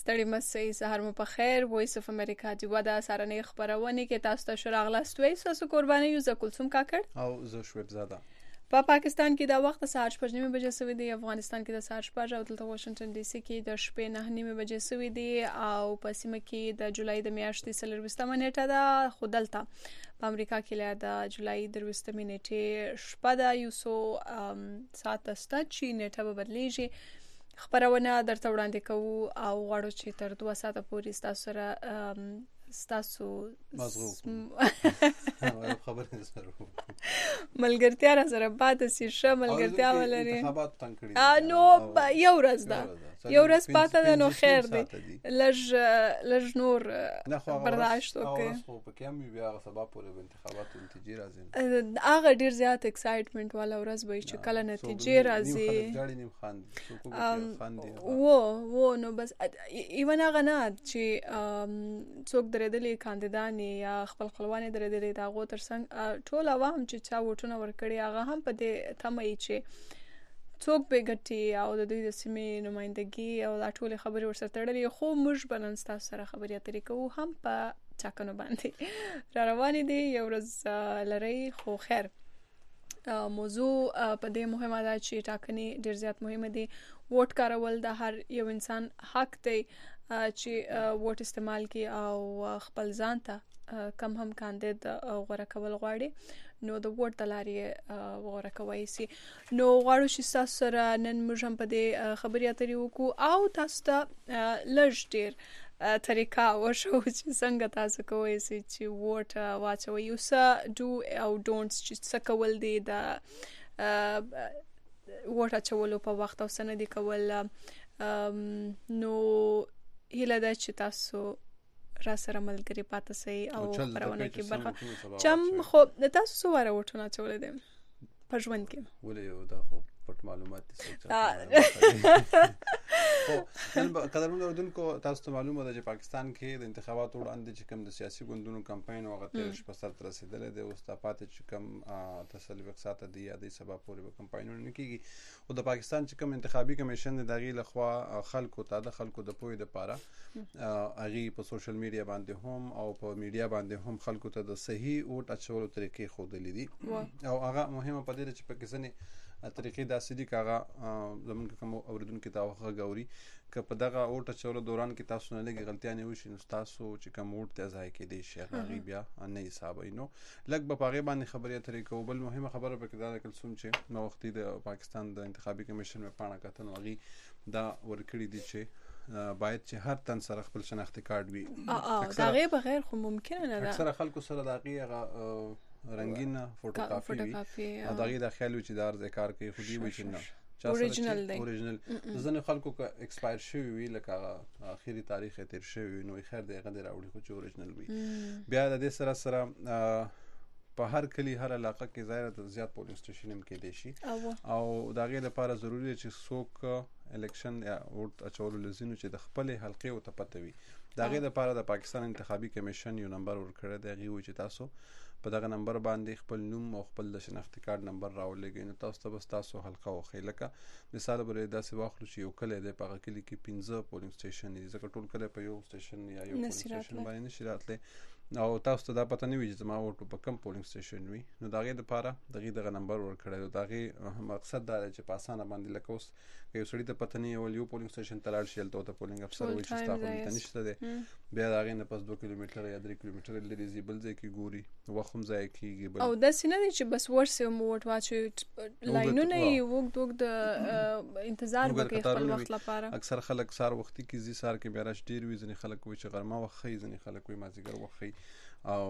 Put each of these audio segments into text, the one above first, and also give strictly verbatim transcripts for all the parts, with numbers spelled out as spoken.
ستړي مسئ سهار مو په خیر. وایس اف امریکا جوه د سارنې خبرونه کې تاسو ته شو راغلاست. وایي تاسو قرباني یو ز کلثوم کاکړ او زه شعیب زاده. په پا پاکستان کې دا وخت ساعت شپږ نیمه بجې سوي دی، افغانستان کې د ساعت شپږ او دلته واشنگټن ډي سي کې د شپې نه نیمه بجې سوي دی او په سیمه کې د جولای د میاشتې څلرویشتمه نیټه ده. خو دلته په امریکا کې لا د جولای درویشتمه نیټې شپه ده، یو څو ساعت سته چې نیټه به بدلیږي. خبرونه درته وړاندې کوو او غواړو چې تر دوه ساعته پورې ستاسو سره ستاسو ملګرتیا را سره پاتې سي. ښه ملګرتیا ولري. نو یو ورځ ده، یو ورځ پاتې ده، نو خیر دی. لږ لږ نور برداشت وکړئ. خو په کوم بیا سبا پورې انتخابات نتیجې راځي، هغه ډیر زیات ایکسایټمنټ والا ورځ به چې کله نتیجې راځي. و و نو بس ایون هغه نه چې څوک درېدلي کاندیدان یا خپل خپلوان درېدلي د هغو ترڅنګ ټول عوام چې چا ووټونه ورکړي هغه هم په دې تمه وي چې څوک به ګټي او د دوی د سیمې نمایندګي او دا ټولې خبرې ورسره تړلې. خو موږ به نن ستاسو سره خبرې اترې کوو هم په ټاکنو باندې. را روانې دي یو ورځ لرئ، خو خیر موضوع په دې مهمه ده چې ټاکنې ډېر زیات مهمه دي. ووټ کارول د هر یو انسان حق دی چې ووټ استعمال کړي او خپل ځان ته کم هم کاندید غوره کول غواړي نو د ووټ د لارې غوره کوی سي. نو غواړو چې تاسو سره نن موږ هم په دې خبرې اترې وکړو او تاسو ته لږ ډېر طریقه وښو چې څنګه تاسو کوی سي چې ووټ واچوئ، یو څه ډو او ډونټس چې څه کول دي د ووټ اچولو په وخت او څه نه دي کول. نو هیله ده چې تاسو را سره ملګري پاتې سئ او خبرونه کې برخه چم. خو تاسو څو واره وټونه اچولې دي په ژوند کې؟ ولې یو دا خو پټ معلومات دي څه خو قدرمن اوردونکو تاسو ته معلومه ده چې پاکستان کې د انتخاباتو وړاندې چې کوم د سیاسي ګوندونو کمپاین هغه تیر شپه سر ته رسېدلی دی. اوس دا پاتې چې کوم تسلویق ساعته دی یا د سبا پورې به کمپاینونه نه کېږي. او د پاکستان چې کوم انتخابي کمیشن دی د هغې لخوا خلکو ته د خلکو د پوهې دپاره هغې په سوشل میډیا باندې هم او په میډیا باندې هم خلکو ته د صحیح ووټ اچولو طریقې ښودلې دي او هغه مهمه په دې ده چې په کې ځینې طریقې داسې دي که هغه زمونږ کوم اورېدونکي ته هغه ګوري که په دغه ووټ اچولو دوران کې تاسو نه لږې غلطیانې وشي نو ستاسو چې کوم ووټ دی ضایع کېدی شي، هغه هغې بیا نه حسابوي. نو لږ به په هغې باندې خبرې اترې کوو. بل مهمه خبره پکې دا ده کلثوم چې نووختي د پاکستان د انتخابي کمیشن مې پاڼه کته نو هغې دا ورکړي دي چې باید چې هر تن سره خپل شناختي کارت وي. د هغې بغیر خو ممکنه نه ده. اکثره خلکو سره د هغې هغه رنگین فوټوکاپي وي او د هغې دا خیال وي چې دا ارزه کار کوي، خو دوی وایي چې نه اوریجنل دی. اوریجنل ځینې خلکو که ایکسپایر شوي وي لکه هغه اخري تاریخ یې تېر شوی وي نو خیر دی هغه دې راوړي خو چې اوریجنل وي. بیا د دې سره سره په هر کلي هر علاقه کې ظاهره زیات پولینګ سټیشن هم کېدی شي او د هغې لپاره ضروري دی چې څوک الیکشن یا ووټ اچولو لزینو چې د خپلې حلقې ورته پته وي. د هغې لپاره د پاکستان انتخابي کمیشن یو نمبر ورکړی دی. هغې وایي چې تاسو په دغه نمبر باندې خپل نوم او خپل د شناختي کارت نمبر راولېږئ نو تاسو ته به ستاسو حلقه وښیي. لکه مثال به داسې واخلو چې یو کلی دی په هغه کلي کې پنځه پولینګ سټیشن دي ځکه ټول کلی په یو سټیشن یا یو پولینګ سټیشن باندې نشي راتلی او تاسو ته دا پته نه وي چې زما ووټ په کوم پولینګ سټیشن وي نو د هغې دپاره د هغې دغه نمبر ورکړی دی. د هغې مقصد دا دی چې په اسانه باندې لکه اوس که یو سړي ته پته نه وي یو پولینګ سټیشن ته لاړ شي هلته ورته پولینګ افسر وایي چې ستا خو دلته نشته دی، بیا د هغې نه پس دوه کیلومیټره یا درې کیلومیټره لرې ځي بل ځای کې ګوري وخت هم ضایع کېږي. او داسې نه دی چې بس ورسې مو ووټ واچوي، لاینونه یې اوږد اوږد انتظار به کوي خپل وخت لپاره. اکثر خلک سهار وختي کې ځي، سهار کې بیا رش ډېر وي، ځینې خلک وایي چې غرمه وخت ښیي، ځینې خلک وایي مازدیګر وخت ښیي او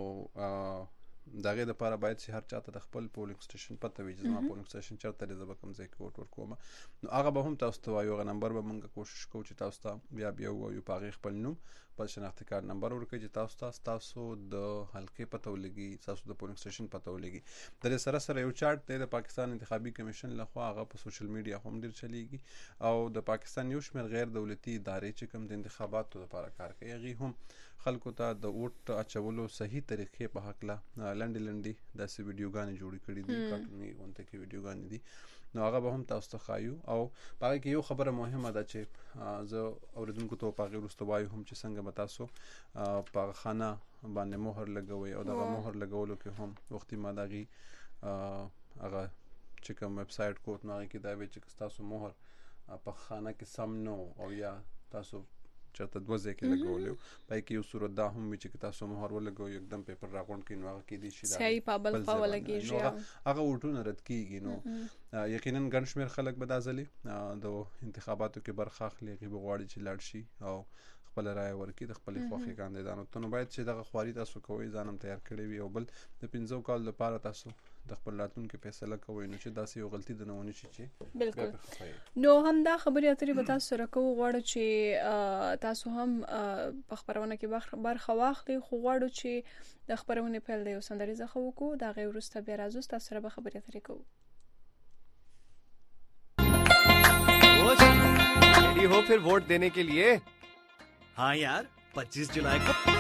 د هغې دپاره باید چې هر چاته د خپل پولینګ سټیشن پته وي چې زما پولینګ سټیشن چېرته دی، زه به کوم ځای کې ووټ ورکوم. نو هغه به هم تاسو ته وایو، هغه نمبر به موږ کوشش کوو چې تاسو ته بیا بیا ووایو، په هغې خپل نوم خپل شناختی کارت نمبر ورکړئ چې تاسو ته تاسو د حلقې پته ولګي، تاسو د پولینګ سټیشن پته ولګي. د دې سره سره یو چارت دی د پاکستان انتخابي کمیشن لخوا، هغه په سوشل میډیا هم ډېر چلیږي او د پاکستان یو شمېر غیر دولتي ادارې چې کوم د انتخاباتو لپاره کار کوي هغې هم خلکو ته د ووټ اچولو صحیح طریقې په هکله لنډې لنډې داسې ویډیوګانې جوړې کړي دي، کارټوني غونته کې ویډیوګانې دي، نو هغه به هم تاسو ته ښایو. او په هغې کې یو خبره مهمه ده چې زه اورېدونکو ته په هغې وروسته وایو هم چې څنګه به تاسو په هغه خانه باندې مهر لګوئ او دغه مهر لګولو کې هم وختي ما د هغې هغه چې کوم ویب سایټ کوډ نو هغې کې دا وی چې تاسو مهر په خانه کې سم نه او یا تاسو چېرته دوه ځای کې لګولی و، په کې یو صورت دا هم وي چې تاسو مهر ولګوئ یکدم پیپر راغونډ کړئ نو هغه کېدای شي صحیح په بل خوا ولګېږي، هغه ووټونه رد کېږي. نو یقینا ګڼ شمېر خلک به دا ځلې د انتخاباتو کې برخه اخلي، هغوی به غواړي چې لاړ شي او خپله رایه ورکړي د خپلې خوښې کاندیدانو ته. نو باید چې دغه خواري تاسو کوئ ځان هم تیار کړی وي او بل د پنځو کالو لپاره تاسو د خپل راتلونکي فیصله کوئ نو چې داسې یو غلطي د نه ونه شي چې بالکل. نو همدا خبرې اترې به تاسو سره کوو، غواړو چې تاسو هم په خپرونه کې برخه واخلئ، خو غواړو چې د خپرونې پیل د یو سندریزه څخه وکړو، د هغې وروسته بیا راځو تاسو سره به خبرې اترې کوو. रेडी हो फिर वोट देने के लिए? हाँ यार, पच्चीस जुलाई को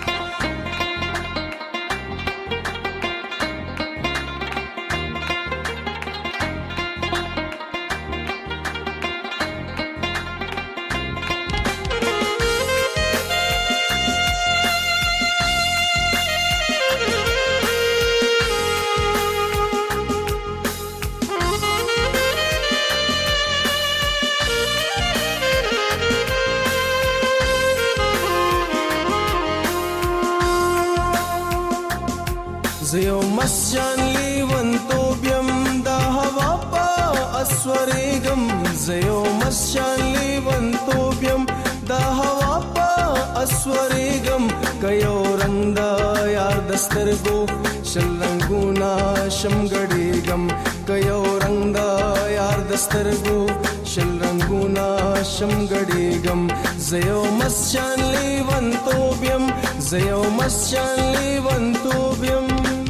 زيو مسجان ليونتوبيم دا هوا پا اسوريگم زيو مسجان ليونتوبيم دا هوا پا اسوريگم کيو رنگ دا یار دسترگو شل رنگونا شمگڑیگم کيو رنگ دا یار دسترگو شل رنگونا شمگڑیگم زيو مسجان ليونتوبيم زيو مسجان ليونتوبيم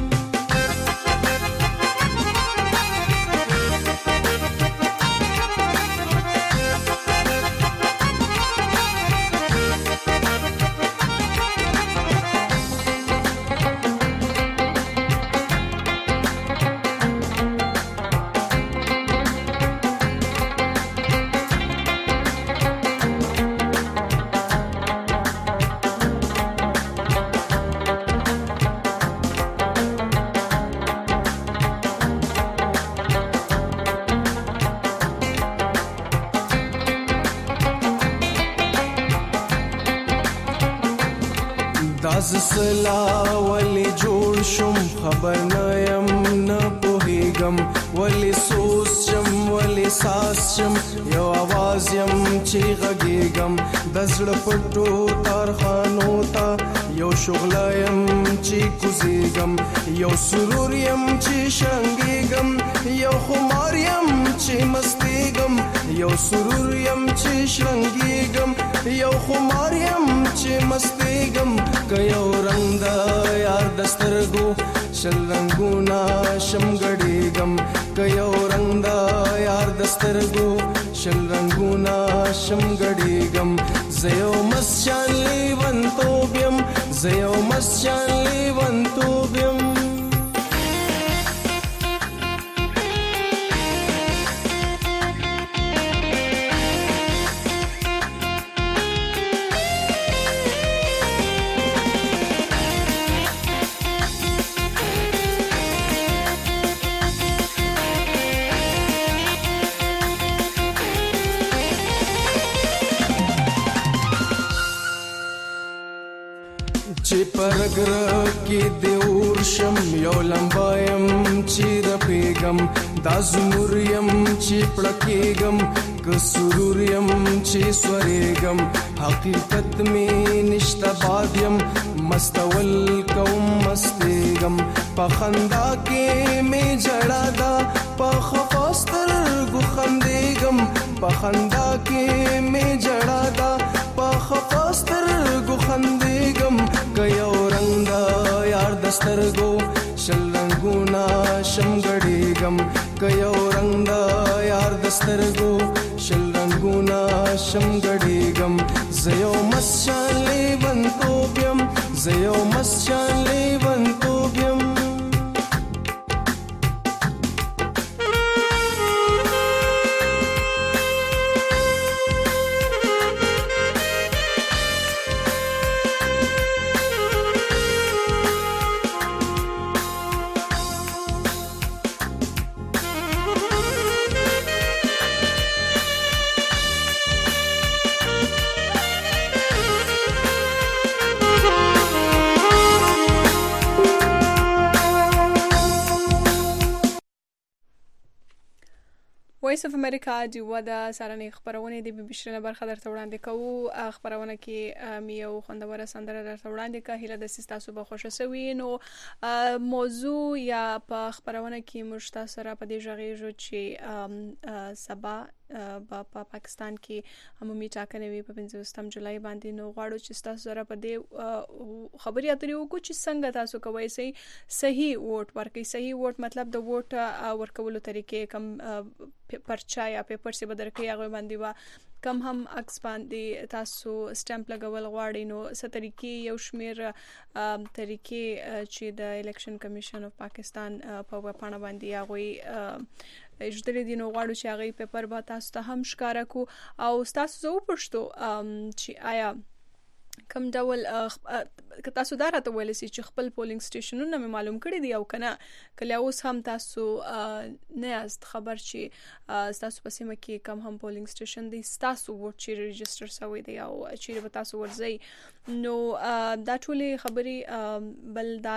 داز سلا ولی جوړ شم خبر نیم نه پوهیږم ولی سوس شم ولی ساس شم یو आवाज یم چې غږیږم د زړه پټو تارخانو ته یو شغله یم چې کوزیږم یو سرور یم چې شرنګیږم یو خمار یم چې مستیږم یو سرور یم چې شرنګیږم یو خمار یم چې مستیږم کيو رنگ دا یار دسترگو شل رنگونا شمگڑیگم کيو رنگ دا یار دسترگو شل رنگونا شمگڑیگم زيو مسجان ليونتوبيم زيو مسجان ليونتوبيم چې پرګر کې دیور شم یو لمبایم چې رپېږم دا زموریم چې پړکېږم که سروریم چې سورېږم حقیقت می نشته بادیم مستول کوم مستېږم په خندا کې می جړا دا په خفا سترګو خندېږم په خندا کې می جړا دا په خفا سترګو سترګو خندېږم که یو رنګ د یار د سترګو شل رنګونه شم ګډېږم که یو رنګ د یار د سترګو شل رنګونه شم ګډېږم زه یو مست شان لیونتوب یم زه یو مست شان لیونتوب یم وایس اف امریکا ډیوه د سارنې خبرونه د بي بي سي نه برخه درته وړاندې کوو. خبرونه کې یو خوندوره سندره درته وړاندې کوي. هیله د تاسو به خوښه شوي. نو موضوع یا په خبرونه کې موږ تاسو سره په دې ژغېږو چې سبا په پاکستان کې عمومي ټاکنې وي په پنځوستم جولای باندې. نو غواړو چې تاسو سره په دې خبرې اترې وکړو چې څنګه تاسو کوی سي صحیح ووټ ورکړئ. صحیح ووټ مطلب د ووټ ورکولو طریقې کم پرچا یا پیپر سی بدر کې هغه باندې وا کم هم عکس باندې تاسو سټامپ لګول غواړئ. نو څه طریقې یو شمیر طریقې چې د الیکشن کمیشن اف پاکستان په وپاڼه باندې هغه اجدري دي. نو غواړو چې هغه پیپر به تاسو ته هم ښکارا کو او تاسو زه پښتو چې آیا کوم ډول که تاسو دا راته ویل سي چې خپل پولینګ سټیشنونه مې معلوم کړی دي او کنه کله اوس هم تاسو نه یاست خبر چې تاسو په سیمه کې کم هم پولینګ سټیشن دي تاسو ووټ چې ريجستر شوی دی او چې به تاسو ورځي. نو دا ټولې خبرې بل دا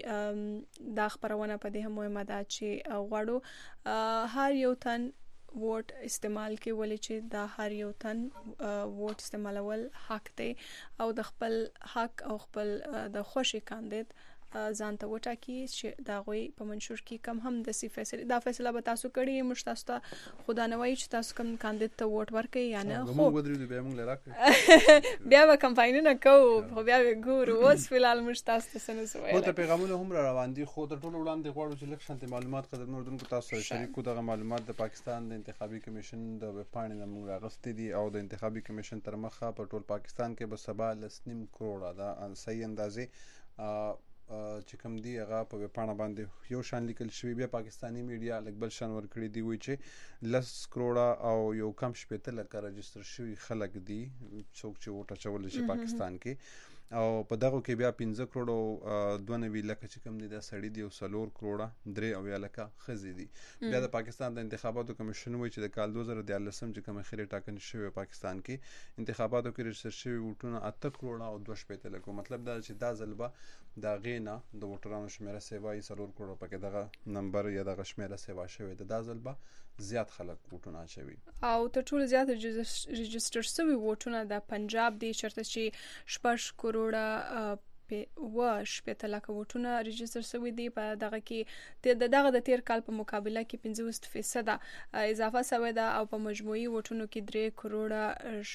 چې دا خبرونه په دې هم مهمه ده چې غواړو هر یو تن ووټ استعمال کې ولې چې دا هر یو تن ووټ استعمالول حق دی او د خپل حق او خپل د خوشي کاندید ځان ته وټاکي چې دا غوي په منشور کې کم هم د سی فیصله دا فیصله به تاسو کړی مش تاسو ته خدا نه وایي چې تاسو کم کاندید ته ووټ ورکړي یا نه. خو بیا موږ لراکه بیا به کمپاینونه کوو خو بیا به ګورو اوس فلال مش تاسو ته سن سوې خو ته پیغامونه هم روان دي. خو تر ټولو وړاندې غواړو چې لږ شانتي معلومات قدر نوردونکو تاسو سره شریک کو. دغه معلومات د پاکستان د انتخابي کمیشن د وپاڼې نه موږ راغستې دي او د انتخابي کمیشن تر مخه په ټول پاکستان کې به سبا لسنیم کروڑه دا صحیح اندازې چې کوم دی هغه په وپاڼه باندې یو شان لیکل شوی. بیا پاکستانی میډیا لږ بل شان ورکړي دی وی چې لس کروڑه او یو کم شپېته لکه رجستر شوی خلک دي څوک چې ووټ اچول شي پاکستان کې او په دغه کې بیا پنځه کروڑه دوه نوي لکه چې کوم دي د سړی دی او سلور کروڑه درې او یا لکه خزي دي. بیا د پاکستان د انتخاباتو کمیشن وایي چې د کال دوه زره دیارلسم چې کوم اخیری ټاکنې شوی پاکستان کې انتخاباتو کې رجستر شوی ووټونه اته کروڑه او دوه شپېته لکه مطلب دا چې دا ځلبه دا غینا د ووټرانو شمیره سیوا یې سلور کروڑه پکې دغه نمبر یا دغه شمیره سیوا شوی د دا ځلبه زیات خلک ووټونه اچوي او تر ټولو زیات ريجستر شوی ووټونه د پنجاب دی چرته چې شپږ کروڑه و شپېته لکه ووټونه ريجستر شوی دي. په دغه کې د دغه د تیر کال په مقابله کې پنځوس فیصد اضافه شوی ده او په مجموعي ووټونو کې درې کروڑه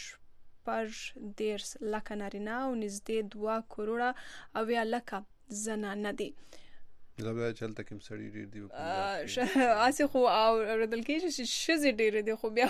شپږ دیرش لکه نارینه او نږدې دوه کروڑه او یا لکه زنانه دي. زبر چلته کوم سړی ډیر دی اسی خو او ردل کې چې شزي ډیر دی خو بیا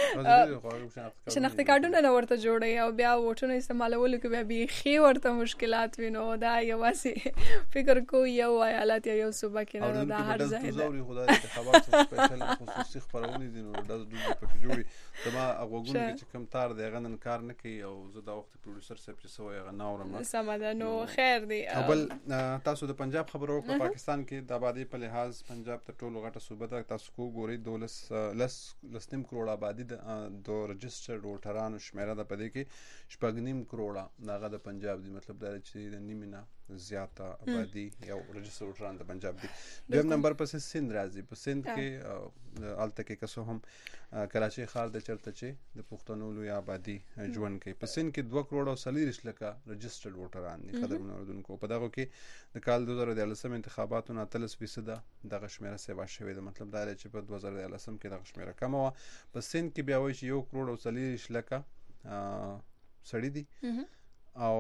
شناخت کارتونه نه ورته جوړي او بیا ووټونه استعمالول کې بیا به خي ورته مشکلات وینو. دا یو واسي فکر کو یو ایالت یا یو صوبه کې نه دا هر ځای زوري خدای انتخابات سپیشل خصوصي خبرونه دي نو د دوی په جوړي تما هغه چې کوم تار دی غنن کار نه کوي او زه دا وخت پروډوسر سپ چې سوې غ ناورم سماده نو خیر دی. بل تاسو د پنجاب خبرو په پاکستان کې د آبادی په لحاظ پنجاب ته ټولو غټه صوبه ده. تاسو کو ګوري دولس لس لسنیم کروڑه آبادی د رجسترډ ووټرانو شمیره ده. په دې کې شپږ نیم کروڑه هغه د پنجاب دی مطلب دا چې د نیمه زیاته آبادی یو رجستر ووټران د پنجاب دی. دویم نمبر پسې سند راځي. په سند کې الته کې کسو هم کراچي ښار د چرته چې د پښتنو لوی آبادی ژوند کوي. په سند کې دوه کروڑه او څلوېښت لکه رجسترډ ووټران دي. قدرمنو اوردونکو په دغه کې د کال دوه زره دیارلسم انتخاباتو نه اتلس فیصد دغه شمیره سیوا شوې ده. مطلب دا دی چې په دوه زره دیارلسم کې دغه شمیره کمه وه. په سند کې بیا وایي چې یو کروڑ او څلوېښت لکه سړي دي او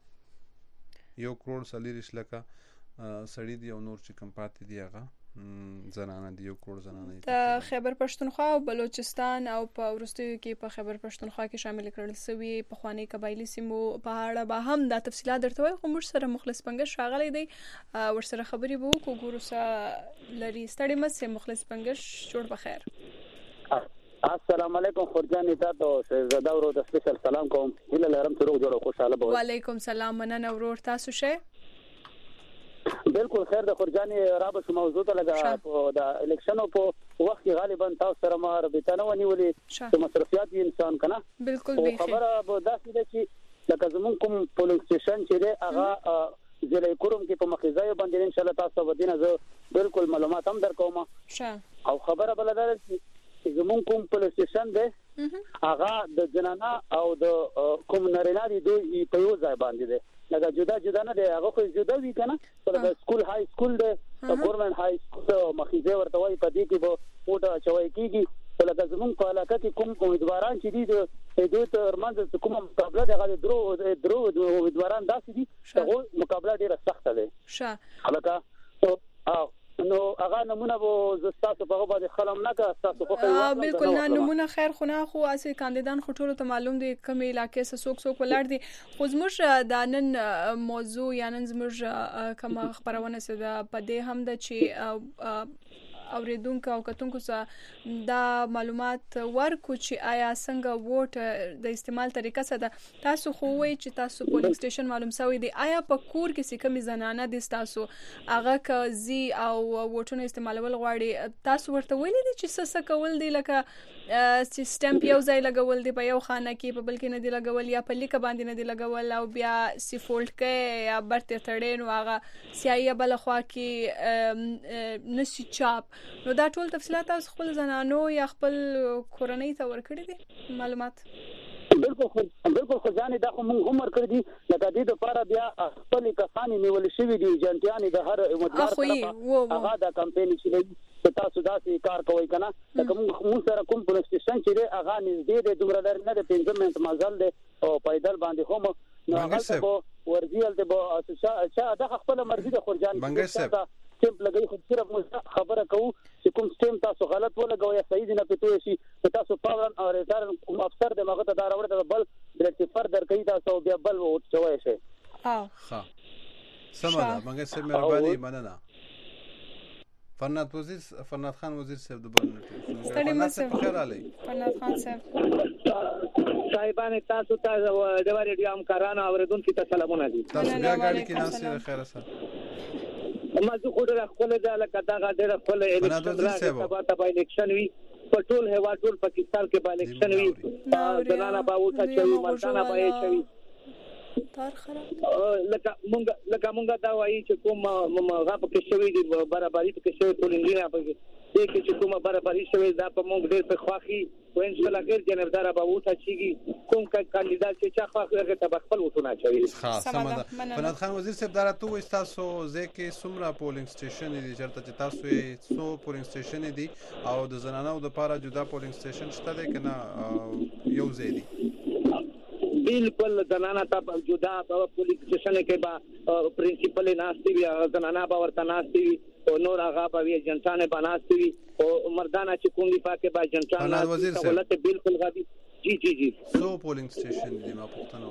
یو کروڑ څلوېښت لکه سړي دي او نور چې کوم پاتې دي هغه زنانه دي، یو کروڑ زنانه دي. د خیبر پښتونخوا او بلوچستان او په وروستیو کې په خیبر پښتونخوا کې شامل کړل سوي پخواني قبایلي سیمو په اړه به هم دا تفصیلات درته وایي، خو موږ سره مخلص پنګش راغلی دی، ورسره خبرې به وکړو. ګورو سه لري ستړي مه سې مخلص پنګش، جوړ په خیر. السلام علیکم خورجان تاسو شهزاده ورو د سپیشل سلام کوم، هله لرم چې روغ جوړ خوشاله به. وعلیکم سلام، مننه ورور، تاسو شه؟ بالکل خیر. د خورجان رابط موضوع ته لګا په د الیکشنو په وخت کې غالبا تاسو سره ما رابطه نه ونیولې چې مصرفيات انسان کنه. بالکل به خبره به داسې ده چې لکه زمون کوم پولینګ سټیشن چې دی هغه ضلع کوم کې په مخزایو باندې ان شاء الله تاسو ودینه زه بالکل معلومات هم درکوم. او خبره بل ده چې زمون کوم پولینګ سټیشن دی هغه د جنانا او د کوم نارینه دي دوی په یو ځای باندې دي، لکه جدا جدا نه دی، هغه خو جدا وی کنه. پر سکول های سکول دی، ګورنمنت های سکول مخیزه ورته وای په دې کې به وټه چوي کیږي. لکه زمون په علاقه کې کوم امیدواران چې دي د دوی ترمنځ کومه مقابله د درو درو امیدواران داسې دي چې مقابله ډیره سخته ده. ښه لکه او نو هغه نمونه وو زستاسو په باندې خلم نه کا تاسو خو خو بالکل نه نمونه خیر خو نه، خو اسی کاندیدان خو ټول ته معلوم دي کوم علاقې څخه څوک څوک ولر دي. خو زموږ د نن موضوع یا نن زموږ کوم خبرونه سره په دې هم د چې اوریدونکو او کتونکو سره دا معلومات ورکو چې آیا څنګه ووټ د استعمال طریقه څه ده. تاسو خو وایي چې تاسو پولینګ سټیشن معلوم سوی دی، آیا په کور کې څه کمی زنانه دي تاسو هغه کزي او ووټونه استعمالول غواړي، تاسو ورته ویلي دي چې څه څه کول دي، لکه سیستم یو ځای لګول دی په یو خانه کې په بل کې نه دی لګول یا په لیک باندې نه دی لګول او بیا سی فولډ کې یا برته تړین واغه سیايي بل خوا کې نشي چاپ. نو دا ټول تفصيلات تاسو خپل زنانو یا خپل کورنۍ ته ورکړي دي معلومات؟ بالکل خو بالکل خو ځان دا خو موږ هم ورکړي دي، لکه دې لپاره بیا خپل کسانی نیول شوی دي جنټیان د هر امیدوار طرفه هغه دا کمپاین چې تاسو داسې کار کوي کنه. لکه موږ سره کوم پولیس سټیشن چې هغه نږدې د دومره لري نه د پنځه منټ مزل دی او پیدل باندې هم نو هغه به ورزیل ته به چې دا خپل مرزي د خورجان سټیمپ لګي. خو صرف موږ خبره کوو چې کوم سټیمپ تاسو غلط ولګوي یا صحیح نه پېټوي شي تاسو فورن او ریټر کوم افسر د مغه ته دا راوړل بل ډیرټیفر درکې تاسو بیا بل وټ چوي شي. ها ها سمه ده منګه سه مهرباني مننه. فرناد وزیر فرناد خان وزیر صاحب د بل ستړي مسه خیر علي فرناد خان صاحب صاحبان تاسو ته د ریډیو همکارانو اوریدونکو ته سلامونه دي. تاسو بیا غاړي کې ناس خیر سره ما زه خو ډېر خپل د لکه دا غاډه خپل الیکشن راځي په الیکشن وی په ټول هوا ټول پاکستان کې په الیکشن وی زنانه په وټه چې مرتانه په شوی تار خراب لکه مونږ لکه مونږ دا وایي چې کوم هغه په کې شوی دی برابرۍ په کې شوی ټول انجینر په کې کې چې کومه برابرۍ شوی دا په مونږ ډېر په خواخي و ان شاء الله غیر جنردار به وټه چیږي کوم کاندیدات چې چا خواخي هغه ته خپل وټونه چوي. خاص سمه فرناد خان وزیر صاحب دا راته وایي تاسو ځکه سمرا پولینګ سټیشن دي چرته چې تاسو یې سو پولینګ سټیشن دي او د زنانو د لپاره جدا پولینګ سټیشن شته دی کنه یو ځای دی؟ بالکل زنانه ته جدا په پولیس سټیشن کې با پرنسپل ناشتي وي زنانه به ورته ناشتي وي او نور هغه به وي جنټانه به ناشتي وي او مردانه چې کوم دی پاکه به جنټانه سہولت بالکل غادي. جی جی جی سو پولینګ سټیشن دی ما پوښتنه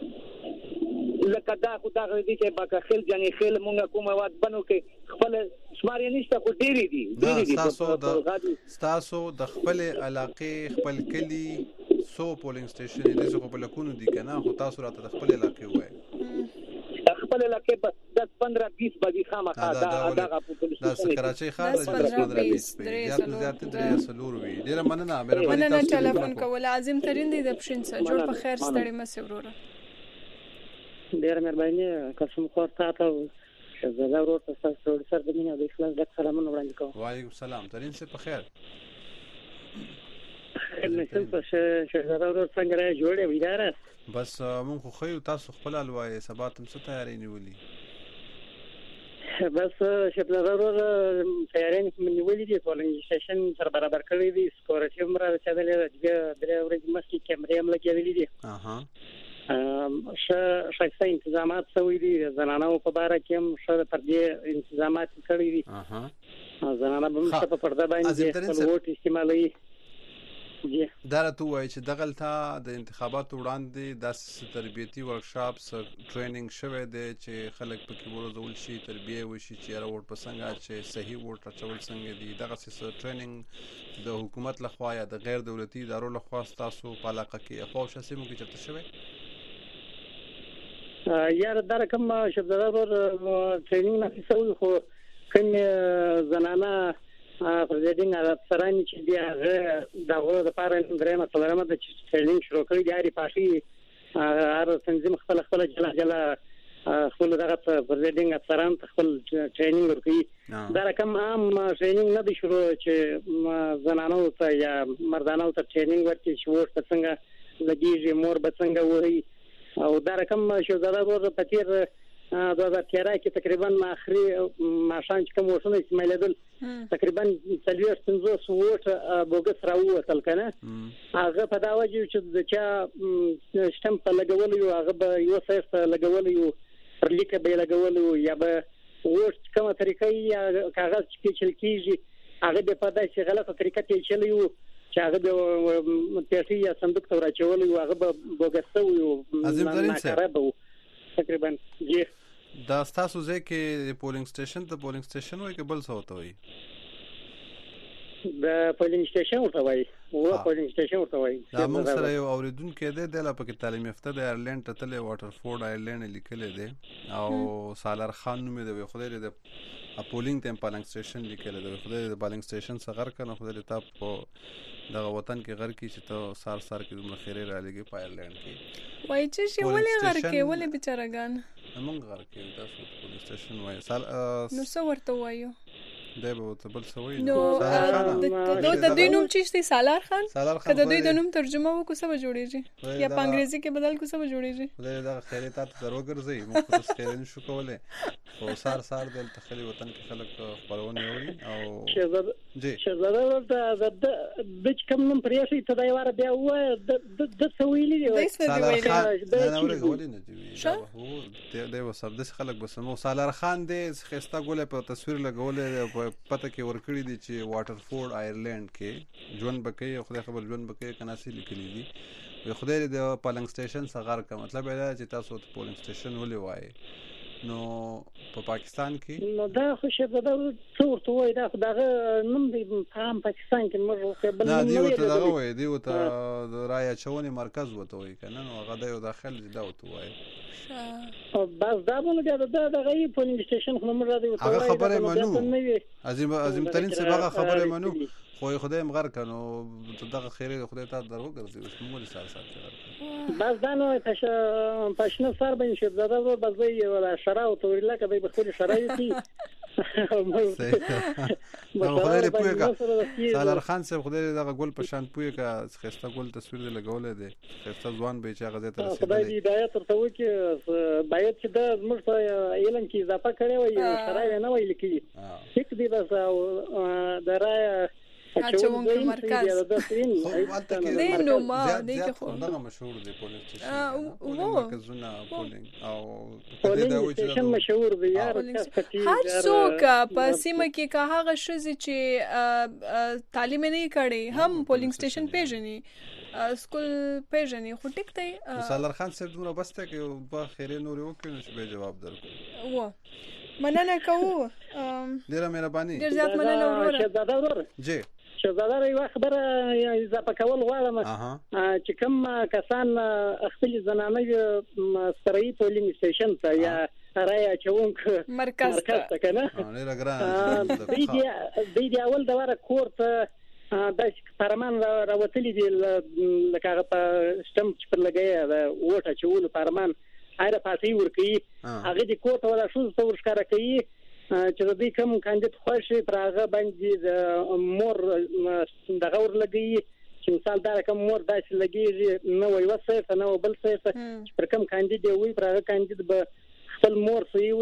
وکړه لکه دا خو دا غوډي چې باکه خل جنې خل مونږه کومه واد بنو کې خپل شمارې نشته خو ډېری دي ډېری دي تاسو د تاسو د خپل علاقې خپل کلی سو پولینګ سټیشن دې څه په لکونو دي کنه خو تاسو راته د خپل علاقې وای خپل علاقې په دس پندرہ بیس باندې خامخا دا دا په پولیس سټیشن د کراچۍ ښار د دس پندرہ بیس زیات زیات درې سلور وی ډیره مننه مهرباني تاسو ټلیفون کول عظیم ترين دي د پښین سره جوړ په خیر ستړي مسه وروره ډیره مهرباني قسم خور تاسو شزاله ورور تاسو سره د مینه د اخلاص د سلامونه وړاندې کوم. وعلیکم السلام ترين څه په خیر نسل په شزاله ورور څنګه را جوړې ویدار بس مونږ خو خو تاسو خپل الوای سبا تم څه تیاری نیولې بس شزاله ورور تیاری نیولې دي پولینګ سټیشن سره برابر کړی دي سکورټي عمر رسیدلې د درې ورځې مخکې کیمرې هم لګېدلې دي اها ش شایسته انتظامات سوي دي زنانو په باره کې هم ش تربیه انتظامات کړی دي اها زنانه به مست په پرده باندې خپل ووټ استعمالوي. جی دا راته وایي چې دغلته د انتخاباتو وړاندې د تربیتي ورکشاپس ټریننګ شوی دی چې خلک پکې ورزول شي، تربیه وشي چې یاره ووټ په څنګه چې صحیح ووټ اچول څنګه دي. دغسې ټریننګ د حکومت لخوا یا د غیر دولتي ادارو لخوا ستاسو په علاقه کې په شاسمو کې چرته شوی؟ یاره دا رقم شبزاده ور ټریننګ نه کوي خو کوم زنانه پرزیدنګ افسرانی چې دی هغه د غوړو د پاره درېمه څلورمه د ټریننګ شروع کړی دی. پاشي هر تنظیم خپل خپل جلا جلا خپل دغه پرزیدنګ افسران خپل ټریننګ ورکوي. دا رقم عام ټریننګ نه دی شروع چې زنانو ته یا مردانو ته ټریننګ ورکړي چې ووټ څنګه لګیږي، مور به څنګه وایي. او دا رقم شوزاده ور په تیر دوه هزار تیرا کې تقریبا اخري ماشان چې کوم وښونه استعمالېدل تقریبا څلور پنځوس ووټ بوګس راووتل کنه. هغه په دا وجه چې د چا سیستم په لګول یو هغه به یو سیس لګول یو پر لیکه به لګول یا به ووټ کومه طریقې یا کاغذ چې چل کیږي هغه به په داسې غلطه طریقه کې چل یو چې هغه به پیسې یا صندوق ته راچول یو هغه به بوګس یو عظیم ترین صاحب تقریبا. جی دا ستاسو ځای کې پولینګ سټیشن ته پولینګ سټیشن وایي که بل څه ورته وایي؟ د پولینګ سټیشن ورته وایي او پولینګ سټیشن ورته وایي. دا موږ سره یو اوریدونکی دی د لا پکې تعلیم یافته د آیرلند ته تللی واټرفورډ آیرلند لیکلی دی او سالار خان نوم یې دی. خدای دې د پولینګ ته پالنګ سټیشن لیکلی دی. خدای دې د پالنګ سټیشن څخه غر کنه، خدای دې تا په دغه وطن کې غر کې چې ته سار سار کې دومره خیرې را لګي په آیرلند کې وایي چې شي ولې غر کې ولې بیچارهګان موږ غر کې تاسو پولیس سټیشن وایي سال نو څه ورته وایو؟ دی به ورته بل څه وایي. نو د دوی نوم چې دی سالار خان که د دوی د نوم ترجمه وکړو څه به جوړېږي یا په انګریزي کې بدل کړو څه به جوړېږي؟ خدای دغه خیرې تا ته در وګرځوي. موږ خو داسې خیرې نشو کولی خو سار سار دلته خلي وطن کې خلک خپرونې اوري. او جی شهزاده ورته د چې کوم نوم پرېښی ته دا یې واره بیا ووایه د څه ویلي دي سالار خان نه اورېږه ولې نه دي ویلي دی به سب داسې خلک به سمو. سالار خان دی ښایسته ګولی په تصویر لګولی دی په پته کې ورکړي دي چې واټرفورډ آیرلند کې ژوند به کوي. خدای خبر ژوند به کوي که ناسې لیکلي دي. خدای دې د پالنګ سټیشن څخه غر کړه. مطلب یې دا چې تاسو ته پولنګ سټیشن ولې وایي. نو په پاکستان کې نو دا خو شهزاده څه ورته وایي دا خو دغه نوم دی په عام پاکستان کې موږ بل نه دی ورته دغه وایي دی ورته د رایې اچونې مرکز ورته وایي که نه نو هغه دی یو داخل دی دا ورته وایي. بس دا بل بیا د دغه یې پولینګ سټیشن خو نومر را دی ورته هغه خبره منو عظیم عظیم ترین صاحب هغه خبره منو خو خدای مغر کنو دغه خیرې خدای ته درو ګرځي اوس موږ سره سره بس دا نو تاسو پښنه سر باندې شهزاده ور بس دی ولا شرا او تورلا کبه به خوري شرایطي نو خدای دې پوهه سالار خان صاحب خدای دغه ګل په شان پوهه کا خسته ګل تصویر دې لګولې دي خسته ځوان به چې غزه ته رسیدلی. خدای دې هدایت ورته وکړي باید چې د موږ په علم کې اضافه کړي وي شرایط نه ویل کی هیڅ دې بس درای اچونکو مرکز دی نو ما دی که خو دغه مشهور دی پولیس سټیشن او مرکزونه پولینګ او پولینګ سټیشن مشهور دی یار هر څوک په سیمه کې که هغه ښځې چې تعلیم نه کړي هم پولینګ سټیشن پیژني سکول پیژني خو ټیک دی. سالار خان صاحب دومره بس ته کې په خیرې نورې وکړي نو چې به جواب درکړو. و مننه کوو ډېره مهرباني ډېر زیات مننه وروره. شهزاده ورور جی شهزاده یو خبره اضافه کول غواړم چې کوم کسان خپل زنانه سرای پولینګ سټیشن ته یا رای اچونکو مرکز ته کنه ډېر ګران دی دی دی اول دا ور کورت د پارلمان راوتلی دی لکه هغه په سیستم چې پر لګي دا ووټ اچول پارلمان هغه پاتې ورکی هغه د کوټ ولا شو څو ورشکاره کوي چې د دې کوم کاندید خوښي پر هغه باندې د مور دغه ور لګي چې مثال دا کوم مور داسې لګي نو وي وسه نه بل څه پر کوم کاندید وي پر هغه کاندید به خپل مور سوی وي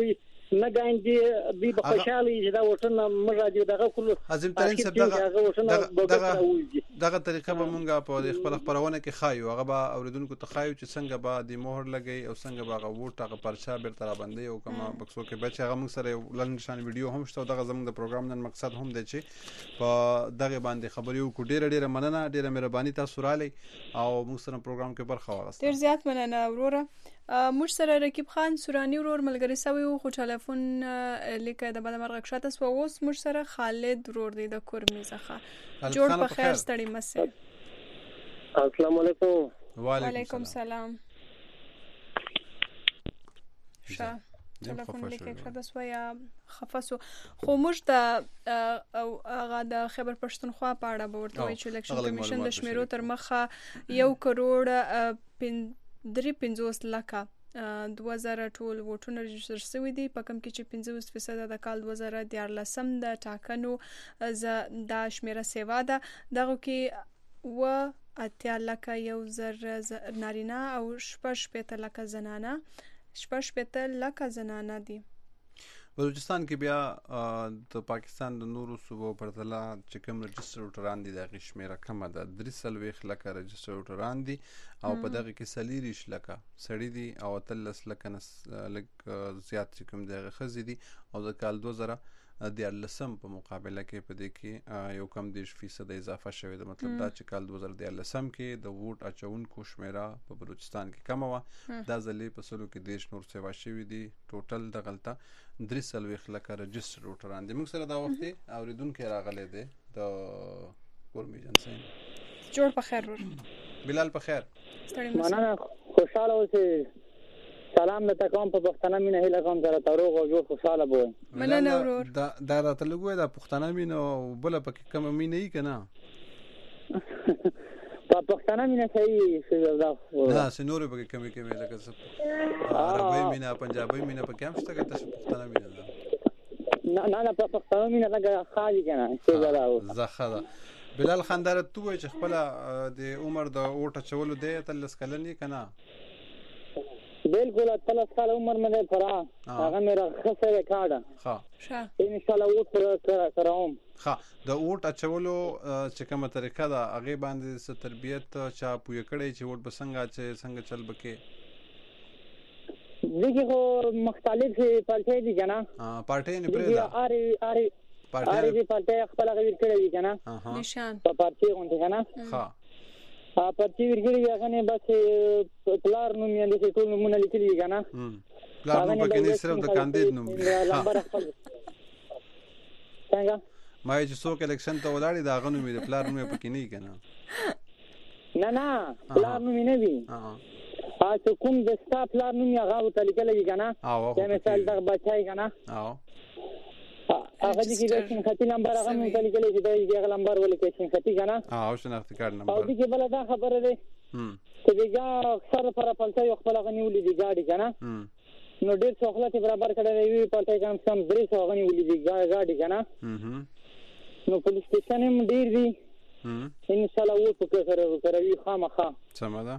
نه ګاندې دی په خوشاله چې دا وټنه موږ راځي دغه کله عظیم ترين صاحب دغه دغه دغه طریقه به مونږه په خپل خبرونه کې خایو هغه به اوریدونکو ته خایو چې څنګه به د مهر لګي او څنګه به هغه ووټ هغه پرچا بیرته را باندې او کومه بکسو کې بچ هغه موږ سره لن نشان ویډیو هم شته دغه زموږ د پروګرام نن مقصد هم دی چې په دغه باندې خبرې وکړو. ډیره ډیره مننه، ډیره مهرباني تاسو رالی او موږ سره پروګرام کې برخه واغسته. ډیر زیات مننه وروره. موږ سره رقیب خان سورانی ورور ملګری سوی خو ټلیفون لیکه د بل مرغ شاته سو اوس موږ سره خالد ورور دی د کورمي څخه. جوړ په خیر ستړي مسه. السلام علیکم. وعلیکم السلام. شه ټلیفون لیکه شاته سو یا خفصو خو موږ د هغه د خبر پښتونخوا په اړه به ورته وایي چې الیکشن کمیشن د شمیرو تر مخه یو کروڑ درې پنځوس لکه دوه زره ټول ووټونه رجستر شوي دي په کوم کې چې پنځوس فیصد د کال دوه زره دیارلسم د ټاکنو د شمیره سیوا ده. دغه کې و اتیا لکه یو زر نارینه او شپږ شپېته لکه زنانه شپږ شپېته لکه زنانه دي. بلوچستان کې بیا د پاکستان د نورو صوبو پرتله چې کوم رجستر ووټران دي د هغې شمېره کمه ده. درې څلوېښت لکه رجستر ووټران دي او په دغه کې څلېرویشت لکه سړي دي او اتلس لکه لږ زیات چې کوم د هغې ښځې دي او د کال دوه زره دیارلسم په مقابله کې په دې کې یو کم دېرش فیصده اضافه شوې ده. مطلب دا چې کال دوه زره دیارلسم کې د ووټ اچونکو شمېره په بلوچستان کې کمه وه، دا ځل یې په سلو کې دېرش نور سیوا شوي دي. ټوټل دغلته درې څلوېښت لکه رجستر ووټران دي. موږ سره دا وخت اورېدونکی راغلی دی د کورمي جنسین. جوړ په خیر ورور. بلال په خیر. مننه، خوشحاله اوسئ. سلام د تکوم په پښتنه مینه هیله کوم سره تروغ او جوړ خوشاله بوئ. مننه ورور. دا دا راته لګوي دا پښتنه مینه او بل پکې کوم مینه یې کنه په پښتنه مینه صحیح څه دا نه سينور پکې کومې کومې لکه څه عربي مینه پنجابي مینه پکې هم شته که تاسو پښتنه مینه نه نه نه په پښتنه مینه لګه خالي کنه څه دا و زخه ده. بلال خاندار تو چې خپل د عمر د اوټه چولو دی تلس کلنې کنه بالکل ثلاث سال عمر مې فرا هغه مې خسره کاډه ها ان شاء الله وټ کراوم. ها د اوټ اچولو چې کومه طریقه ده هغه باندې ست تربیت چا پوی کړی چې وټ بسنګا چې څنګه چل بکې دغه خو مختلف پارټي دي کنه پارټي نه پرې ده اری اری پارټي پارټي خپل غوړ کړی دي کنه نشان په پارټي غونډه کنه ها ا پارټي ورګړي هغه نه بس پلار نوم یې د ټول نمونه لیکلي کنه پلار نوم پکې نه صرف د کاندید نوم لمبر خپل څنګه ما چې څوک الیکشن ته ولاړی دا غنو مې د پلار نوم پکې نه کنه نه نه پلار نوم نه وی ها ا کوم د ستا پلار نوم یې هغه ته لیکلي کنه چې مثال د بچای کنه او هغه دې کې د شنختي نمبر هغه مونږ ته لیکلي چې دا یو نمبر ولې شنختي کنه او شنختي کارت نمبر او دې کې بل دا خبره ده چې دا اکثر پر پلته یو خپل غنی ولې دی گاډي کنه نو ډېر څوخلته برابر کړی وی پلته کم سم درې څو غنی ولې دی گاډي کنه نو پولیس سټیشن هم ډېر دی ان شاء الله وو په سره کوي خامخا سمه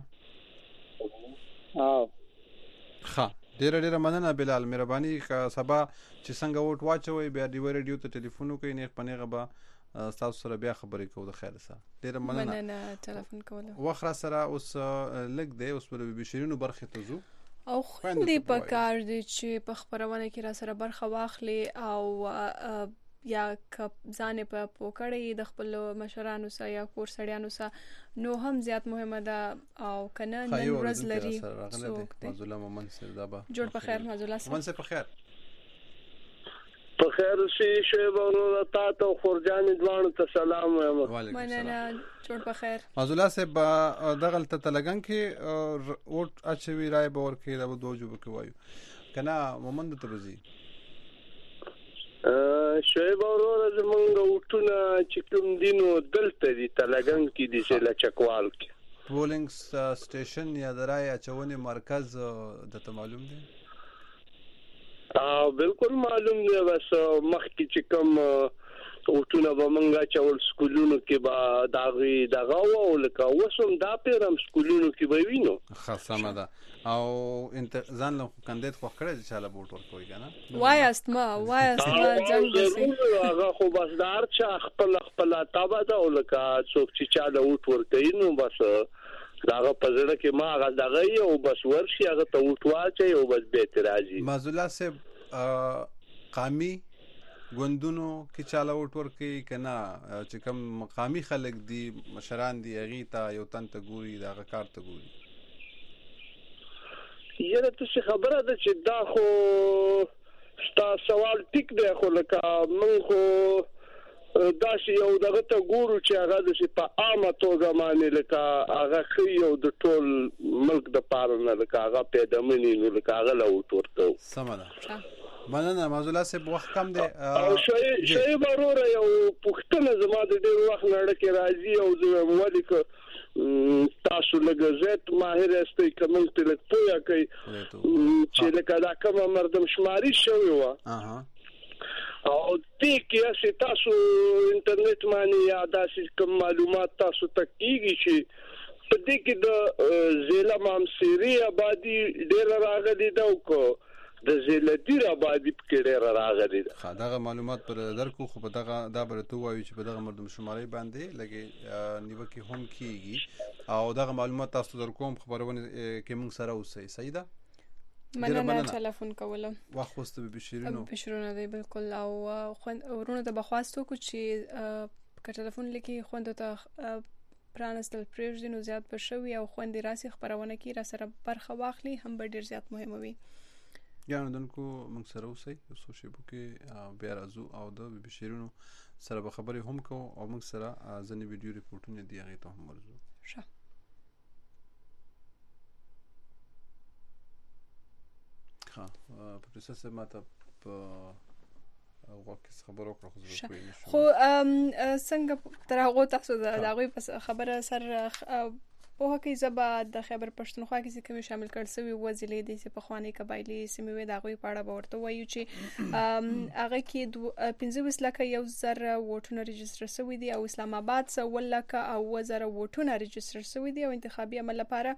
او ها ډیره ډیره مننه بلال، مهرباني کا سبا چې څنګه ووټ واچوي بیا دی ریډیو ته ټلیفون کوي نه پنیغه به تاسو سره بیا خبرې کوو. د خیر سره ډیره مننه مننه ټلیفون کوله. وخره سره اوس لګ دی اوس پر بشیرینو برخه ته زو او خوندې په کار دي چې په خبرونه کې را سره برخه واخلي او یا ځان په پوکړې د خپل مشرانو سره یا کور سړیانو سره نو هم زیات مهمه ده او کنه نن ورځ لري. مازولا منصر دابا جوړ په خیر مازولا منصر په خیر په خیر شي شیبه ورو تا ته خورجان ځوان ته سلام وایم. مننه جوړ په خیر مازولا صاحب دغلت ته لګن کې ووټ اچوي رائے باور کې دا دوجو بکوایو کنه مومند ته بزي شعیب اورور زمونږ وټونه چې کوم دینو دلته دي تلګن کې دي چې لچکوال کې پولینګ سټیشن یا درای اچونې مرکز د ته معلوم دی؟ اه بالکل معلوم دی، بس مخکې چې کوم وټونه به مونږه چول سکولونو کې به داغي دغه او لکه وسم دا پیرم سکولونو کې به وینو. خاصه ده او انت ځان له کاندید خو کړی چې چاله بوټ ورکوي کنه وایست ما وایست ما ځنګ ضرور هغه خو بس دار چې خپل خپل تابع ده او لکه څوک چې چاله وټ ورکوي نو بس داغه پزړه کې ما هغه دغه یو بس ورشي هغه ته وټ واچي او بس به اعتراضي مازولا صاحب قامي ګوندونو کې چاله وټ ورکوي کنه چې کوم مقامي خلک دي مشران دي هغه ته یو تن ته ګوري داغه کار ته ګوري. یره ته خبره ده چې دا خو ستا سوال ټیک دی خو لکه مونږ خو دا چې یو دغه ته ګورو چې هغه د په عامه توګه باندې لکه هغه خو یو د ټول ملک د پاره نه لکه هغه پیدا مني نو لکه هغه لا وټ ورکو. سم ده مننه مازولا صاحب وخت کم دی او شی شی ضرور یو پښتنه زما د ډیر وخت نه ډکه راځي او زه مولک تاسو لګزت ماهر استي کوم ته لک پویا کوي چې لکه دا کوم مردم شماري شوی و اها او دې کې چې تاسو انټرنیټ باندې یا داسې کوم معلومات تاسو ته کیږي چې په دې کې د ضلع مامسيري آبادی ډیر راغلي دا کو د زلدیر آبادی په ډیر راغلي دا دغه معلومات پر درکو خو په دغه دا برته وایي چې په دغه مردم شماري باندې لګي نیوکه هم کیږي او دغه معلومات تاسو درکوم خبرونه کې موږ سره اوسئ. صحیح ده مننه ټلیفون کولم واخ واست به بشیرینو بشیرونه دی بالکل او ورونه د بخواستو کو چې ک ټلیفون لکی خوند ته پرانستل پرېږدي نو زیات بشوي او خوند راسي خبرونه کی را سره برخه واخلي هم به ډیر زیات مهمه وي. یانو دنکو موږ سره اوسئ اوسو شی بو کې بیا راځو او د بشیرونو سره به خبرې هم کوو او موږ سره ځنې ویډیو ریپورټونه دی هغه ته هم ورزو. ښه ها پروفیسور صاحب ماته په واکس خبرو کړو خو زه خو څنګه تر هغه تاسو دا غوي خبره سر په هکې زبا د خیبر پښتونخوا کې کوم شامل کړل سوي وزلې د سي په خواني قبایلی سیمه وې دا غوي پاړه ورته وایو چې هغه کې پنځه لکه یو زر ووټونه ريجستره شوي دي او اسلام آباد سه ولکه او زر ووټونه ريجستره شوي دي او انتخابي عمل لپاره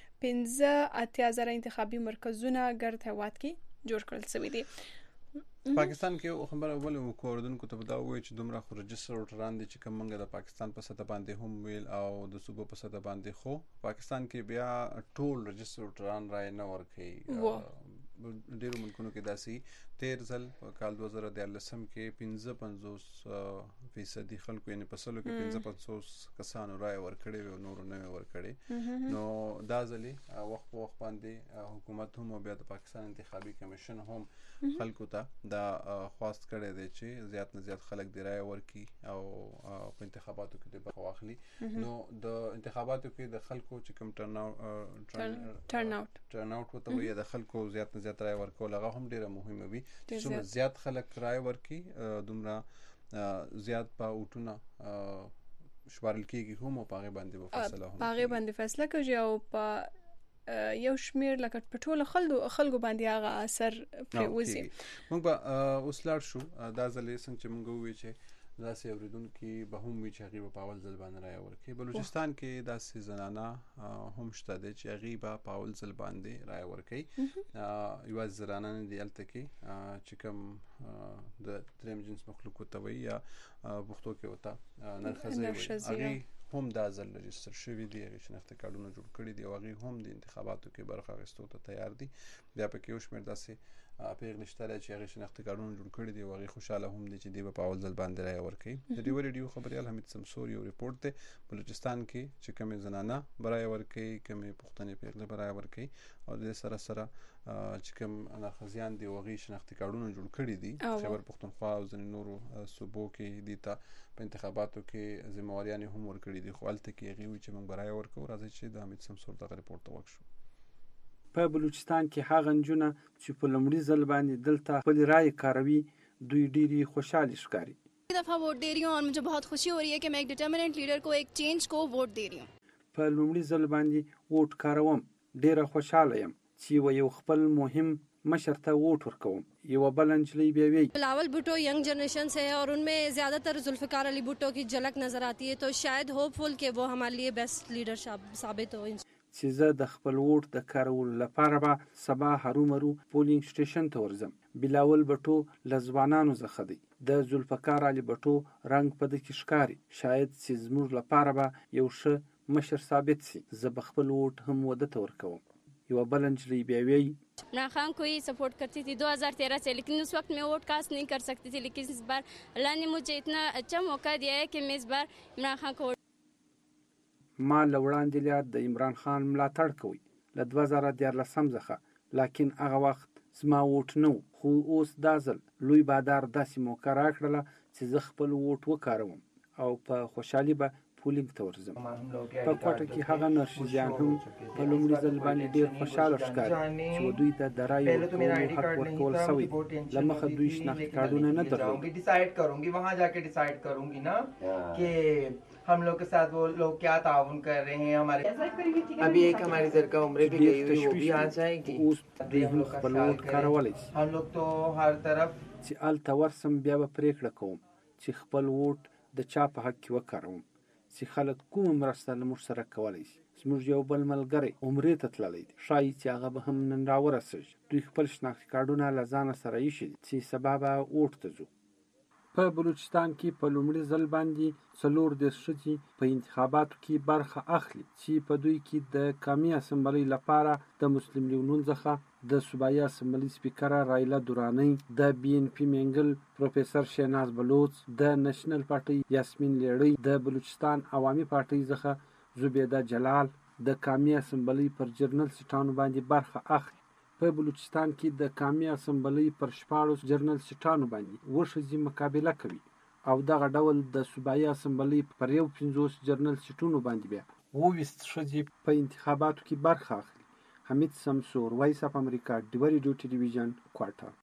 پنځه اتیا زر انتخابي مرکزونه ګرد هواد کې جوړ کړل شوي دي. پاکستان کې خبره ول وکوردن کو ته دا وایي چې دومره خو رجستر وټران دي چې کومه د پاکستان په سطح باندې هم ویل او د صوبو په سطح باندې خو پاکستان کې بیا ټول رجستر وټران راي نه ورکي ډیرو ملکونو کې داسي تیر ځل کال دو هزار ديارلسم کې پنځه پنځوس فیصد خلکو یعنی په سلو کې پنځه پنځوس کسانو راي ورکړي او نور نه ورکړي نو دا ځلې وخت په وخت باندې حکومت هم بیا د پاکستان انتخابي کمیشن هم خلکو ته دا خواست کړی دی چې زیات نه زیات خلک دی راي ورکي او په انتخاباتو کې د برخه واخلي. نو د انتخاباتو کې د خلکو چې کوم ټرن اوټ ټرن اوټ ټرن اوټ وته وي د خلکو زیات نه زیات راي ورکول هغه هم ډیره مهمه وي چې څومره زیات خلک راي ورکي دومره زیات په اوټونه شوارل کېږي هم په هغه باندې په فیصله هم په هغه باندې فیصله کوي او په یو شمیر لکه په ټوله خلکو خلکو باندې هغه اثر پروزي. موږ به اوس لاړ شو دا ځلې څنګه چې موږ وی چې داسې اوریدونکو به هم وی چې هغه په اول ځل باندې راي ورکي. بلوچستان کې داسې زنانه هم شته چې هغه په اول ځل باندې راي ورکي یو زنانه دی الته کې چې کوم د دریم جنس مخلوق ته وي یا پښتو کې وتا نرخزي هغه هم دا ځل رجستر شوی دی هغه شناخته کارتونه جوړ کړی دی او هغه هم د انتخاباتو کې برخه اخیستو ته تیار دي. بیا په کې وشمیر داسې پیغلې شته چې هغه شناخته کارتونه جوړ کړی دی او هغه خوشاله هم دي چې دی په اول ځل باندې راي ورکي. د ډیو ریډیو خبريال حمید سمسور یو ریپورت دی بلوچستان کې چې کوم زنانه برای ورکي کوم پښتنې پیغلې برای ورکي او د سره سره چې کوم انخزيان دی وغي شناخته کارتونه جوړ کړی دي خبر پښتونخوا او ځینې نورو صوبو کې دي ته په انتخاباتو کې ذمہواریان هم ورکړي دي خو الته کې هغه وی چې موږ برای ورکو راځي چې د حمید سمسور دغه ریپورت ته وښو. په بلوچستان کې هغه نجونه چې په لومړي ځل باندې دلته خپل رائے کاروي دوی ډېری خوشاله ښکاري. دفعہ वोट दे रही हूं और मुझे बहुत खुशी हो रही है कि मैं एक डिटरमिनेंट लीडर को एक चेंज को वोट दे रही हूं. په لومړي ځل باندې ووټ کاروم ډېره خوشاله یم چې یو خپل مهم مشر ته ووټ ورکوم. یوه بله نجلۍ بیا وایي بلاول भुट्टो यंग जनरेशन से है और उनमें ज़्यादातर जुल्फ़िकार अली भुट्टो की झलक नज़र आती है, तो शायद होपफुल कि वो हमारे लिए बेस्ट लीडर साबित हो. چې زه د خپل ووټ د کارولو لپاره به سبا هرومرو پولینګ سټیشن ته ورځم. بلاول بټو له ځوانانو څخه دی. د ذوالفقار علي بټو رنګ په ده کې ښکاري. شاید چې زموږ لپاره به یو ښه مشر ثابت سي. زه به خپل ووټ هم وده ته ورکوم. یوه بله نجلۍ بیا وایي عمران خان को ही सपोर्ट करती थी दो हज़ार तेरह से, लेकिन उस वक्त मैं वोट कास्ट नहीं कर सकती थी. लेकिन इस बार अल्लाह ने मुझे इतना अच्छा मौका दिया है कि मैं इस बार इमरान खान को ما له وړاندې له د عمران خان ملاتړ کوي له دوه زره دیارلسم څخه، لکن هغه وخت زما ووټ نه و. خو اوس دا ځل لوی بادار داسې موقع راکړله چې زه خپل ووټ وکاروم او په خوشحالي به پولینګ ته ورځم. په کوټه کې هغه نرشیزیان هم په لومړي ځل باندې ډېر خوشحاله ښکاري چې دوی ته د رایې ورکولو حق ورکول شوی دی. له مخه دوی شناختی کارډونه نه درلودل. डिसाइड करूंगी वहाँ जाके डिसाइड करूंगी ना कि हम लोग के साथ वो लोग क्या ताउन कर रहे हैं. हमारे अभी एक हमारी सर का उम्र भी गई हुई, वो भी आ जाएगी. हम लोग तो हर तरफ چې الته ورسم بیا به پریکړه کوم چې خپل ووټ د چا په حق کې وکاروم، چې خلک کومه مرسته له موږ سره کولی شي. زموږ یو بل ملګری عمرې ته تللی دی، ښایي چې هغه به هم نن راورسېږي. دوی خپل شناختي کارډونه له ځانه سره ایښي دي چې سبا به ووټ ته ځو. په بلوچستان کې په لومړي ځل باندې څلور دېرش ښځې په انتخاباتو کې برخه اخلي چې په دوی کې د قومي اسمبلۍ لپاره د مسلم لیگ نون څخه د صوبایي اسمبلۍ سپیکره رایلا دورانۍ، د بي ان پي مینګل پروفیسر شهناز بلوچ، د نشنل پارټۍ یاسمین لیړۍ، د بلوچستان عوامي پارټۍ څخه زبیده جلال د قومي اسمبلۍ پر جرنل سیټانو باندې برخه اخلي. په بلوچستان کې د قومي اسمبلۍ پر شپاړس جرنل سیټانو باندې اووه ښځې مقابله کوي او دغه ډول د صوبایي اسمبلۍ پر یو پنځوس جرنل سیټونو باندې بیا اووه ویشت ښځې په انتخاباتو کې برخه اخلي. حمید سمسور، وایس اف امریکا، ډیوري ډیو ټلویزیون، کوټه.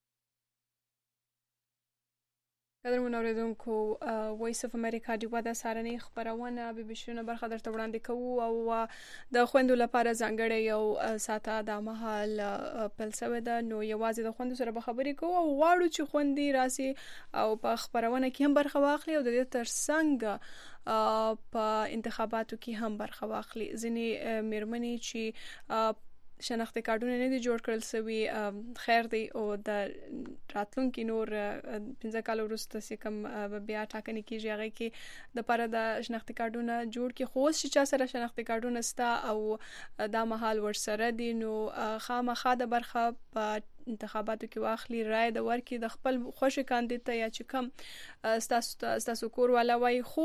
قدرمن اوریدونکو، وایس اف امریکا ډیوا د سارنۍ خبرونه به بشرونه برخه درته وړاندې کوو او د خويندو لپاره ځانګړی یو ساته د مهال پل سوی ده. نو یوازې د خويندو سره به خبرې کوو او غواړو چې خويندې راسي او په خبرونه کې هم برخه واخلي او د دې ترڅنګ په انتخاباتو کې هم برخه واخلي. ځینې میرمنې چې شناختی کارډونه نه دي جوړ کړل سوي، خیر دی او د راتلونکي نور پنځه کال وروسته چې کوم بیا ټاکنې کیږي هغه کې د پاره د شناختی کارډونه جوړ کې خو چې چا سره شناختی کارډونه ستا او دا مهال ورسره دي نو خامخا د برخه په انتخاباتو کې واخلي، رای د ورکي د خپل خوښ کاندید ته یا چې کوم ستاسو ستاسو کور والا وای. خو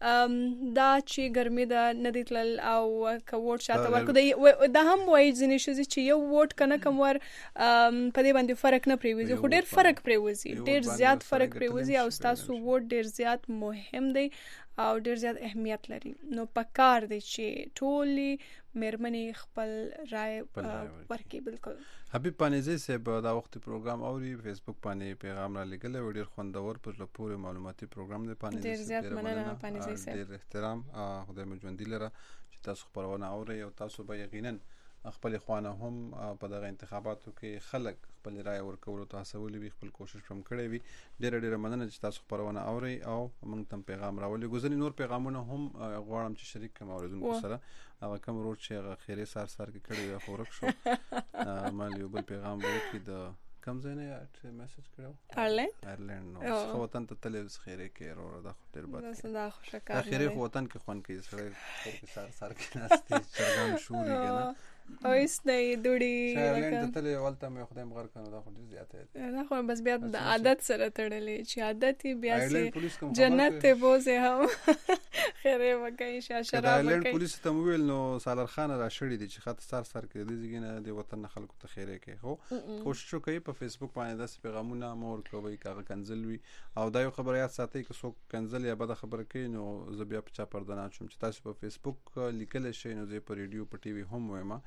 دا چې ګرمي ده نه دی تلل او که ووټ شاته ورکو دا هم وایي ځینې ښځې چې یو ووټ کنه کم ور په دې باندې فرق نه پریوزي، خو ډېر فرق پریوزي، ډېر زیات فرق پریوزي او ستاسو ووټ ډېر زیات مهم دی او ډېر زیات اهمیت لري. نو پکار دی چې ټولي مېرمنې خپل رای ورکړي. بالکل حبیب پانیزی صاحب دا وخت پروګرام اوري فیسبوک باندې پیغام را لګل او ډېر خوندور پر لپاره معلوماتي پروګرام دی. پانیزی ډېر زیات مننه پانیزی صاحب، ډېر احترام، خدای مو ژوندي لره چې تاسو خبرونه اوري او تاسو به یقینا خپل خوانه هم په دغه انتخاباتو کې خلک خپل رای ورکولو ته هڅولي وي، خپل کوشش هم کړی وي. ډېر ډېر مننه چې تاسو خبرونه اوري او موږ ته پیغام راولي. ګوزنی نور پیغامونه هم غواړم چې شریک کړم اوریدونکو سره. هغه کوم روټ چې هغه خیره سار سار کې کړی وي خو ورک شو. مال یو بل پیغام وکړي د کم ځای نه یا میسج کړو ایرلند ایرلند نو خو وطن ته تلې خیره کې ورو دا خو ډېر بد دا خوشا کار خیره خو وطن کې خوان کې سره خو سار سار کې ناشتي چرګان شوري کنه او اس نه دوړي ایرلند ته تلې ولته مې خدای مغر کنه دا خو ډېر زیاته ده. دا خو بس بیا د عادت سره تړلې چې عادت بیا سي جنت ته بوزه هم خیره وکای شاشره وکای. ایرلند پولیس ته مویل نو سالر خان را شړې دي چې خاطر سار سار کې دي ځګنه د وطن خلکو ته خیره کې هو کوشش کوي په فیسبوک باندې داس پیغامونه مور کوي کاغه کنزل وي او دا یو خبريات ساتي که څوک کنزل یا بده خبر کوي نو زه بیا په چا پردانه چوم چې تاسو په فیسبوک لیکل شي نو زه په ریډیو په ټي وي هم وایم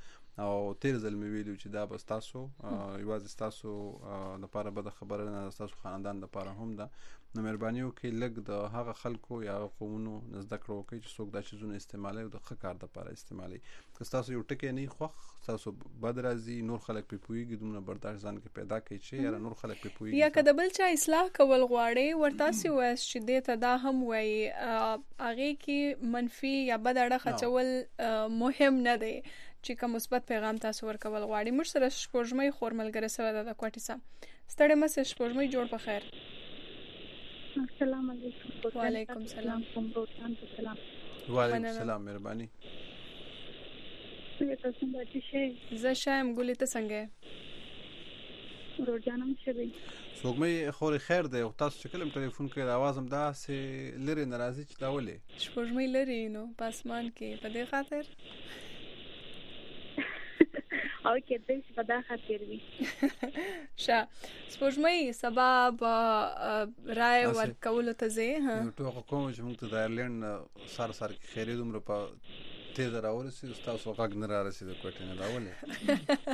او تیر ځل مې ویلو چې دا به ستاسو یوازې ستاسو لپاره به د خبره نه ستاسو خاندان لپاره هم ده. نو مهرباني وکړئ لږ د هغه خلکو یا قومونو نه زده کړه وکړئ چې څوک دا چیزونه استعمالوي او د ښه کار دپاره استعمالوي. که ستاسو یو ټکی نه وي خوښ، ستاسو بد راځي، نور خلک پرې پوهېږي، دومره برداشت ځان کې پیدا کړئ چې یاره نور خلک پرې پوهېږي. یا که د بل چا اصلاح کول غواړئ ورته داسې ووایاست چې دې ته دا هم وایي هغې کې منفي یا بد اړخ اچول مهم نه دی چې کوم مثبت پیغام تاسو ورکول غواړي. موږ سره شپوږمۍ خور ملګرې سوې ده د کوټې څخه. ستړې مه سئ شپوږمۍ، جوړ په خیر. السلام علیکم. وعلیکم السلام. السلام. وعلیکم السلام. مهرباني. زه څنګه چې زه شایم ګولې ته څنګه روزانه مشبي سوګمې خوري خیر دی. او تاسو چې کلم ټلیفون کوي د आवाज هم دا سه لری ناراضي چې دا ولې شپږمې لري نو پاسمان کې په دې خاطر او کې دې په دا خاطر وي شا سپوږمۍ سبب رائے ورکول ته زه ها نو ټوګه کوم چې موږ ته د ایرلند سار سار کې خیرې دومره په تیز راورسي تاسو غږ نه را رسیدو کوټه نه راولې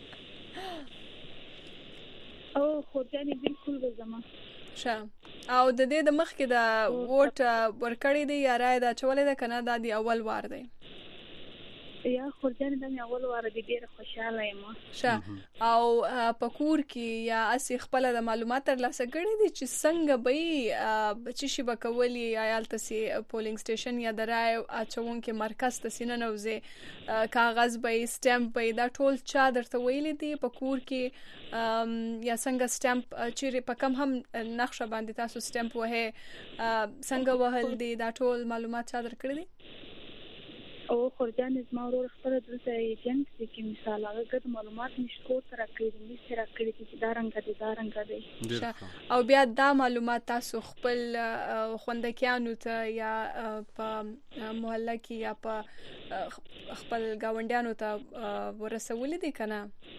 او خو ځانې بالکل به زما شا او د دې د مخ کې د ووټ ورکړې دی یا رائے دا چولې ده کنه دا دی اول وار دی یا خورجان د اول واره د ډیره خوشاله یم شه او پکور کې یا اسی خپل د معلومات تر لاسه کړی دي چې څنګه به چې شی بکولي عیال تاسو پولینګ سټیشن یا درای اچون کې مرکز تاسو نه نوځي کاغذ به سټمپ به دا ټول چا درته ویلي دي پکور کې یا څنګه سټمپ چې په کم هم نقشه باندې تاسو سټمپ وه څنګه وهل دي دا ټول معلومات چا درکړي دي او خورجان زما ورور خپل دلته ایجنټ دی کې مثال هغه ګډ معلومات نشو تر کړی دي سره کړی چې دا رنګ دی دا رنګ دی او بیا دا معلومات تاسو خپل خوندکیانو ته یا په محله کې یا په خپل گاونډیانو ته ورسول دي کنه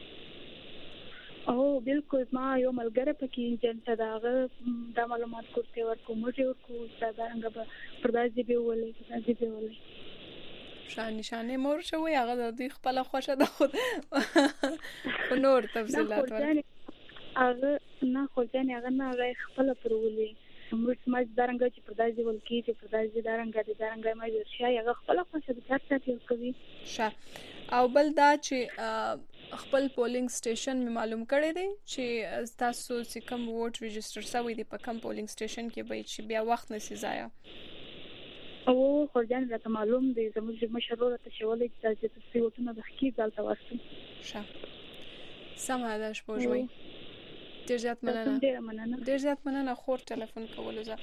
او بالکل ما یو ملګری پکې ایجنټ داغه دا معلومات کوته ورکو موږ ورکو دا رنګ په پردازي به ولې پردازي به ولې شان نشانه مور شوی هغه د دوی خپل خوښه ده خود نور تفصيلات ورته هغه نه خو ځنه هغه نه راي خپل پرولې موږ سمج درنګ چې پردازي ولکی چې پردازي درنګ دي درنګ ما د شای هغه خپل خوښه ده چې تاسو کوي شه او بل دا چې خپل پولینګ سټیشن می معلوم کړی دی چې تاسو چې کوم ووټ ريجستره سوی دی په کوم پولینګ سټیشن کې به چې بیا وخت نسی ضایع او خورجان راته معلوم دی زموږ مشرور ته شولې چې تاسو وټونه د حقیقت دلته ورسې شه سمه ده شپږمې ډېر زیات مننه ډېر زیات مننه خور ټلیفون کول زه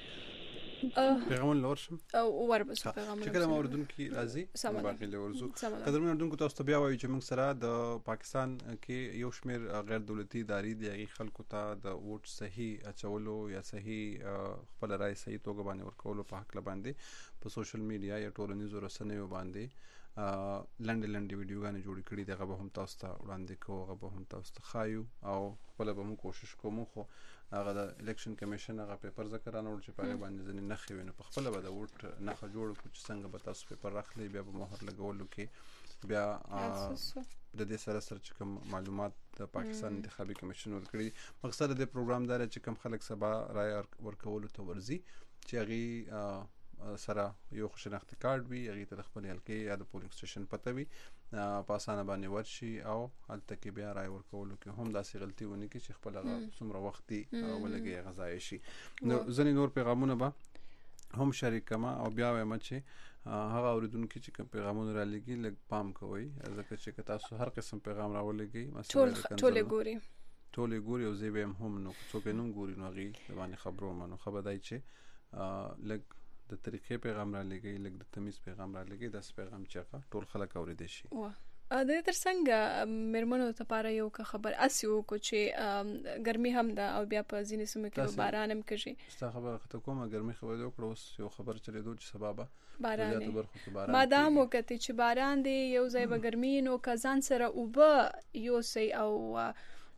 پیغام لورشم او وربس پیغام چې کله موردون کې راځي باقي له قدرمن اردن کو تاسو ته بیا وایي چې موږ سره د پاکستان کې یو شمیر غیر دولتي ادارې دی هغه خلکو ته د ووټ صحیح اچولو یا صحیح خپل رائے صحیح توګه باندې ورکولو په حق باندې په سوشل میډیا یا ټولنیزو رسنیو باندې لنډ لنډ ویډیوګانې جوړ کړي دي. هغه به هم تاسو ته وړاندې کوو، هغه به هم تاسو ته خایو او خپل به موږ کوشش کوو خو هغه د الیکشن کمیشن هغه پیپر ذکر نه ول چې په باندې ځنې نخې ویني په خپل به د ووټ نخ جوړ کو چې څنګه به تاسو پیپر راخلي بیا به مهر لګولو کې بیا د دې سره سره چې کوم معلومات د پاکستان انتخابي کمیشن ورکړي. مقصد د پروګرام دا چې کوم خلک سبا رائے ورکولو ته ورزي چې هغه سره یو خوشناختی کارت وي هغه ته خپل حلقې یا د پولینګ سټیشن پته وي په اسانه باندې ورشي او هلته کې بیا رائے ورکولو کې هم داسې غلطي ونه کې چې خپل هغه څومره وخت دی ولګي غذای شي. نو ځنې نور پیغامونه به هم شریک کما او بیا وایم چې هغه اوریدونکو چې کوم پیغامونه را لګي لږ پام کوئ ځکه چې تاسو هر قسم پیغام راولګي مثلا ټول ګوري ټول ګوري او زه به هم نو څوک نوم ګوري نو غي باندې خبرو منو خبردای چې لږ د طریقې پیغام را لګي لګ د تمیز پیغام را لګي د پیغام چې ټول خلک اوریدي شي. وا د دې تر څنګه مرمنو ته پاره یو کا خبر اسیو کو چې ګرمي هم ده او بیا په ځینې سیمو کې باران هم کوي. ستا خبره ته کومه ګرمي خبر وکړو اوس یو خبر چلی دوه چې سبب باران ما دا مو کته چې باران دی یو ځای به ګرمي نو کزان سره او به یو سي او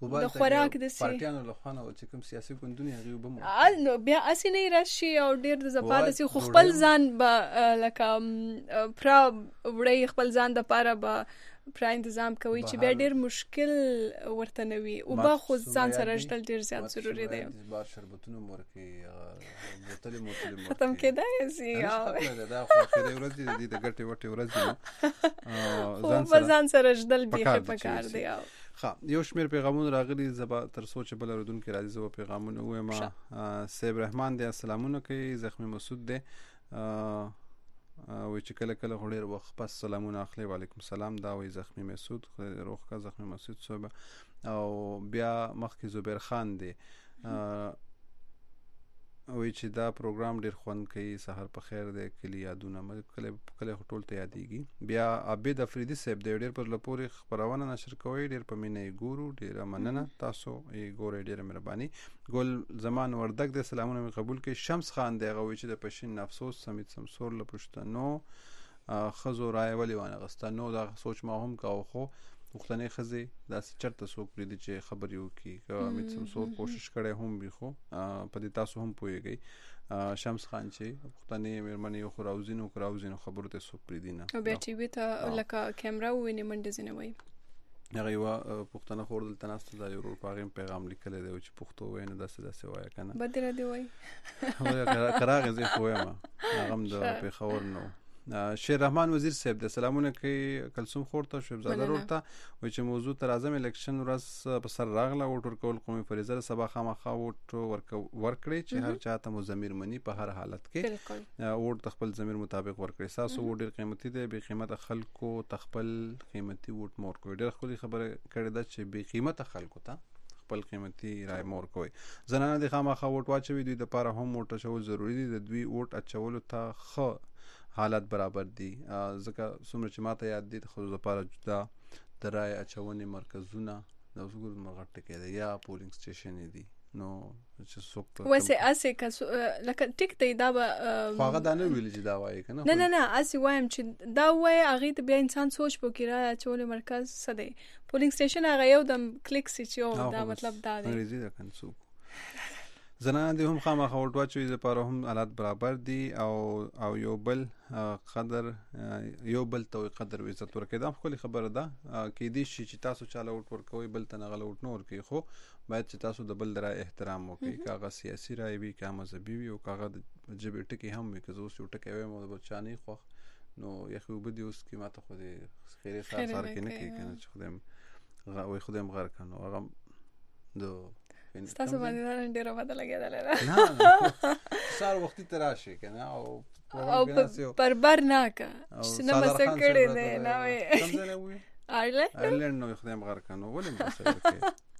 د خوراک د سي پارټیانو له خوا نه چې کوم سیاسي ګوندونه هغه وبم نو بیا اسی نه راشي او ډیر د زپاده سي خو خپل ځان به لکه پرا وړي خپل ځان د پاره به پرا تنظیم کوي چې بیا ډیر مشکل ورته نوي او با خو ځان سره ژل ډیر زیات ضروری دی بار شربتونه مورکي بوتل موتل ختم کېدای سي دا خو خیره ورځ دي د ګټي وټي ورځ دي ځان سره ژل به پکار دی ها یو شمیر پیغامونه راغلي زبا تر سوچ بل ردون کې راځي زو پیغامونه وې ما سیب رحمان دی السلامونه کوي زخمی مسعود دی وی چې کله کله غوړې وخت پس سلامونه اخلي وعلیکم السلام دا وی زخمی مسعود روح کا زخمی مسعود صوبه او بیا مخکې زبیر خان دی وی چې دا پروګرام ډیر خوند کوي سحر په خیر دی کلی یادونه مې کله کله ټول ته یادېږي بیا عبید افریدي صاحب دی ډیر پر لپوري خبرونه نشر کوي ډیر په مینه ګورو ډیر مننه تاسو یې ګورې ډیر مهرباني ګل زمان وردک د سلامونه مې قبول کړي شمس خان دی غوي چې د پښین افسوس سمیت سمسور لپښتنو خزو رای ولی وانه غستنو دا سوچ ما هم کاو خو وختنې خزي داسې چرته څوک پرې چې خبر یو کی امید سمسور کوشش کړي هم به خو په دې تاسو هم پويږئ شمس خان چې وختنې مېرمنې یو خراوزینو خراوزینو خبرو ته څوک پرې دینه او بیا ټي وي ته لکه کیمرا ویني منډه زنه وای هغه یو پښتنه خوردل تناست دا یو پیغام پیغام لیکل دی چې پښتو ویني داسې داسې وای کنه بدره دی وای کراغه زه خویم هغه د پیښور نو شیر رحمان وزیر صاحب د سلامونه کوي کلثوم خورته شهبزاده ورته وای چې موضوع تر اعظم الیکشن ورځ په سر راغله ووټ ورکول قومي فریضه سبا خامخا ووټ ورکړي چې هر چاته مو ضمیر منی په هر حالت کې ووټ خپل ضمیر مطابق ورکړي تاسو ووټ ډیر قیمتي دی به قیمته خلکو تخپل قیمتي ووټ مور کوي ډیر خولي خبره کړې ده چې به قیمته خلکو ته خپل قیمتي رای مور کوي زنانه د خامخا ووټ واچوي دوی د لپاره هم ووټ اچول ضروری دي د دوی ووټ اچولو ته خو حالت برابر دي ځکه څومره چې ماته یاد دي خو لپاره جدا د رای اچونې مرکزونه د وګور مرغټ کې دی یا پولینګ سټیشن دي نو چې څوک وسه اسه ک لکه ټیک ته دا به هغه دا نه ویل چې دا وایي کنه نه نه نه اسه وایم چې دا وایي هغه ته بیا انسان سوچ پکې را اچولې مرکز څه دی پولینګ سټیشن هغه یو د کلیک سچو دا مطلب دا دی انګریزي دا کنه څوک زنانه دي هم خامخا وټ واچوي لپاره هم حالات برابر دي او او یو بل قدر یو بل ته قدر او عزت ورکړي دا خو خبره ده کې دي چې تاسو چاله وټ ورکوي بل ته نه غل وټ نور کوي خو باید چې تاسو د بل درا احترام وکړي کاغه سیاسي رائے وي کا مذهبي وي او کاغه جبه ټکی هم وي که زو سو ټکی وي مو بچانی خو نو یخو بدی اوس کی ماته خو دې خیره سار سار کې نه کې کنه چې خدام غوي خدام غر کنه هغه دو تاسو باندې ډېر وخت لګیدل نه سار وخت تراشي کنه او او پر بر نه کا شنو مسه کړي نه نه وي ایرلند نو خدام غر کنه ولې مسه کې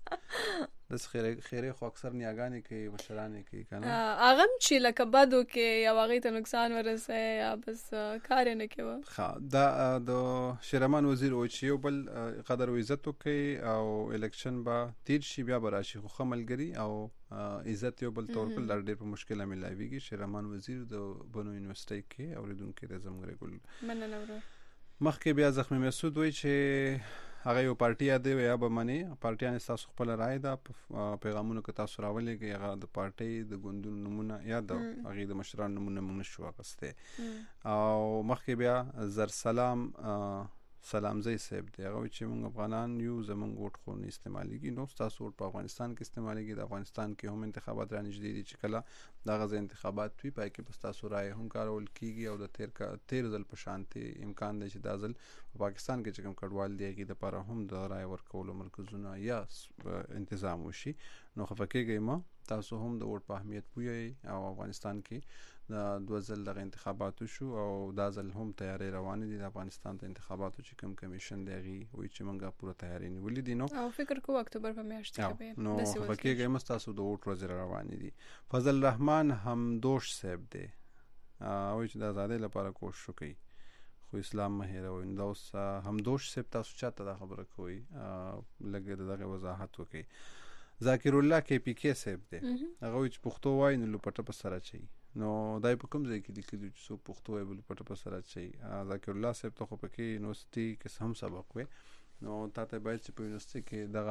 د خیره خیره خو اکثر نیاګانی کې مشرانی کې کنه اغم چې لکه بادو کې یا واغې ته نقصان ورسه یا بس کار نه کوي ها دا د شرمان وزیر او چې یو بل قدر او عزت کوي او الیکشن با تیر شي بیا براشي خو خملګری او عزت یو بل تور کول ډېر په مشکله ملایويږي شرمان وزیر د بنو یونیورسيټي کې اوریدونکو د زمغری ګل مننه ورو مخکې بیا زخمی مسعود وای چې هغه یو پارټي دی یا به منی پارټیان تاسو خپل رائے دا پیغامونه که تاسو راولې کې هغه د پارټي د ګوندونو نمونه یا د هغه د مشران نمونه موږ شو اغسته او مخکې بیا زر سلام سلام زئی صاحب دی هغه چې موږ افغانان یو زمونږ ووټ خو نه استعماليږي نو تاسو ووټ په افغانستان کې استعماليږي د افغانستان کې هم انتخابات را نږدې دي چې کله دا غزه انتخابات وي پای کې بس تاسو رائے هم کارول کیږي او د تیر کا تیر ځل په شانتي امکان دی چې دا ځل په پاکستان کې چې کوم کډوال دیږي د لپاره هم د رائے ورکولو مرکزونه یا تنظیم وشي نو خفکهږي ما تاسو هم د ووټ په اهمیت پوي او افغانستان کې د دوه ځل د انتخاباتو شو او دا ځل هم تیاری روان دي د افغانستان د انتخاباتو چې کوم کمیشن دیږي وایي چې موږ پوره تیاری نیولې دي نو او فکر کوم اکتوبر په میاشت کې به نو خفکهږي مستاسو د ووټ ورځ روان دي فضل الرحمن همدوش صاحب دی او چې د آزادۍ لپاره کوشش کوي خو اسلام مه هیروي نو اوس همدوش صاحب تاسو چاته دا خبره کوي لګي دغه وضاحت وکړي ذاکر الله کې پی کې صاحب دی هغه چې پښتو وای نو لپټه په سره چي نو دای په کوم ځای کې لیکلي چې څو پښتو وای بل پټه په سره چي ذاکر الله صاحب ته خو پکې یونیورسيټي کې هم سبق وي نو تاسو باید چې په یونیورسيټي کې دغه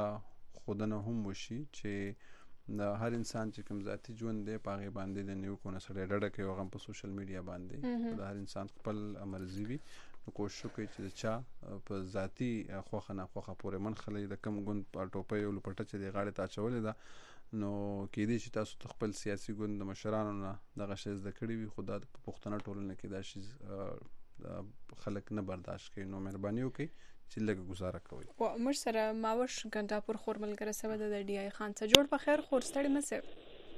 خودنه هم وشي چې د هر انسان چې کوم ذاتي ژوند دی په هغې باندې د نیوکو نه سړی ډډه کوي او هغه په سوشل میډیا باندې د هر انسان خپل مرضي وي نو کوشش وکړئ چې د چا په ذاتي خوښه ناخوښه پورې منخلئ د کم ګوند په ټوپۍ او لپټه چې د غاړې ته اچولې ده نو کېدای شي تاسو ته خپل سیاسي ګوند د مشرانو نه دغه شی زده کړي وي خو دا په پښتنه ټولنه کې دا شی خلک نه برداشت کوي نو مهرباني وکړئ چې لږه ګزاره کوئ. موږ سره ماوش ګنډاپور خور ملګری سوی ده د ډي آی خان څخه. جوړ په خیر خور ستړي مه سئ.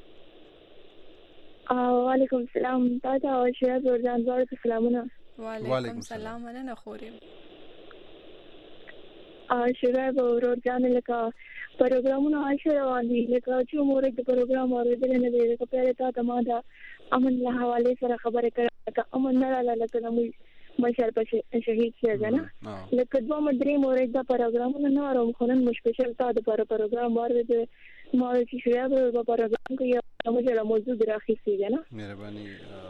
وعلیکم السلام. تا ته او شیراز ورجان دواړو ته سلامونه. وعلیکم السلام. مننه خورې. شیراز ورجان لکه پروګرامونه عايشه روان دي لکه چې مور د پروګرام اورېدل نه دی لکه پیره تا ته ما دا امن له حواله سره خبره کړه امن نه لاله لکه نو مشر په شهید شه نه لکه دوه مدري مور د پروګرامونه نه اورم خو نن مشکل تا د پروګرام ورته ما چې شیراز په پروګرام کې یو مجله موضوع راخیږي نه مهرباني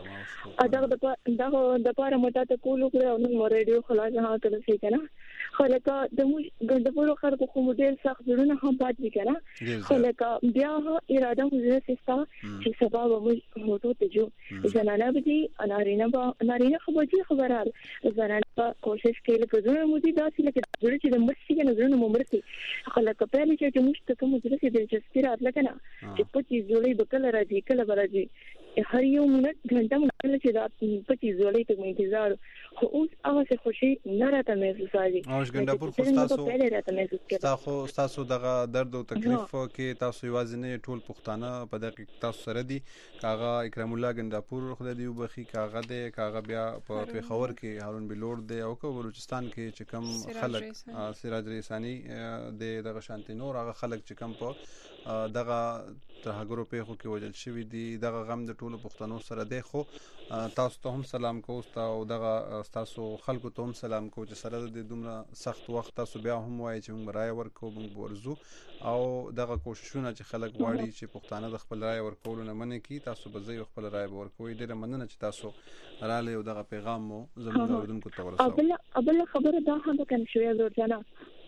دا د دا د پاره مته ته کولو کړو نو ریډیو خلاص نه کړل شي کنه خو لکه د موږ ګډپورو خلکو خو مدیر سخت جوړونه هم پات دي کنه خو لکه بیا اراده مو سستا چې سبب موږ موټو ته جو زنانه به انارینه به انارینه خبري خبره زنانه کوشش کوي چې زونه مو دي داسې لکه جوړ چې د مرسي کنه زونه مو مرسي خو لکه په لې چې موږ ته کوم درسي د چسپیرات لکنه چې پچی جوړي بکل راځي کله راځي هر یو منټ غنټه مونږ چې دا پچی جوړي ته انتظار خو اوس هغه څه خوشي نه راته محسوسایي اوس ګنډاپور خو تاسو تاسو تاسو دغه درد او تکلیف کې تاسو یوازې نه ټول پښتانه په دغه تاسو سره دي کاغه اکرام الله ګنډاپور خدای دی وبخي کاغه دی کاغه بیا په پیښور کې هارون بلوړ دی او په بلوچستان کې چې کم خلک سراج ریسانی د دغه شانتي نور هغه خلک چې کم په دغه ترهګرو پیښو کې وجل شوی دي دغه غم د ټولو پښتنو سره دی خو تاسو ته هم سلام کوم او دغه تاسو خلکو ته هم سلام کوم چې سره د دومره سخت وخت تاسو بیا هم وایي چې موږ رائے ورکو موږ ورزو او دغه کوششونه چې خلک واړي چې پښتانه د خپل رائے ورکول نه منې کی تاسو به زه خپل رائے ورکوي ډیره مننه چې تاسو رااله او دغه پیغام مو زموږ اوردونکو ته ورسوي. ابل ابل خبره دا هم کنه شوی ورځنه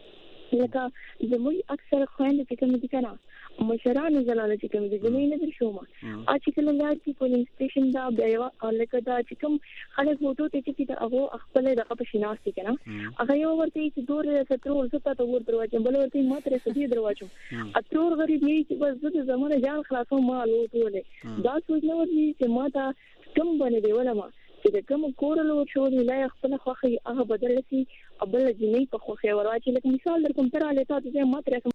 لکه زموږ اکثر خويند چې کوم دي کنه مشرانو زلاله چې کوم دي زمين نه شوما ا چې کله لار کې پولیس سټیشن دا بیا لکه دا چې کوم خلک وټو ته چې دا هغه خپل دغه په شناستي کنه هغه یو ورته چې دور سترول څه ته ور دروازه بل ورته ماته سدي دروازه اترور غریب یې چې بس د زمانه جان خلاصو مال وټولې دا سوچ نه ورځي چې ماته کم باندې دی ولا ما چې کوم کورلو شو دی لا خپل خوخي هغه بدل شي ابل جنې په خوخي ورواچي لکه مثال در کوم تر اله تاسو ماته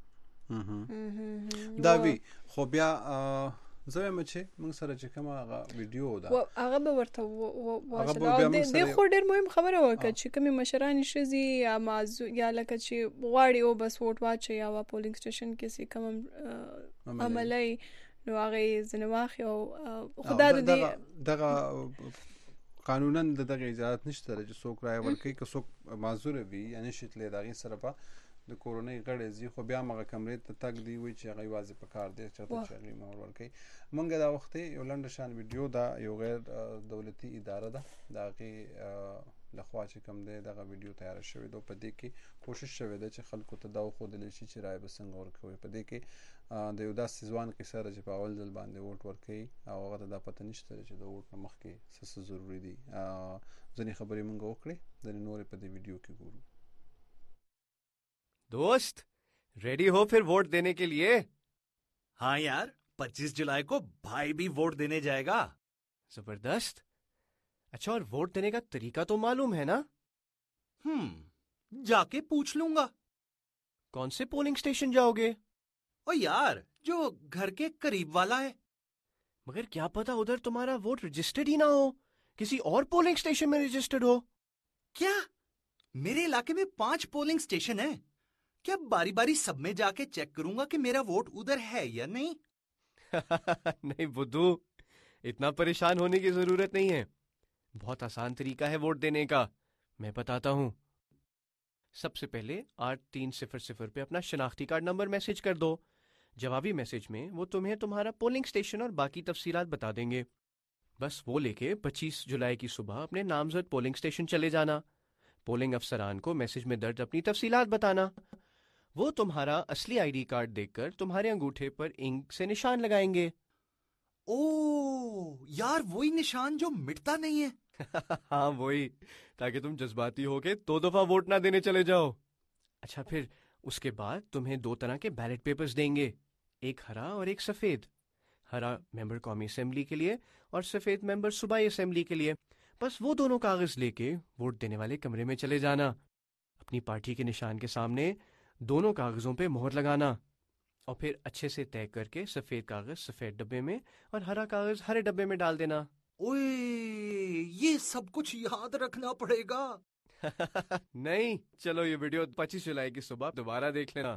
دا وی خو بیا زه هم چې موږ سره چې کومه هغه ویډیو ده هغه به ورته واچو د خو ډېر مهم خبره وکړه چې کومې مشران شزي یا مازو یا لکه چې غواړي او بس ووټ واچي یا وا پولینګ سټیشن کې سي کوم عملي نو هغه زنواخي او خدای دې دغه قانونا دغه اجازه نشته چې څوک راي ورکړي که څوک معذور وي یعنی شتلې دغه سره په د کورونی غړې زی خو بیا مغه کمرې ته تک دی وی چې هغه واځي په کار دی چې ته چغلی مور ورکي مونږه دا وخت یو لنډ شان ویډیو دا یو غیر دولتي اداره ده دا کې لخوا چې کم دی دغه ویډیو تیار شوی دوه په دې کې کوشش شوی دی چې خلکو ته دا خو د لشي چې رائے بسنګ ورکوي په دې کې د یو داسې ځوان کې سره چې په اول ځل باندې ووټ ورکوي او هغه ته دا پته نشته چې د ووټ مخ کې څه ضروری دي ځنې خبرې مونږ وکړې د نور په دې ویډیو کې ګورو. दोस्त रेडी हो फिर वोट देने के लिए? हाँ यार, पच्चीस जुलाई को भाई भी वोट देने जाएगा. जबरदस्त. अच्छा, और वोट देने का तरीका तो मालूम है ना? हम्म, जाके पूछ लूंगा. कौन से पोलिंग स्टेशन जाओगे? ओ यार, जो घर के करीब वाला है. मगर क्या पता उधर तुम्हारा वोट रजिस्टर्ड ही ना हो, किसी और पोलिंग स्टेशन में रजिस्टर्ड हो. क्या? मेरे इलाके में पांच पोलिंग स्टेशन है. क्या बारी बारी सब में जाके चेक करूंगा कि मेरा वोट उधर है या नहीं? नहीं बुद्धू, इतना परेशान होने की जरूरत नहीं है. बहुत आसान तरीका है वोट देने का, मैं बताता हूँ. सबसे पहले आठ तीन सिफर सिफर पे अपना शनाख्ती कार्ड नंबर मैसेज कर दो. जवाबी मैसेज में वो तुम्हें तुम्हारा पोलिंग स्टेशन और बाकी तफसीलात बता देंगे. बस वो लेके पच्चीस जुलाई की सुबह अपने नामजद पोलिंग स्टेशन चले जाना. पोलिंग अफसरान को मैसेज में दर्ज अपनी तफसीलात बताना. वो तुम्हारा असली आईडी कार्ड देखकर तुम्हारे अंगूठे पर इंक से निशान लगाएंगे। ओह यार, वही निशान जो मिटता नहीं है। हाँ वही, ताकि तुम जज्बाती होके दो दफा वोट ना देने चले जाओ। अच्छा, फिर उसके बाद तुम्हें दो तरह के बैलेट पेपर्स देंगे, एक हरा और एक सफेद। हरा मेंबर कौमी असेंबली के लिए और सफेद मेंबर सूबाई असेंबली के लिए। बस वो दोनों कागज लेके वोट देने वाले कमरे में चले जाना। अपनी पार्टी के निशान के सामने दोनों कागजों पे मोहर लगाना और फिर अच्छे से तय करके सफेद कागज सफेद डब्बे में और हरा कागज हरे डब्बे में डाल देना। ओए, ये सब कुछ याद रखना पड़ेगा। नहीं, चलो ये वीडियो पच्चीस जुलाई की सुबह दोबारा देख लेना।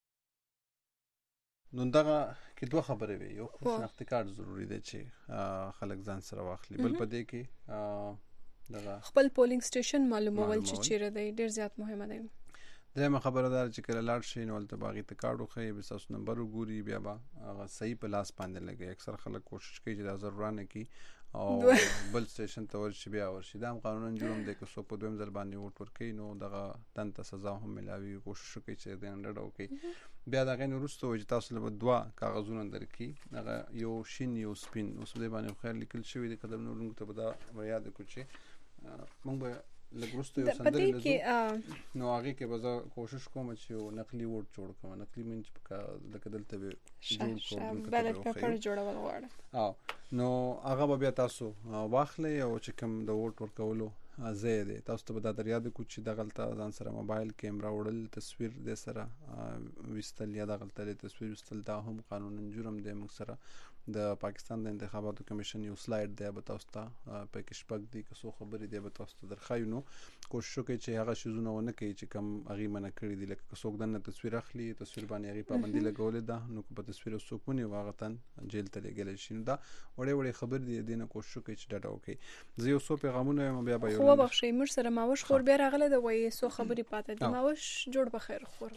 नोندغه کې دوه خبرې وي، یو شناختی کارت ضروری دی چې خلک ځان سره واخلي، بل پدې کې دغه خپل پولینګ سټیشن معلومول چې چیرې دی ډیر زیات مهمه دی. درېمه خبره دا چې کله لاړ شي نو ته باغی ته کارت وخی به تاسو نمبر وګوري، بیا به هغه صحیح په لاس باندې لګي. اکثر خلک کوشش کوي چې دا ضرورانه کی او بل سټیشن ته ورشي بیا ورشي. دا قانون جرم دی که څوک په دویم ځل باندې ووټ ورکوي نو دغه تن ته سزا هم ملاوي. کوشش کوي چې د نړۍ وکړي. بیا دا غین وروسته وي چې تاسو له دوه کاغذونه درکې، هغه یو شین یو سپین. اوس دې باندې خیر لیکل شوی دی، قدم نور موږ ته به دا یاد کړو چې موږ به لګروسته یو سندره لږ نو هغه کې به زه کوشش کوم چې یو نقلي ووټ جوړ کړم. نقلي من چې لکه دلته به جوړ کوم بیلټ پیپر جوړول غواړم او نو هغه به بیا تاسو واخلئ او چې کوم د ووټ ورکولو ځای دی تاسو ته به دا در یاد کړو چې دغلته ځان سره موبایل کیمرا وړل، تصویر د سره وستل یا دغلته تصویر وستل دا هم قانوني جرم دی. موږ سره د پاکستان د انتخاباتو کمیشن یو سلایډ دی به تاسو ته پکې شپږ دي که څو خبرې دی به تاسو ته درخایو. نو کوشش وکړئ چې هغه شیزونه ونه کوي چې کم هغه منع کړی دي. لکه څوک دنه تصویر اخلي، تصویر باندې هغه پابندي لګولې ده نو په تصویر څوک ونی واغه تن جیل ته لګل شي. دا وړې وړې خبرې دي، دینه کوشش وکړئ چې ډاډه وکړئ. زه یو څو پیغامونه بیا به یو خو بخښئ موږ سره ماوش خور بیا راغله د وایي څو خبرې پاتې دي. ماوش جوړ بخیر خور.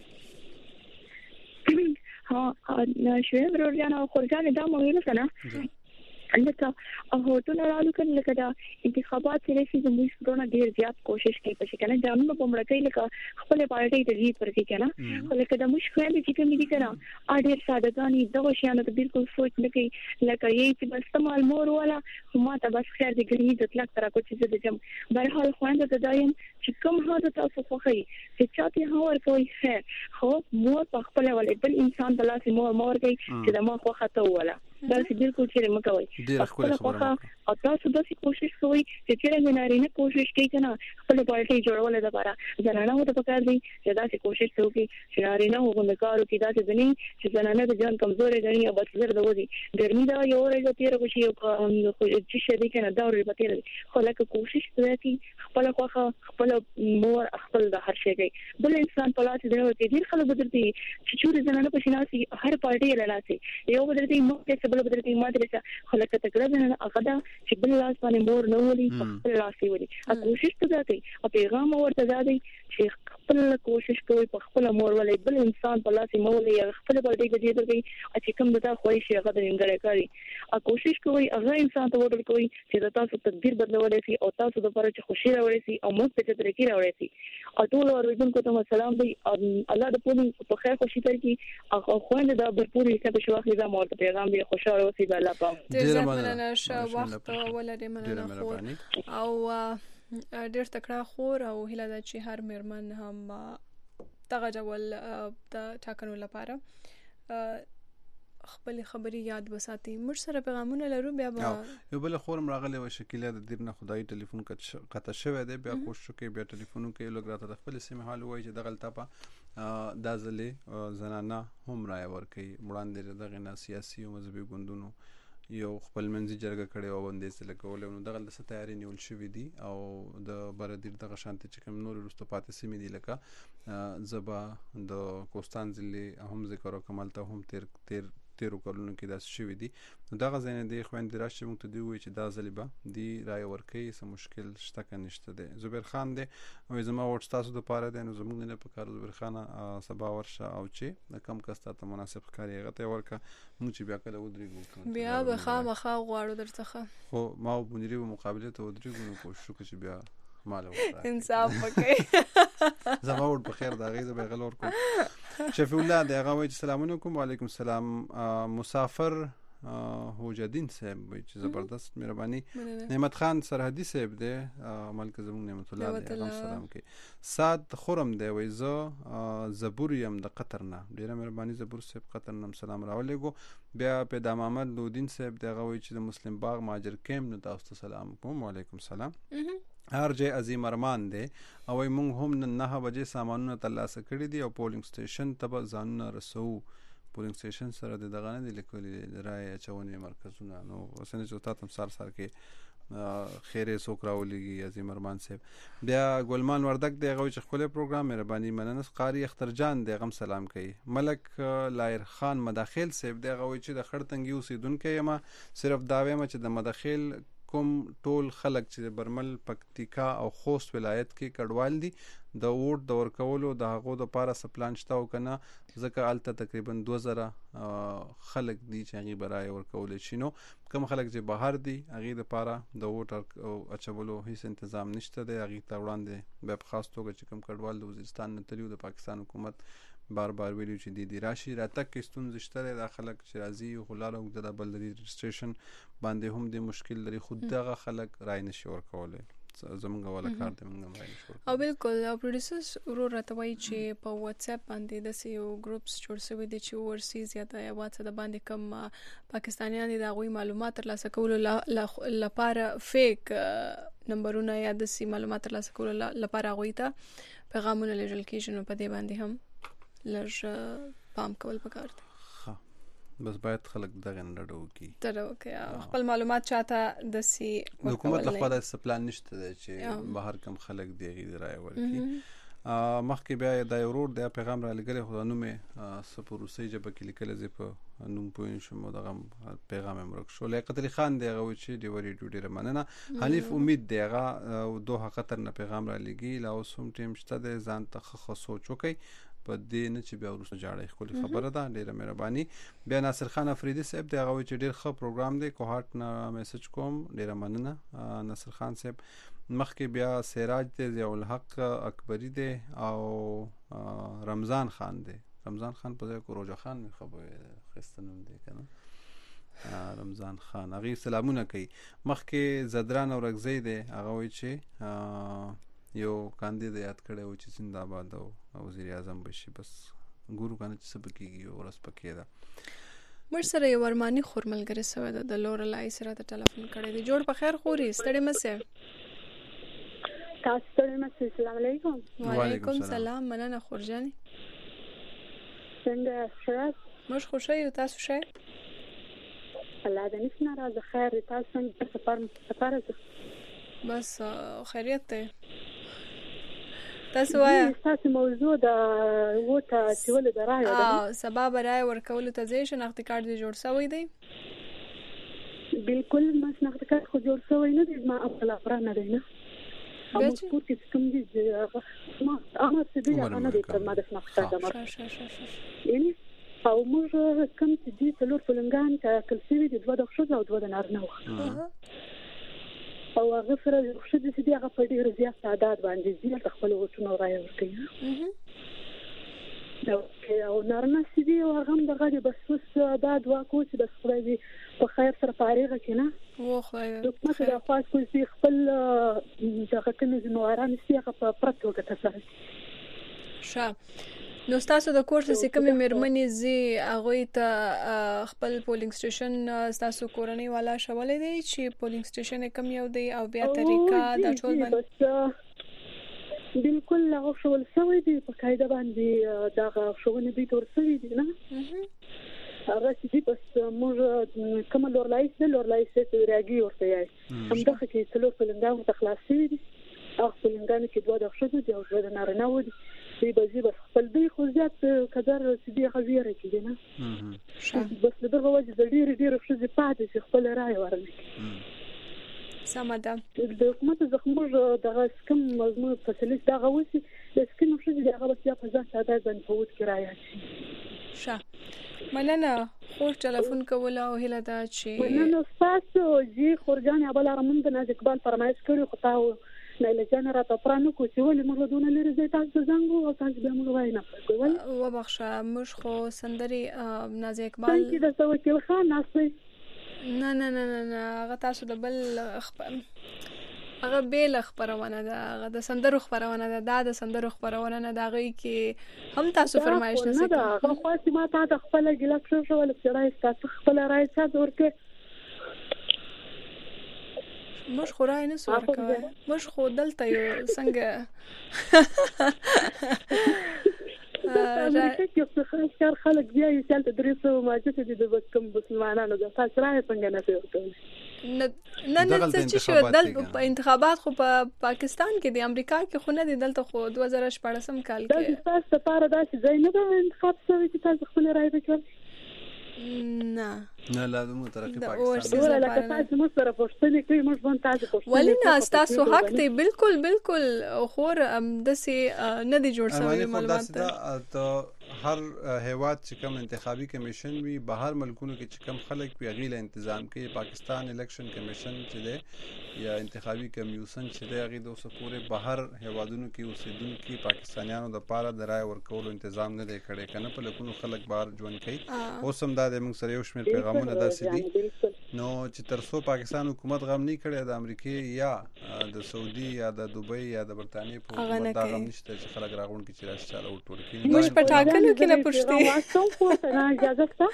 ها شوی ورور جان او خورجان دا مو ویل کنه لکه هوټونه رالو کړل لکه دا انتخابات سره چې زموږ څونه ډیر زیات کوشش کوي چې کنه ځانونه په مړ کې لکه خپل پارټي ته جیت ورکړي کنه خو لکه د مشکل چې کوم دي کنه ا ډیر ساده غاني دغه شیانو ته بالکل سوچ نه کوي. لکه یې چې بس استعمال مور والا ما ته بس خیر دي ګرځي د تلک تر کو چې د جام برحال خوانده ته دایم چې کوم هغه تاسو خو خي چې چاته هور کوي خیر خو مور په خپل ولې بل انسان د لاسه مور مور کوي چې د ما خو خطه ولا دا چې بالکل چې مکوي خپل خو او تاسو د کوشش کوئ چې چیرې نه رینه کوشش کوي کنه خپل پارټي جوړول د لپاره زنانه مو ته پکار دي چې دا چې کوشش کوي چې رینه وګورئ کارو کې دا چې دني چې زنانه د ځان کمزورې غني او بس زر دوی ګرمي دا یو ورځ تیر کوشي او چې شې دي کنه دا ورې پاتې خو لکه کوشش کوي خپل خو خپل مور خپل د هر شي کوي. بل انسان په لاس دی او ډیر خلک بدرتي چې چور زنانه په شناسي هر پارټي لاسي یو بدرتي مو کې بل بدرتي ماته خلک ته کړه نه هغه دا چې بل لاس باندې مور نه ولي خپل لاس وي ا کوشش کوي او پیغام ورته ځي چې خپل کوشش کوي په خپل مور ولې بل انسان په لاس مو ولي خپل پارټي کې دی کوي چې کوم دا خوښ شي هغه د انګړې کوي ا کوشش کوي هغه انسان ته ورته کوي چې تاسو تدبیر بدلولې شي او تاسو د لپاره چې خوشي راوړي شي او موږ په طریقې راوړي شي او ټول اوریدونکو ته سلام دی الله د پولی په خیر خوشي تر کی او خوند دا برپوري څه په شواخ دا مور ته پیغام دی خوشاله اوسئ د الله پام. ډیر مننه شو وخت ولري مننه خور او ډیر تکړه خور او هله د چې هر مېرمن هم دغه ډول د ټاکنو لپاره خپل خبري یاد وساتي. موږ سره پیغامونه لرو بیا به یو بل خورم راغلی و شکیله د دیر نه خدای ټلیفون قطع شوی دی بیا کوشش کوي بیا ټلیفون کوي لګ راته خپل سیمه حال وای چې دغه التپا د ځلې زنانه هم راي ور کوي وړاندې دغه نه سیاسي او مذهبي ګوندونو یو خپل منځي جرګه کړي او باندې سره کول نو دغه د ستایري نیول شوې دي او د بردیر دغه شانتي چې کوم نور رستو پاتې سیمې دي لکه زبا د کوستان ضلع هم ذکر او کمال ته هم تیر تیر تیرو کلونو کې داس شوې دي. نو دغه ځنه د خويندې راشي موږ ته دی وی چې دا ځلبه دی رای ورکې سم مشکل شته کنه نشته دی. زبیر خان دی او زما ورڅ تاسو د پاره دی نو زموږ نه په کار زبیر خان سبا ورشه او چې کم کسته ته مناسب کاری غته ورکه موږ چې بیا کله ودرېګو بیا به خامخا غواړو درڅخه خو ما بنري په مقابله ته ودرېګو نو کوشش وکړو چې بیا مال انصاف وکړي زما وډ په خیر دا غیزه به غلور کوم شفیع الله د هغه وای سلام علیکم وعلیکم السلام مسافر هوجدین صاحب وای چې زبردست مهرباني نعمت خان سرحدي صاحب دی ملک زمون نعمت الله علیه السلام کې سات خرم دی وای زه زبور یم د قطر نه ډیره مهرباني زبور صاحب قطر نم سلام راولېګو بیا په د محمد لودین صاحب دی هغه وای چې د مسلم باغ ماجر کیم نو تاسو سلام کوم وعلیکم السلام هر جې عظیم ارمان دی او موږ هم نن نه بجې سامانونه ترلاسه کړي دي او پولینګ سټیشن ته ځانونه رسو پولینګ سټیشن سره د دغه نه دی لیکلي د رای اچونې مرکزونه نو اوسنه چې تاسو هم سار سار کې خیره سوک راولېږي عظیم ارمان صاحب بیا ګلمان وردک دی هغه چې خپل پروګرام مهرباني مننه قاری اختر جان دی غم سلام کوي ملک لایر خان مداخل صاحب دی هغه چې د خړتنګي اوسیدونکو یم صرف دا وایم چې د مداخل کوم ټول خلک چې برمل پکتیکا او خوست ولایت کې کډوال دي د ووټ د ورکولو د هغو د پاره سپلان شته او کنه ځکه الته تقریبا دو زره خلک دي چې هغه برای ورکول شي نو کوم خلک چې بهر دي هغه د پاره د ووټ اچولو هیڅ تنظیم نشته دی هغه ته وړاندې به خاص توګه چې کوم کډوال د وزیرستان نه تلیو د پاکستان حکومت بار بار ویلو چې د دې راشي راتک کې ستونزې شته د خلک چې راځي خو لاره د بلدي رجسټریشن باندې هم د مشکل لري خود دغه خلک رای نشي ورکولای زمونږ ولا کار دی موږ رای نشو او بالکل او پروډوسرز ورو راتوي چې په واتس اپ باندې د سیو ګروپس جوړ شوی دي چې ورسیز یا د واتس اپ باندې کوم پاکستانیان د غوي معلومات ترلاسه کولو لپاره فیک نمبرونه یا د سی معلومات ترلاسه کولو لپاره غوي ته پیغامونه لېږل کیږي نو په دې باندې هم لږ پام کول پکار دي بس باید خلک دغه نډو کی ترو کې خپل معلومات چاته د سی حکومت له خوا د سپلان نشته چې بهر کم خلک دیغي رای ورکی مخکې بیا د یورور د پیغام را لګل خو نو مې سپوروسي جب کې لیکل زی په نوم پوین شم دغه پیغام امرک شو لیاقت علي خان دی غوي چې دی وری ډوډی رمننه حنیف امید دیغه دوه خطر نه پیغام را لګي لا اوس هم ټیم شته د ځان ته خو سوچ وکي په دې نه چې بیا ورسره جاړې خپل خبره ده ډیره مهرباني بیا ناصر خان افریدي صاحب دی هغه چې ډیر ښه پروګرام دی کوهات نه میسج کوم ډیره مننه ناصر خان صاحب مخکې بیا سراج دی ضیاء الحق اکبری دی او رمضان خان دی رمضان خان په ځای کو روجا خان می خبره خستنوم دی کنه رمضان خان هغه سلامونه کوي مخکې زدران او رغزی دی هغه وی چې یو کاندیدات کړي و چې زنده‌باد او وزیر اعظم بشي بس ګورو کنه چې سب کېږي او رس پکې ده مر سره یو ورمانی خورملګری سوی ده د لور لای سره ته ټلیفون کړی دی جوړ په خیر خوري ستړي مسه تاسو ستړي مسه السلام علیکم وعلیکم السلام مننه خورجانی څنګه شراس مش خوشی تاسو شه الله دې نشنه راځه خیر تاسو څنګه سفر سفر بس خیریت ته تاسو وایا تاسو موضوع د ووټ سیول د رای او سبب رای ورکول ته ځای شناختی کارت دی جوړ شوی دی بالکل ما شناختی کارت خو جوړ شوی نه دی ما خپل افراد نه دی نه او موږ پورته کوم دي ما اما څه دی نه دی ما د شناختی کارت ما یعنی او موږ کوم چې دي څلور فلنګان ته کلسي دي دوه د خښو او دوه د نارنه او هغه سره خو دې دې هغه په ډیر زیات تعداد باندې زیات خپل وټونو راي ورکړي نو او نارنه سړي او هغه هم دغه بس وس دا دوا کو چې د خپل دې په خیر سره فارغه کینه و خو نو دا خاص کو چې خپل دغه کنه زمواران سي هغه په پرتو کې تاسو ښه نو تاسو د کورس چې کومې مېرمنې زی هغه ته خپل پولینګ سټیشن تاسو کورنۍ والا شولې دی چې پولینګ سټیشن کم یو دی او بیا طریقه د ټول باندې بالکل هغه شول سوي دی په قاعده باندې دا شوونه به تور سوي دی نه هغه چې بس موږ کوم لور لایس د لور لایس ته راګي ورته یې هم دغه کې څلور فلنګان تخلاصي دي او فلنګان کې دوه د خښو دي او دوه د نارنه ودي دی بزی بس خپل دی خو زیات قدر سدي غویره کیږي نه بس دغه وجه د ډیر ډیر خصوصي پاتې چې خپل رائے ورنکړي سماده د حکومت زخموږ دغه سکم مضمون فصلیت دغه وسی د سکم خصوصي دغه بس یا په ځان ساده ځان فوت کړای شه مننه خو ټلیفون کول او هله دا چې مننه تاسو جی خورجان ابل رمضان د اقبال فرمایش کړی خو تاسو اسماعیل جان راته پرانه کو چې ولې موږ دونه لري زه تاسو زنګ او تاسو به موږ وای نه کوي ولې وبخښه موږ خو سندري ناز اقبال څنګه د توکل خان ناسي نه نه نه نه هغه تاسو د بل هغه بیل خبرونه ده هغه د سندرو خبرونه ده دا د سندرو خبرونه نه دا غي کې هم تاسو فرمایش نه ده هغه خو چې ما ته د خپل ګلکشن شو ول چې تاسو خپل راي څه ورکه مش خو راي نه سورکه مش خو دلته یو څنګه امریکا کې څه خاص کار خلک بیا یې چلته درې سوه ماجته دي د کوم مسلمانانو د تاسو راي څنګه نه ورکوي نه نه څه چې شو دل په انتخابات خو په پاکستان کې د امریکا کې خو نه دي دلته خو دوه زره شپږم کال کې دا تاسو لپاره دا چې ځای نه ده انتخاب شوی چې تاسو خپل رائے وکړئ نه نه لازم ترقی پاکستان ولا لکه تاسو مو سره پوښتنه کوي موږ باندې تاسو پوښتنه ولی نه تاسو حق دی بالکل بالکل خور دسي نه دي جوړ شوی معلومات هر هیواد چې کوم انتخابي کمیشن وي بهر ملکونو کې چې کوم خلک په غیله تنظیم کوي پاکستان الیکشن کمیشن چې دی یا انتخابي کمیشن چې دی هغه د اوسه پورې بهر هیوادونو کې اوسیدونکو پاکستانیانو د پاره د رائے ورکولو تنظیم نه دی کړی کنه په لکونو خلک بهر ژوند کوي اوس هم دا د موږ سره یو شمېر پیغامونه داسې دي نو چې ترڅو پاکستان حکومت غم نه کړي د امریکای یا د سعودي یا د دوبۍ یا د برتانیې په حکومت دا غم نشته چې خلک راغون کې چې راشي چاله ورټول کړي موږ په ټاکنو کې نه پښتي واسطه خو نه اجازه شته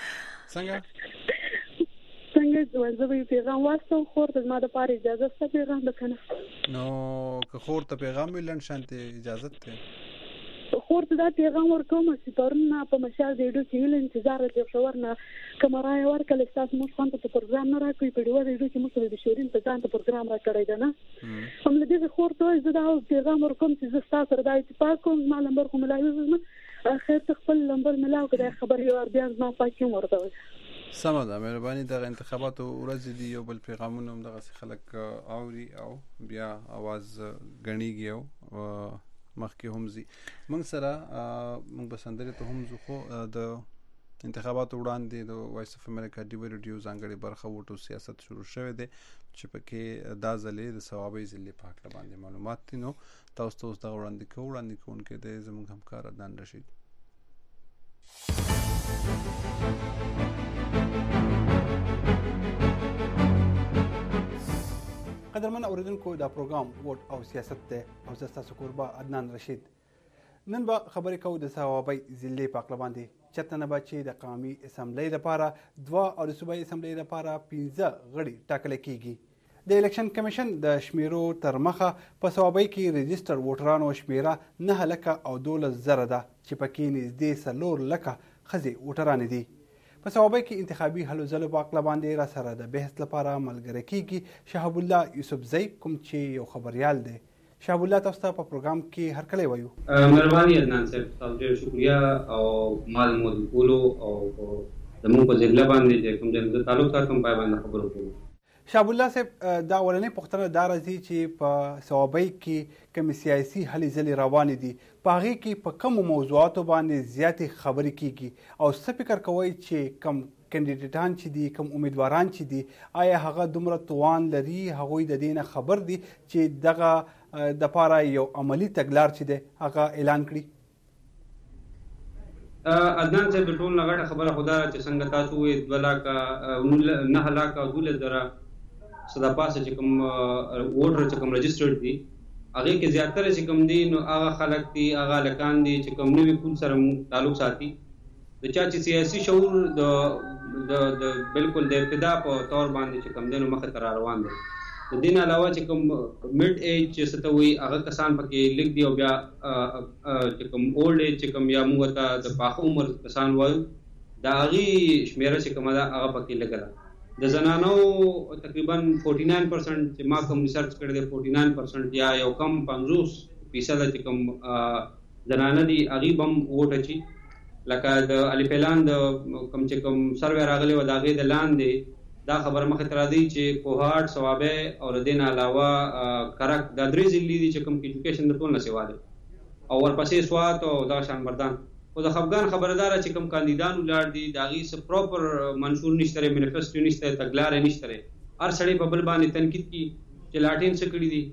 څنګه څنګه ځوځوي پیغام واسطه خو د ما د پاره اجازه شته پیغام وکنه نو که خور ته پیغام ویلن شانته اجازه ته خور ته دا پیغام ورکوم چې پرونه په مشال د ویډیو کې ویل انتظار دې شورنه کمرای ورکل تاسو موږ خان ته پروګرام نه راکوي په ډیوه ویډیو کې موږ د شورین په ځان ته پروګرام را کړی دی نه هم لدې خور ته زه دا پیغام ورکوم چې زه تاسو سره د اتفاق کوم ما نمبر کوم لایو اخر خپل نمبر ملاو کړه خبر یو بیا ما پاکي ورته سمه ده مهرباني د انتخاباتو ورځ دی یو بل پیغامونه هم دغه خلک اوري او بیا आवाज غنیږي او مخکې هم زی موږ سره موږ بسندره ته هم زو خو د انتخاباتو وړاندې د وایس اف امریکا دی ریډیو ځانګړي برخه وټو سیاست شروع شوه دی چې پکې دا ځلې د ثوابي ځلې په حق باندې معلومات دي نو تاسو ته دا وړاندې کوو وړاندې کوونکې د زموږ همکار عدنان رشید قدرمن اوریدونکو دا پروګرام ووټ او سیاست ته او زه تاسو قربا عدنان رشید نن به خبرې کوو د ثوابي ضلع په اړه باندې چته نه بچي د قومي اسمبلی لپاره دوا او د صوبایي اسمبلی لپاره پنځه غړي ټاکل کیږي د الیکشن کمیشن د شمیرو تر مخه په ثوابي کې رجستر ووټرانو شمیره نه لکه او دولس زره ده چې پکې نږدې څلور لکه ښځې ووټران دي په ثوابي کې انتخابي هلو ځلو په اړه باندې را سره د بحث لپاره ملګری کیږي شهاب الله یوسف زئی کوم چې یو خبريال دی شهاب الله تاسو ته په پروګرام کې هر کله وایو مهرباني عدنان صاحب تاسو ډیر شکریا او مال مود کولو او زموږ په ځله باندې چې کوم ځل تعلق ساتم پای باندې خبرو کوو شهاب الله صاحب دا ولنې پښتنه دا راځي چې په ثوابي کې کوم سیاسي هلې ځلې روانې دي په هغه کې په کوم موضوعاتو باندې زیاتې خبرې کیږي او څه فکر کوي چې کوم کاندیدټان چې دي کوم امیدواران چې دي آیا هغه دومره توان لري هغوی د دینه خبر دي چې دغه د پاره یو عملی تګلار چې دی هغه اعلان کړي عدنان صاحب ټول نغړه خبره خدا چې څنګه تاسو وې دولا کا نه هلاکا دولت درا صدا پاسه چې کوم ووټر چې کوم رجسترډ دي هغه کې زیاتره چې کوم دي نو هغه خلک دي هغه لکان دي چې کوم نوې پول سره تعلق ساتي د چا چې سیاسي شعور د د د بالکل د ابتدا په تور باندې چې کوم دنو مخه تر روان دي د دین علاوه چې کوم میډ ایج چې ستوي هغه کسان پکې لیک دی او بیا چې کوم اولډ ایج چې کوم یا موږ ته د پاخه عمر کسان وایو دا غي شمیره چې کومه دا هغه پکې لګره د زنانو تقریبا فورټي ناین پرسنټ چې ما کوم ریسرچ کړی دی فورټي ناین پرسنټ یا یو کم پنځوس فیصد چې کوم زنانه دي هغه بم ووټ اچي لکه د علي پلان د کوم چې کوم سروې راغلی و دا غي د لاندې دا خبر مخه تر دي چې کوهارت ثوابه او دین علاوه کرک د درې ضلع دي چې کوم ایجوکیشن د ټول نه سیواله او ورپسې سوات او دا شان مردان او د افغان خبردار چې کوم کاندیدان ولر دي دا غي څه پراپر منشور نشته منیفیسټو نشته تګلار نشته هر سړی په بل باندې تنقید کی چې لاټین څه کړی دي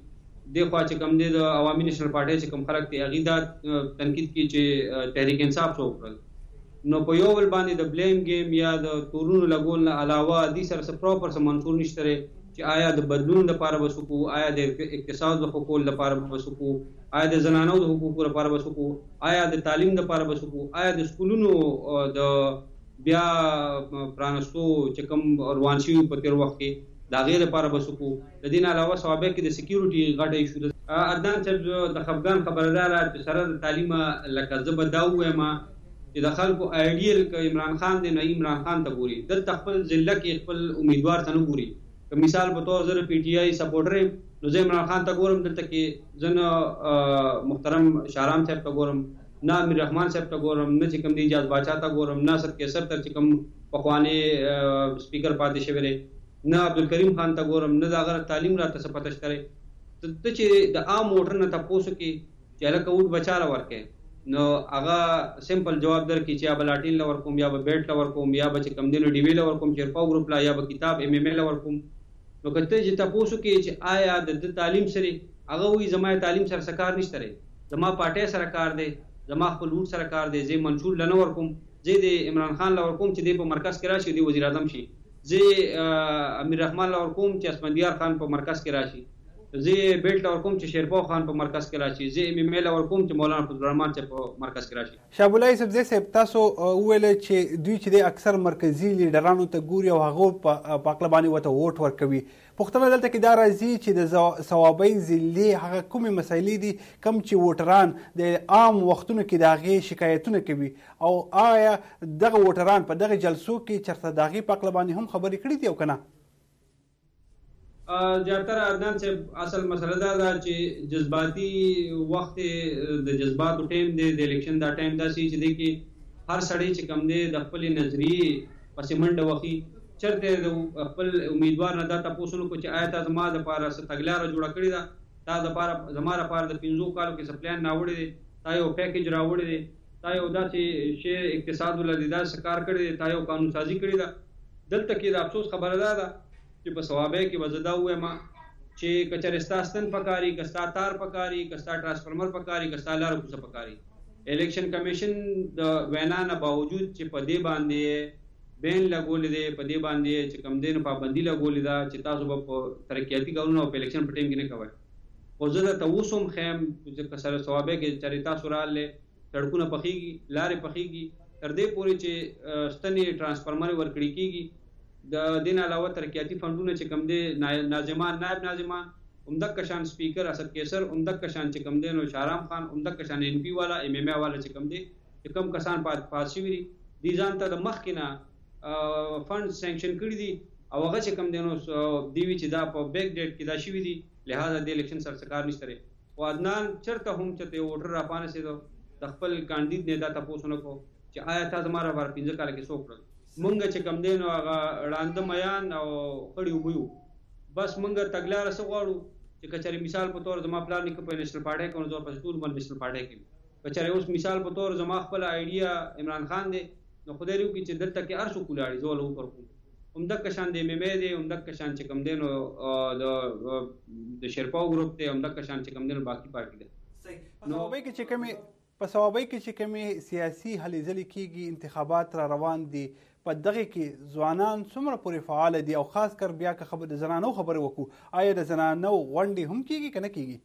د خوا چې کوم د عوامي نېشنل پارټي چې کوم خلک دي هغه دا تنقید کوي چې تحریک انصاف څو کړل نو په یو ول باندې د بلیم گیم یا د تورونو لګول نه علاوه د سره سره پراپر سم منصور نشته چې آیا د بدلون لپاره وسوکو آیا د اقتصاد د حقوقو لپاره وسوکو آیا د زنانو د حقوقو لپاره وسوکو آیا د تعلیم لپاره وسوکو آیا د سکولونو د بیا پرانستو چې کوم روان شي په تیر وخت کې دا غیر لپاره وسوکو د دین علاوه سوابق کې د سکیورټي غټه ایشو ده عدنان چې د خفغان خبردار سره د تعلیم لکه زبر دا وایم چې د خلکو ایډیل ک عمران خان دی نه عمران خان ته ګوري دلته خپل ضلع کې خپل امیدوار ته نه ګوري که مثال په تور زره پی ټی آی سپورټر نو زه عمران خان ته ګورم دلته کې زنه محترم شارام صاحب ته ګورم نه امیر رحمان صاحب ته ګورم نه چې کوم دی اجازه باچا ته ګورم نه سر کیسر ته چې کوم پخوانی سپیکر پاتې شوی دی نه عبدالکریم خان ته ګورم نه دا غره تعلیم راته څه پته شته ته چې د عام موټر نه تاسو کې چې لکه وډ بچاله ورکه نو هغه سمپل جواب در کی چې یا بلاټین لور کوم یا به بیٹ لور کوم یا به کم دینو ډی وی لور کوم چیرپاو گروپ لا یا به کتاب ایم ایم ال لور کوم نو کته چې تاسو کې چې آیا د تعلیم سره هغه وی زما تعلیم سره سرکار نشته ری زما پټه سرکار دی زما خپل وډ سرکار دی زه منشور لنه ور کوم زه د عمران خان لور کوم چې د په مرکز کې راشي دی وزیر اعظم شي زه امیر رحمان لور کوم چې اسمندیار خان په مرکز کې راشي زه بیلټ اور کوم چې شیرپاو خان په مرکز کې راشي زه ایم ایم ال اور کوم چې مولانا فضل الرحمن چې په مرکز کې راشي شابولای صاحب زه تاسو ویل چې دوی چې د اکثر مرکزی لیډرانو ته ګوري او هغه په پاکلبانی وته ووټ ورکوي پښتنه دلته کې دا راځي چې د ثوابي ضلع هغه کومې مسایلې دي کم چې ووټران د عام وختونو کې داغه شکایتونه کوي او آیا دغه ووټران په دغه جلسو کې چرته داغه پاکلبانی هم خبرې کړې دي او کنه زیاتره عدنان صاحب اصل مسله دا ده چې جذباتي وخت د جذباتو ټیم دی د الیکشن دا ټیم دا سي چې دی کې هر سړی چې کم دی د خپل نظریه پسې منډه وخی چرته د خپل امیدوار نه دا تاسو نو کو چې آیا تاسو ما د پاره ستګلار جوړ کړی دا تا د پاره زماره پاره د پنځو کالو کې سپلان ناوړی دی تا یو پیکیج راوړی دی تا یو داسې شی اقتصاد ولدا سکار کړی دی تا یو قانون سازی کړی دا دلته کې د افسوس خبره ده چې په ثوابه کې وزدا وې ما چې کچرستاستن پکاري کستا تار پکاري کستا ټرانسفارمر پکاري کستا لار کوڅه پکاري الیکشن کمیشن د وینا نه باوجود چې په دې باندې بین لګولې دي په دې باندې چې کم دین پابندي لګولې ده چې تاسو په ترقیاتي ګاونو په الیکشن په ټیم کې نه کوي خو زه ته وسوم خیم چې کسره ثوابه کې چریتا سوراله سړکونه پخېږي لارې پخېږي تر دې پورې چې ستنې ټرانسفارمر ورکړي کیږي د دین علاوه ترقیاتی فندونه چې کم دي ناظمان نائب ناظمان عمدک کشان سپیکر اسد کیسر عمدک کشان چې کم دي نو شارام خان عمدک کشان ان پی والا ایم ایم ای والا چې کم دي چې کم کسان پات پاسي وي دي ځان ته د مخ کې نه فند سانکشن کړی دي او هغه چې کم دي نو دی وی چې دا په بیک ډیټ کې دا شوی دي لہذا د الیکشن سر سرکار نشته او عدنان چرته هم چې ووټر را پانه سي د خپل کاندید نیتا تاسو نه کو چې آیا تاسو ماره ور پنځه کال کې څوک کړل مونږ چې کم دین او هغه وړاند میان او خړی وبو بس مونږ تګلار سره غواړو چې کچري مثال په تور زما پلان کې په نېشنل پارټي کې نو په ټول باندې نېشنل پارټي کې کچري اوس مثال په تور زما خپل آیډیا عمران خان دی نو خدای لري چې دلته کې ارشو کولاړي زول او پر کوم عمدک کشان دی مې مې دی عمدک کشان چې کم دین او د د شیرپاو گروپ ته عمدک کشان چې کم دین باقي پارټي ده نو به کې چې کمی په ثوابي کې چې کمی سیاسي هلې ځلې کېږي انتخابات را روان دي په دغه کې ځوانان څومره پورې فعال دي او خاص کر بیا که خبر د زنانو خبرې وکړو آیا د زنانو غونډې هم کېږي که نه کېږي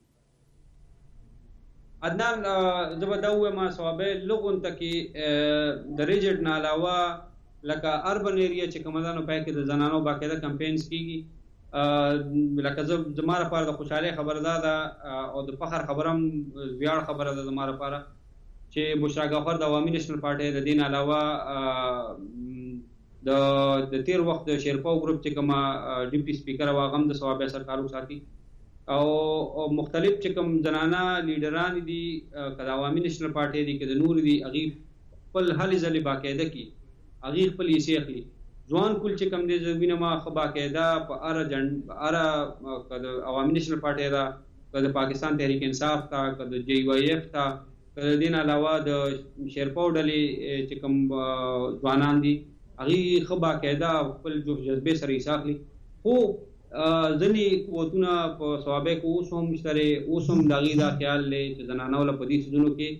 عدنان زه به دا ووایم ثوابه لغون ته کې د ریجټ نه علاوه لکه اربن ایریا چې کومه ده نو پای کې د زنانو باقاعده کمپینز کېږي لکه زه زما لپاره د خوشحالۍ خبره دا ده او د فخر خبره هم ویاړ خبره ده زما لپاره چې بشرا غفر د عوامي نېشنل پارټي د دین علاوه د د تیر وخت د شیرپاو گروپ چې کومه ډیپټي سپیکر او غم د ثوابه سرکارو ساتي او مختلف چې کوم زنانه لیډران دي کله عوامي نېشنل پارټي دي کله نور دي اغي خپل هلې ځلې باقاعده کی اغي خپل یې سیخلي ځوان کول چې کوم دي زمينه ما خو باقاعده په اره جن اره کله عوامي نېشنل پارټي دا کله پاکستان تحریک انصاف تا کله جی واي اف تا کله دین علاوه د شیرپاو ډلې چې کوم ځوانان دي اغي خو باقاعده خپل جو جذبه سره یې ساخلي خو ځنې قوتونه په سوابق اوس هم شته، اوس هم د هغې دا خیال دی چې زنانو له په دې څیزونو کې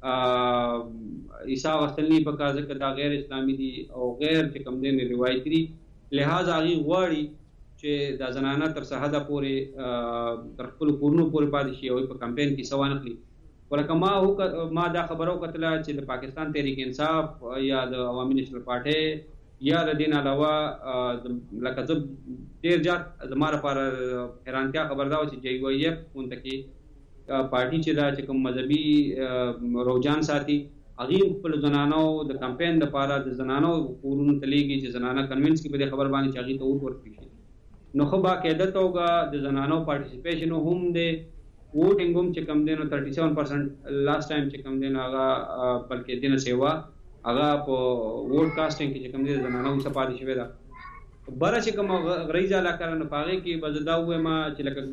حصه اخیستل نه پکار، ځکه دا غیر اسلامي دي او غیر چې کوم دی روایتي دي. لہذا هغې غواړي چې دا زنانه تر څه حده پورې تر خپلو کورونو پورې پاتې شي او په کمپین کې حصه وانخلي. ولکه ما ما دا خبره وکتله چې د پاکستان تحریک انصاف یا د عوامي نیشنل پارټۍ یا د دې نه علاوه لکه زه ډېر زیات زما لپاره حیرانتیا خبر دا وه چې جی واي ایف غونته کې پارټي چې دا چې کوم مذهبي روجان ساتي، هغې خپلو زنانو د کمپین دپاره د زنانو کورونو ته لیږي چې زنانه کنوینس کړي په دې خبر باندې چې هغې ته ووټ ورکړي شي. نو ښه باقاعده توګه د زنانو پارټیسپیشن هم دی، ووټینګ هم چې کوم دی نو تھرٹی سیون پرسنټ لاست ټایم چې کوم دی نو هغه بلکې دې نه سیوا هغه په ووټ کاسټینګ کې چې کوم دی د زنانو حصه پاتې شوې ده. بره چې کوم غریزه علاقه نه په هغې کې به زه دا ووایم چې لکه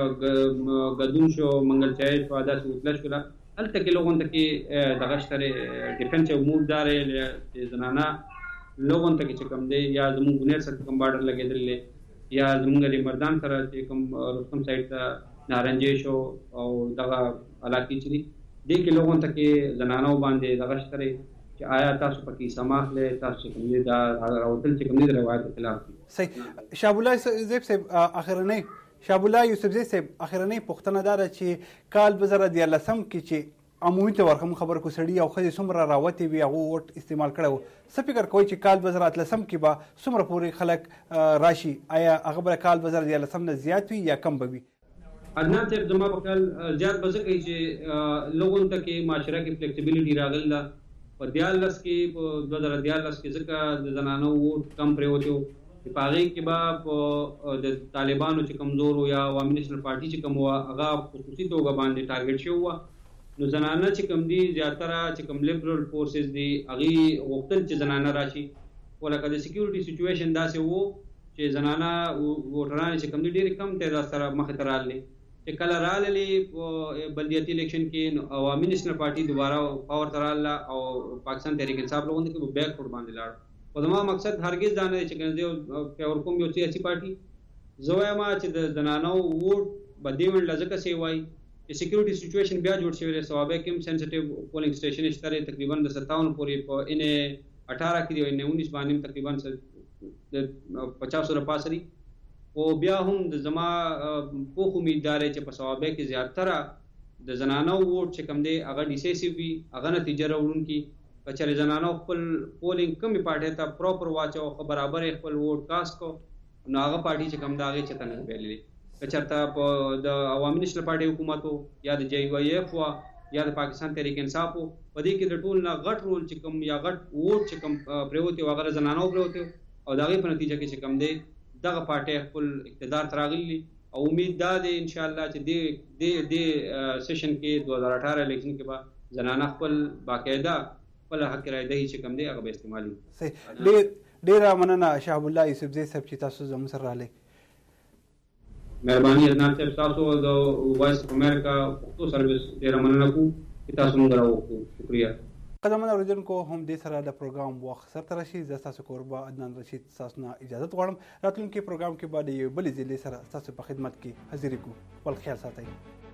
ګدون شو، منګل چای شو، داسې وتله شوله، هلته کې لوغونته کې دغه شته ډیفنس یو موډ دا دی چې زنانه لوغونته کې چې کوم دی یا زمونږ ګونیر سره کوم باډر لګېدلی دی یا زمونږ د مردان سره چې کوم رستم سایډ ته نارنجې شو او دغه علاقې چې دي دې کې لوغونته کې زنانو باندې دغه شته چې آیا تاسو پکې سماخ لې تاسو چې کوم دی دا راوتل چې کوم دی د روایت خلاف دي. صحیح. شهاب الله یوسف صاحب اخرنۍ شهاب الله یوسف صاحب اخرنۍ پوښتنه دا ده چې کال به زره دیارلسم کې چې عمومي طور هم خبر کو سړي او ښځې څومره راوتې وي هغه ووټ استعمال کړی و، څه فکر کوئ چې کال به زره اتلسم کې به څومره پورې خلک راشي؟ آیا هغه به کال به زره دیارلسم نه زیات وي یا کم به وي؟ عدنان صاحب زما په خیال زیات به ځکه چې لوګونو ته کې معاشره کې فلیکسیبیلیټي راغله ده. په دیارلس کې په دوه زره دیارلس کې ځکه د زنانو ووټ کم پرېوتی و چې په هغې کې به په د طالبانو چې کمزور و یا عوامي نیشنل پارټي چې کوم وه هغه خصوصي توګه باندې ټارګېټ شوي وه. نو زنانه چې کوم دي زیاتره چې کوم لیبرل فورسز دي هغې غوښتل چې زنانه راشي، خو لکه د سیکیورټي سچویشن داسې و چې زنانه ووټران چې کوم دي ډېرې کم تعداد سره مخې ته رالې. چې کله راللې په بلدیاتي الیکشن کې نو عوامي نیشنل پارټي دوباره پاور ته راله او پاکستان تحریک انصاف لوګونو کې بیک فوټ باندې لاړ. خو زما مقصد هرګز دا نه دی چې کنه زه فیور کوم یو سیاسي پارټي، زه وایم چې د زنانو ووټ به دې منډله ځکه سیو وایي چې سیکیورټي سچویشن بیا جوړ شوی دی. سوابق کې هم سینسټیو پولینګ سټیشن شته دی، تقریبا د ستاون پورې په ان اٹھارہ کې دی او ان انیس باندې هم تقریبا د پچاس سره پاسه دي. او بیا هم د زما پوخ امیددار چې په سوابق کې زیاتره د زنانو ووټ چې کوم دی هغه ډیسیسیو وي، هغه نتیجه راوړونکي. که چېرې زنانو خپل پولینګ کمې پارټۍ ته پراپر واچو، ښه برابر یې خپل ووټ کاسټ کو، نو هغه پارټي چې کوم د هغې چته نه بایللې. که چېرته په د عوامي نیشنل پارټۍ حکومت و یا د جی واي ایف وه یا د پاکستان تحریک انصاف و، په دې کې د ټول نه غټ رول چې کوم یا غټ ووټ چې کوم پرېوتی و هغه د زنانو پرېوتی و او د هغې په نتیجه کې چې کوم دی دغه پارټۍ خپل اقتدار ته راغلي. او امید دا دی انشاءالله چې دې دې دې سیشن کې دوه زره اٹھارہ الیکشن کې به زنانه خپل باقاعده خپل حق رایدهي چې کوم دی هغه به استعمالي. صحیح. ډېره مننه شهاب الله یوسفزی صاحب چې تاسو زموږ سره راغلئ. مهرباني عدنان صاحب، تاسو د وایس اف امریکا پښتو سروس ډېره مننه کوو چې تاسو موږ راوغوښتو. شکریه. قدمن اوریدونکو هم دې سره د پروګرام وخت سرته راشي. زه ستاسو کوربه عدنان رشید ستاسو نه اجازت غواړم. راتلونکي پروګرام کې به د یوې بلې ضلعې سره ستاسو په خدمت کې حاضري کوو. خپل خیال ساتئ.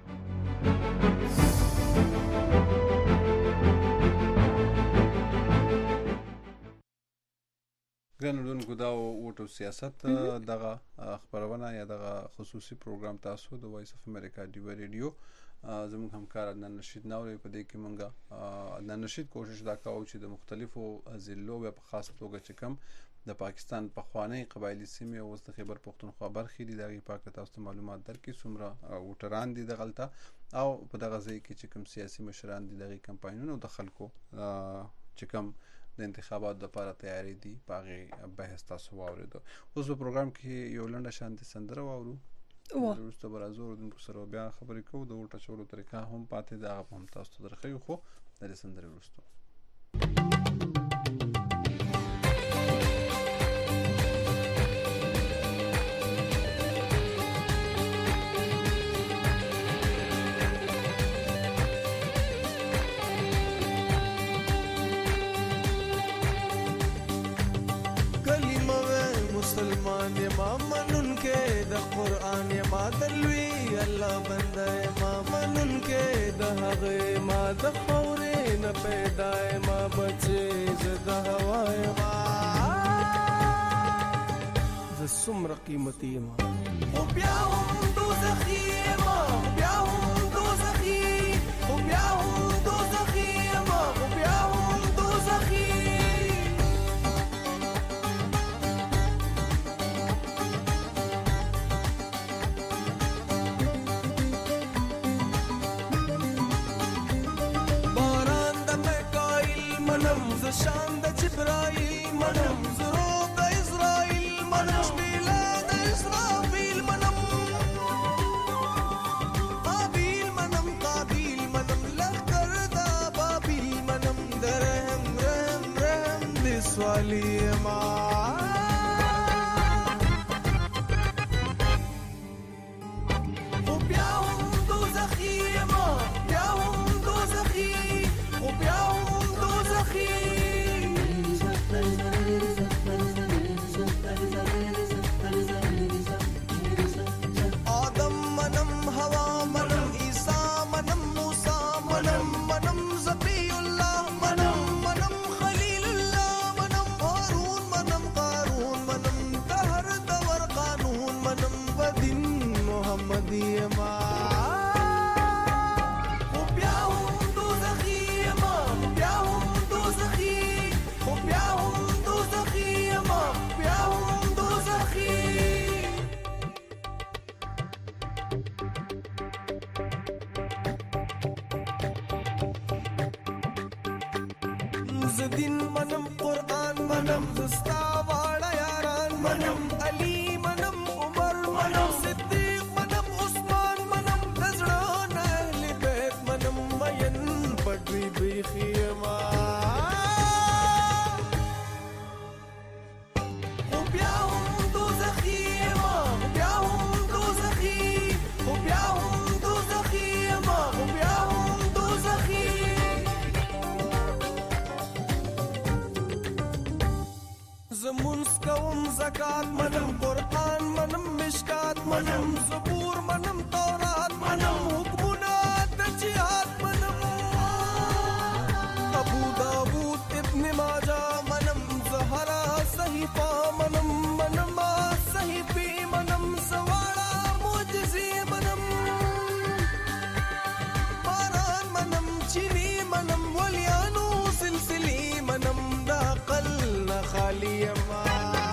ګران اوریدونکو دا ووټ او سیاست دغه خپرونه یا دغه خصوصي پروګرام تاسو د وایس اف امریکا ډیو ریډیو زموږ همکار عدنان رشید ناوري په دې کې مونږ عدنان رشید کوشش دا کوو چې د مختلفو ضلعو یا په خاص توګه چې کوم د پاکستان پخوانی قبایلی سیمې او د خیبر پښتونخوا برخې دي د هغې په هکله تاسو ته معلومات درکړي، څومره ووټران دي دغلته او په دغه ځای کې چې کوم سیاسي مشران دي د هغې کمپاینونه او د خلکو چې کوم د انتخاباتو لپاره تیاری دي په هغې بحث تاسو واورېدو. اوس په پروګرام کې یو لنډه شانتې سندره واورو، وروسته به راځو اورېدونکو سره بیا خبرې کوو. د ووټ اچولو طریقه هم پاتې ده، هغه هم تاسو ته درښیو، خو د دې سندرې وروسته مسلمان ما منن کے د دی ما منون کې د هغه ما د خورې نه پیدا ما بچې زه د هوا ما زه څومره قیمتي ما خو بیا هم دوزخي ما بیا هم دوزخي خو بیا هم دوزخي ما خو بیا هم دوزخي شان د جبرائیل منم زرو د اسرائیل منم شبیلا د اسرافیل منم قابیل منم قابیل منم لخر دا بابیل منم درهم رحم رحم د سوالی ما زدین منم قرآن منم زستا واړه یاران منم علی منم عمر منم صدیق منم عثمان منم نزړه اهل بیت منم مین پټوي بیخي ما خو بیا هم دوزخي ما بیا هم دوزخي خو بیا هم دوزخي ما خو بیا هم دوزخي زمونس کوم زکات منم قرآن منم مشکات منم زبور منم تورات منم حکمونه د جهاد منم ابو داود ابن ماجه منم زهرا صحیفه منم منم صحیفی منم سواړه معجزې منم باران منم چینی منم ولیانو سلسلې منم د عقل نه خالی ما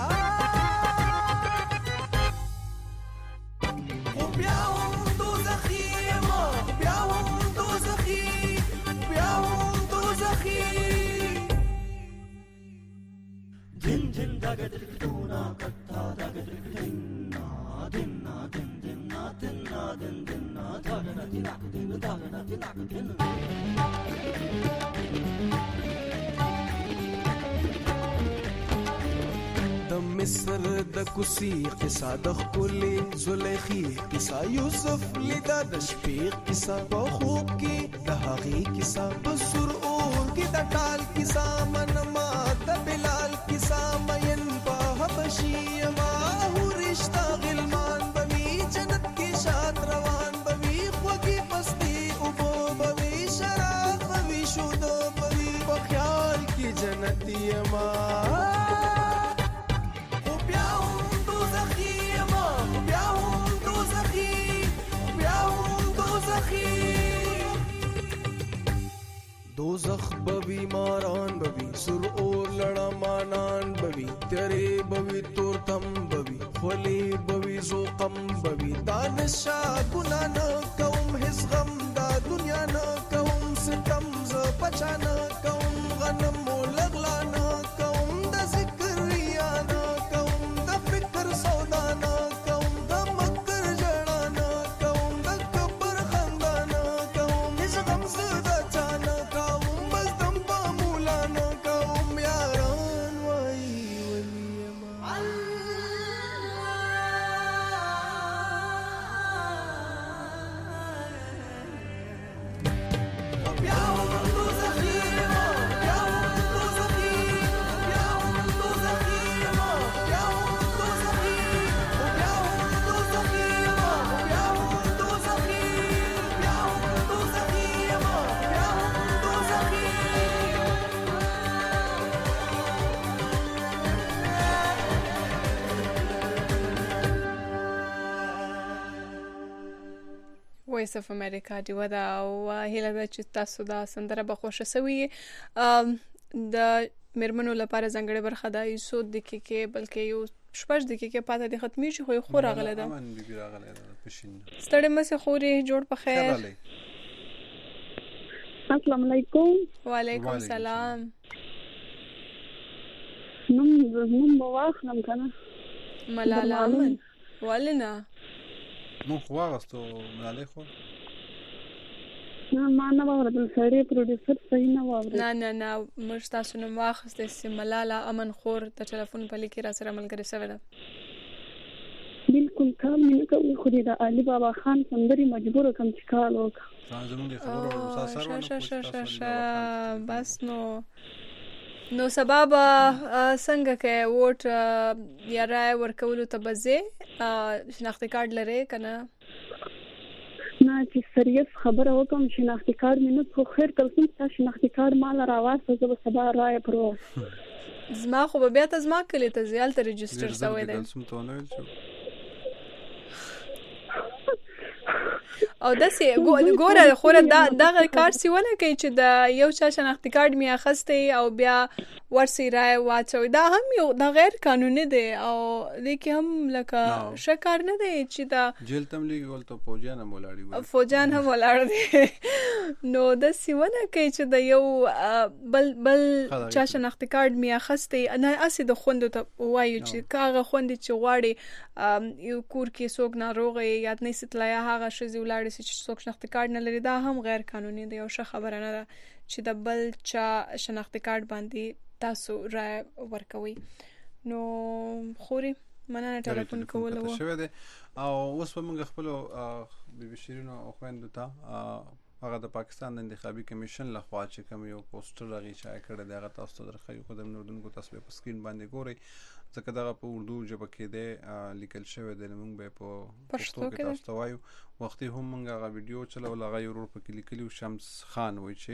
خو بیا هم دوزخي ما بیا هم دوزخي بیا هم دوزخي دن دن دغه دکتونا کتا دغه دکتینا دنا دن دنا دنا دن دنا دغه دنا دنا دغه دنا دنا د مصر د کوسی قصه د خپلې زلیخي قصه یوسف لیدا د شپې قصه په خوب کې د هغې قصه په سر اور کې د ټال قصه منما د بلال قصه مین په حبشي ما رشتہ غلمان بوي جنت کې شاد روان بوي خوږی پستی او بوي شراب بوي شودو بوي په خیال کې جنتی ما دوزخ بوی ماران بوی سر اور لڑا مانان بوی تیرے بوی تورتم بوی خلی بوی زوقم بوی دانشا گنا نہ کوم حس غم دا دنیا نہ کوم ستم ز پچا نہ کوم غنم لغلا نہ کوم دا ذکر یا نہ کوم دا فکر سودا نہ کوم دا مکر جڑا نہ کوم دا کبر خندا نہ کوم حس غم زدا چانا وایس اف امریکا دی ودا او هیله ده چې تاسو دا سندره به خوښه سوي. د مرمنو لپاره ځانګړې برخه ده یو دقیقې بلکې یو شپږ دقیقې پاتې د ختمي شي خو خو راغله ده. امن بي بي راغله ده پښین ستړي مې خوري جوړ په خیر. السلام علیکم. وعلیکم السلام. نوم نوم واخلم کنه ملاله امن ولنا مو خو واغستو ملاله خو نه ما نه واورل سړی پروډوسر صحیح نه واورل. نه نه نه موږ تاسو نه واخسته چې ملاله امن خور د ټلیفون په لیکي را سره ملګری شوی ده. بالکل کار مې نه کوي خو د علي بابا خان سندري مجبور کوم چې کار وکړم. زموږ خبرو مساسر ونه بس نو نو سبب څنګه کې ووټ یا رای ورکولو ته بځه شناختی کارت لري کنه؟ نه چې سریس خبره وکم شناختی کارت مې نه خو خیر کلسم تا شناختی کارت مال راواسته زه به سبا رای پرو زما خو به بیا ته زما کلی ته زیال ته ريجستره شوی دی او داسې ګوره خوره دا دغه کار سیونه کوي چې د یو چا شناختی کارت می اخسته او بیا ورسې رای واچوي دا هم یو د غیر قانوني دی او لیکي هم لکه شکار نه دی چې دا جیل تم لیږي ولته فوجان هم ولاړ دي فوجان هم ولاړ دي نو د سیونه کوي چې د یو بل بل چا شناختی کارت می اخسته نه اسی د خوندو ته وایو چې کاغه خوند چې غواړي یو کور کې څوک ناروغ یا نه ستلای هغه شزي ولاړ چې څوک شناختی کارت نه لري دا هم غیر قانوني دی او ښه خبره نه ده چې د بل چا شناختی کارت باندې تاسو رای ورکوي. نو خوري مننه ټلیفون کول وو شوی دی او اوس په موږ خپل بي بي شیرینو او خويندو ته هغه د پاکستان د انتخابي کمیشن لخوا چې کوم یو پوسټر راغی چې کړه دغه تاسو ته درخوي خو د نوردونکو تاسو په سکرین باندې ګورئ ځکه دغه په اردو ژبه کې دی لیکل شوی دی موږ به په پښتو کې تاسو ته وایو وختي هم موږ هغه ویډیو چلول هغه یو ورو په کې لیکلی شمس خان وای چې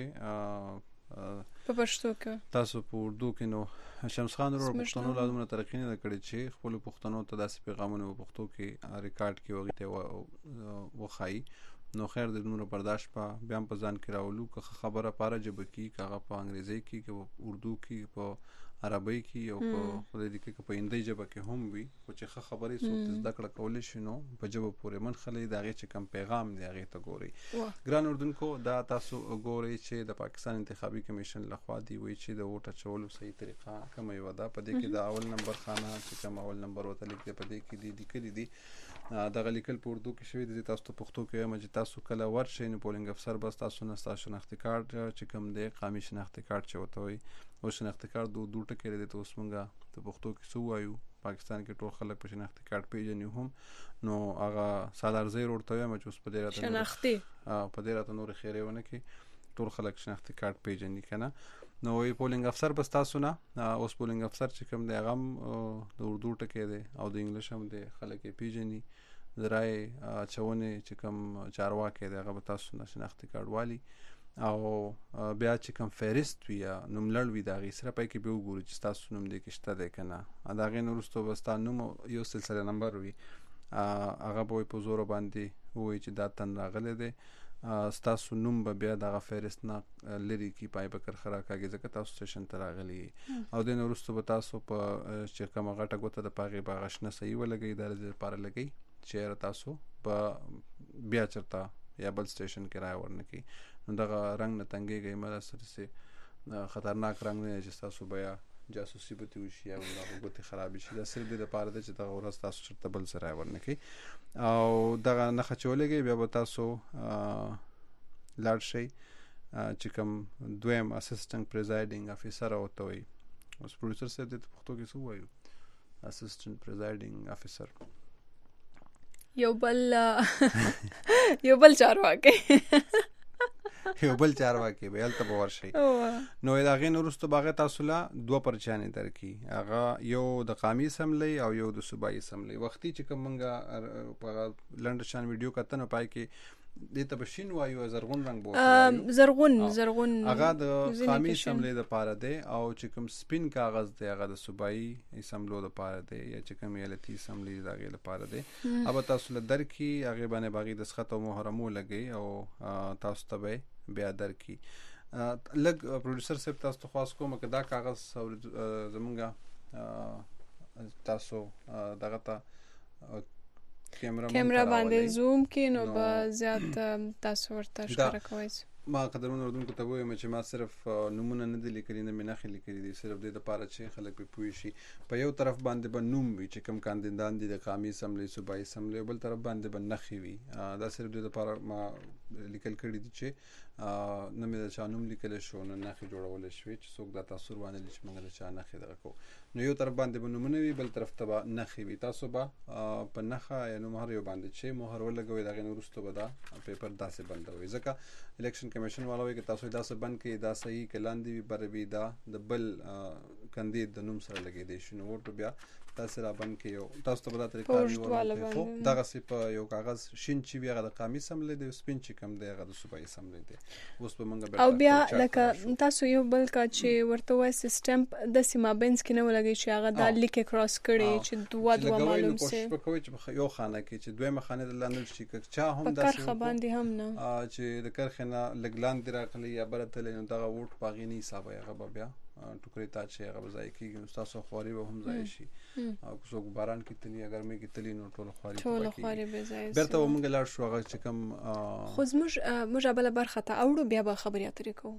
په پښتو کې تاسو په اردو کې نو شمس خان ورو پښتنو لازمه ترقی نه کړی چې خپل پښتنو ته داسې پیغامونه په پښتو کې ریکارډ کې وغیته وخای نو خیر د نور برداشت په بیان په ځان کې راولو که خبره پاره جبه کې کاغه په انګریزي کې که اردو کې په عربی کې او په خدای دې کې په هندي ژبه کې هم وي خو چې خبرې څوک زده کړه کول شي نو په ژبه پورې منخلې دغه چې کم پیغام دی هغه ته ګوري. ګران اردوونکو دا تاسو ګوري چې د پاکستان انتخابي کمیشن لخوا دی وی چې د ووټ چولو صحیح طریقه کوم یو ده په دې کې د اول نمبر خانه چې کوم اول نمبر وته لیکي په دې کې دی لیکلي دي دغه لیکل په اردو کې شوی دی تاسو ته پښتو کې مې تاسو کله ورشئ نو پولینګ افسر بس تاسو نه تاسو شناختی کارت چې کوم دی قومي شناختی کارت چوته وي او شناختی کارت دوه دوه ټکي لري ته اوس مونږه په پښتو کې سو وایو پاکستان کې ټول خلک په شناختی کارت پیژني هم نو هغه سالارزي ورته وایم چې اوس په دې راته شناختی په دې راته نور خیرونه کې ټول خلک شناختی کارت پیژني کنه نو وی پولینګ افسر بس تاسو نه اوس پولینګ افسر چې کوم دی هغه د اردو ټکي دی او د انګلیش هم دی خلک پیژني درای چونه چې کوم چارواکي دی هغه تاسو نه شناختی کارت والی او بیا چې کوم فهرست وي نوملړ وي دا غي سره پای کې به وګورئ چې تاسو نوم دې کې شته ده کنه دا غي نورستو بس نوم یو سلسله نمبر وي هغه به په زور باندې وای چې دا تن راغله ده تاسو نوم به بیا دغه فهرست نه لري کی پای بکر خرا کاږي ځکه تاسو سټیشن ته راغلي او د نورستو به تاسو په چې کوم غټه غوته د پاغي باغشنه صحیح ولګي درجه لپاره لګي چې تاسو په بیا چرته یا بل سټیشن کې راي ورنکي نو دغه رنگ نه تنګيږي مله سره سي خطرناک رنگ نه چې تاسو بیا جاسوسي به توشي او هغه ګوتې خراب شي دا سره د لپاره د چې دغه ورځ تاسو چرته بل سره راي ورنکي او دغه نه خچولېږي بیا به تاسو لاړ شي چې کوم دویم اسسټنټ پریزایډینګ افیسر اوته وي اوس پروډوسر سره د پښتو کې څه وایو اسسټنټ پریزایډینګ افیسر یو بل یو بل چارواکي یو بل چارواکي به الته باور شي نو دا غي نورستو باغه تاسو لا دوه پرچانې درکې هغه یو د قومي سملې او یو د صوبایي سملې وختي چې کومنګا په لند شان ویډیو کتنه پای کې د تبشین وایو زرغون رنگ بوته زرغون زرغون هغه د قامي سملې د پاره دی او چې کوم سپین کاغذ دی هغه د صوبایي سملو د پاره دی یا چې کوم ایالتي سملې د هغه لپاره دی. اوب تاسو له درکې هغه باندې باغی د سخت او محرمو لګي او تاسو ته به بیا درکې لګ پروډوسر صاحب تاسو ته خاص کوم که دا کاغذ زمونږه تاسو دغه ته کیمرا باندې زوم کې نو به زیات تاسو ورته ښکاره کوئ. ما قدرمن اردوونکو ته وایم چې ما صرف نمونه نه دي لیکلي نه مې نښې لیکلي دي صرف د لپاره چې خلک په پوه شي. په یو طرف باندې به نوم وي چې کوم کاندیدان دي د قامي اسمبلی صوبایي اسمبلی بل طرف باندې به نښې وي دا صرف د لپاره ما لیکل کړي دي چې نه مې د چا نوم لیکلی شو نه نښې جوړولی شوې چې څوک دا تاثر وانهلي چې موږ د چا نښې دغه کوو. نو یو طرف باندې به نومونه وي بل طرف ته به نښې وي. تاسو به په نښه یا نوم هر یو باندې چې مهر ولګوئ د هغې نه وروسته به دا پیپر داسې بندوئ ځکه الیکشن کمیشن والا وایي که تاسو داسې بند کړئ دا صحیح که لاندې وي بره وي دا د بل کاندید د نوم سره لګېدی شي نو ووټ بیا تاسې را بند کړئ او تاسو ته به دا طریقه وي خو دغسې په یو کاغذ شین چې وي هغه د قامي اسمبلی دی سپین چې کوم دی هغه د صوبایي اسمبلی دی. اوس به موږ او بیا لکه تاسو یو بل کا چې ورته وایي سیسټمپ داسې مابینځ کې نه ولګوي چې هغه دا لیکې کراس کړي چې دوه دوه معلوم سي کوشش وکوي چې یو خانه کې چې دویمه خانه د لاندې شي که چا هم داسې کرخه باندې هم نه چې د کرخه نه لګ لاندې راغلی یا برته نو دغه ووټ باغی نه حساب هغه بیا ټوکري تا چې هغه ځای کېږي تاسو خواري به هم ځای شي او څوک باران کې تلی اگر مې کې تلی نو ټول خواري ټول خواري به ځای شي. برته موږ لاړ شو هغه چې کوم خو زموږ موږ بل برخه ته اوړو بیا به خبرې اترې کوو.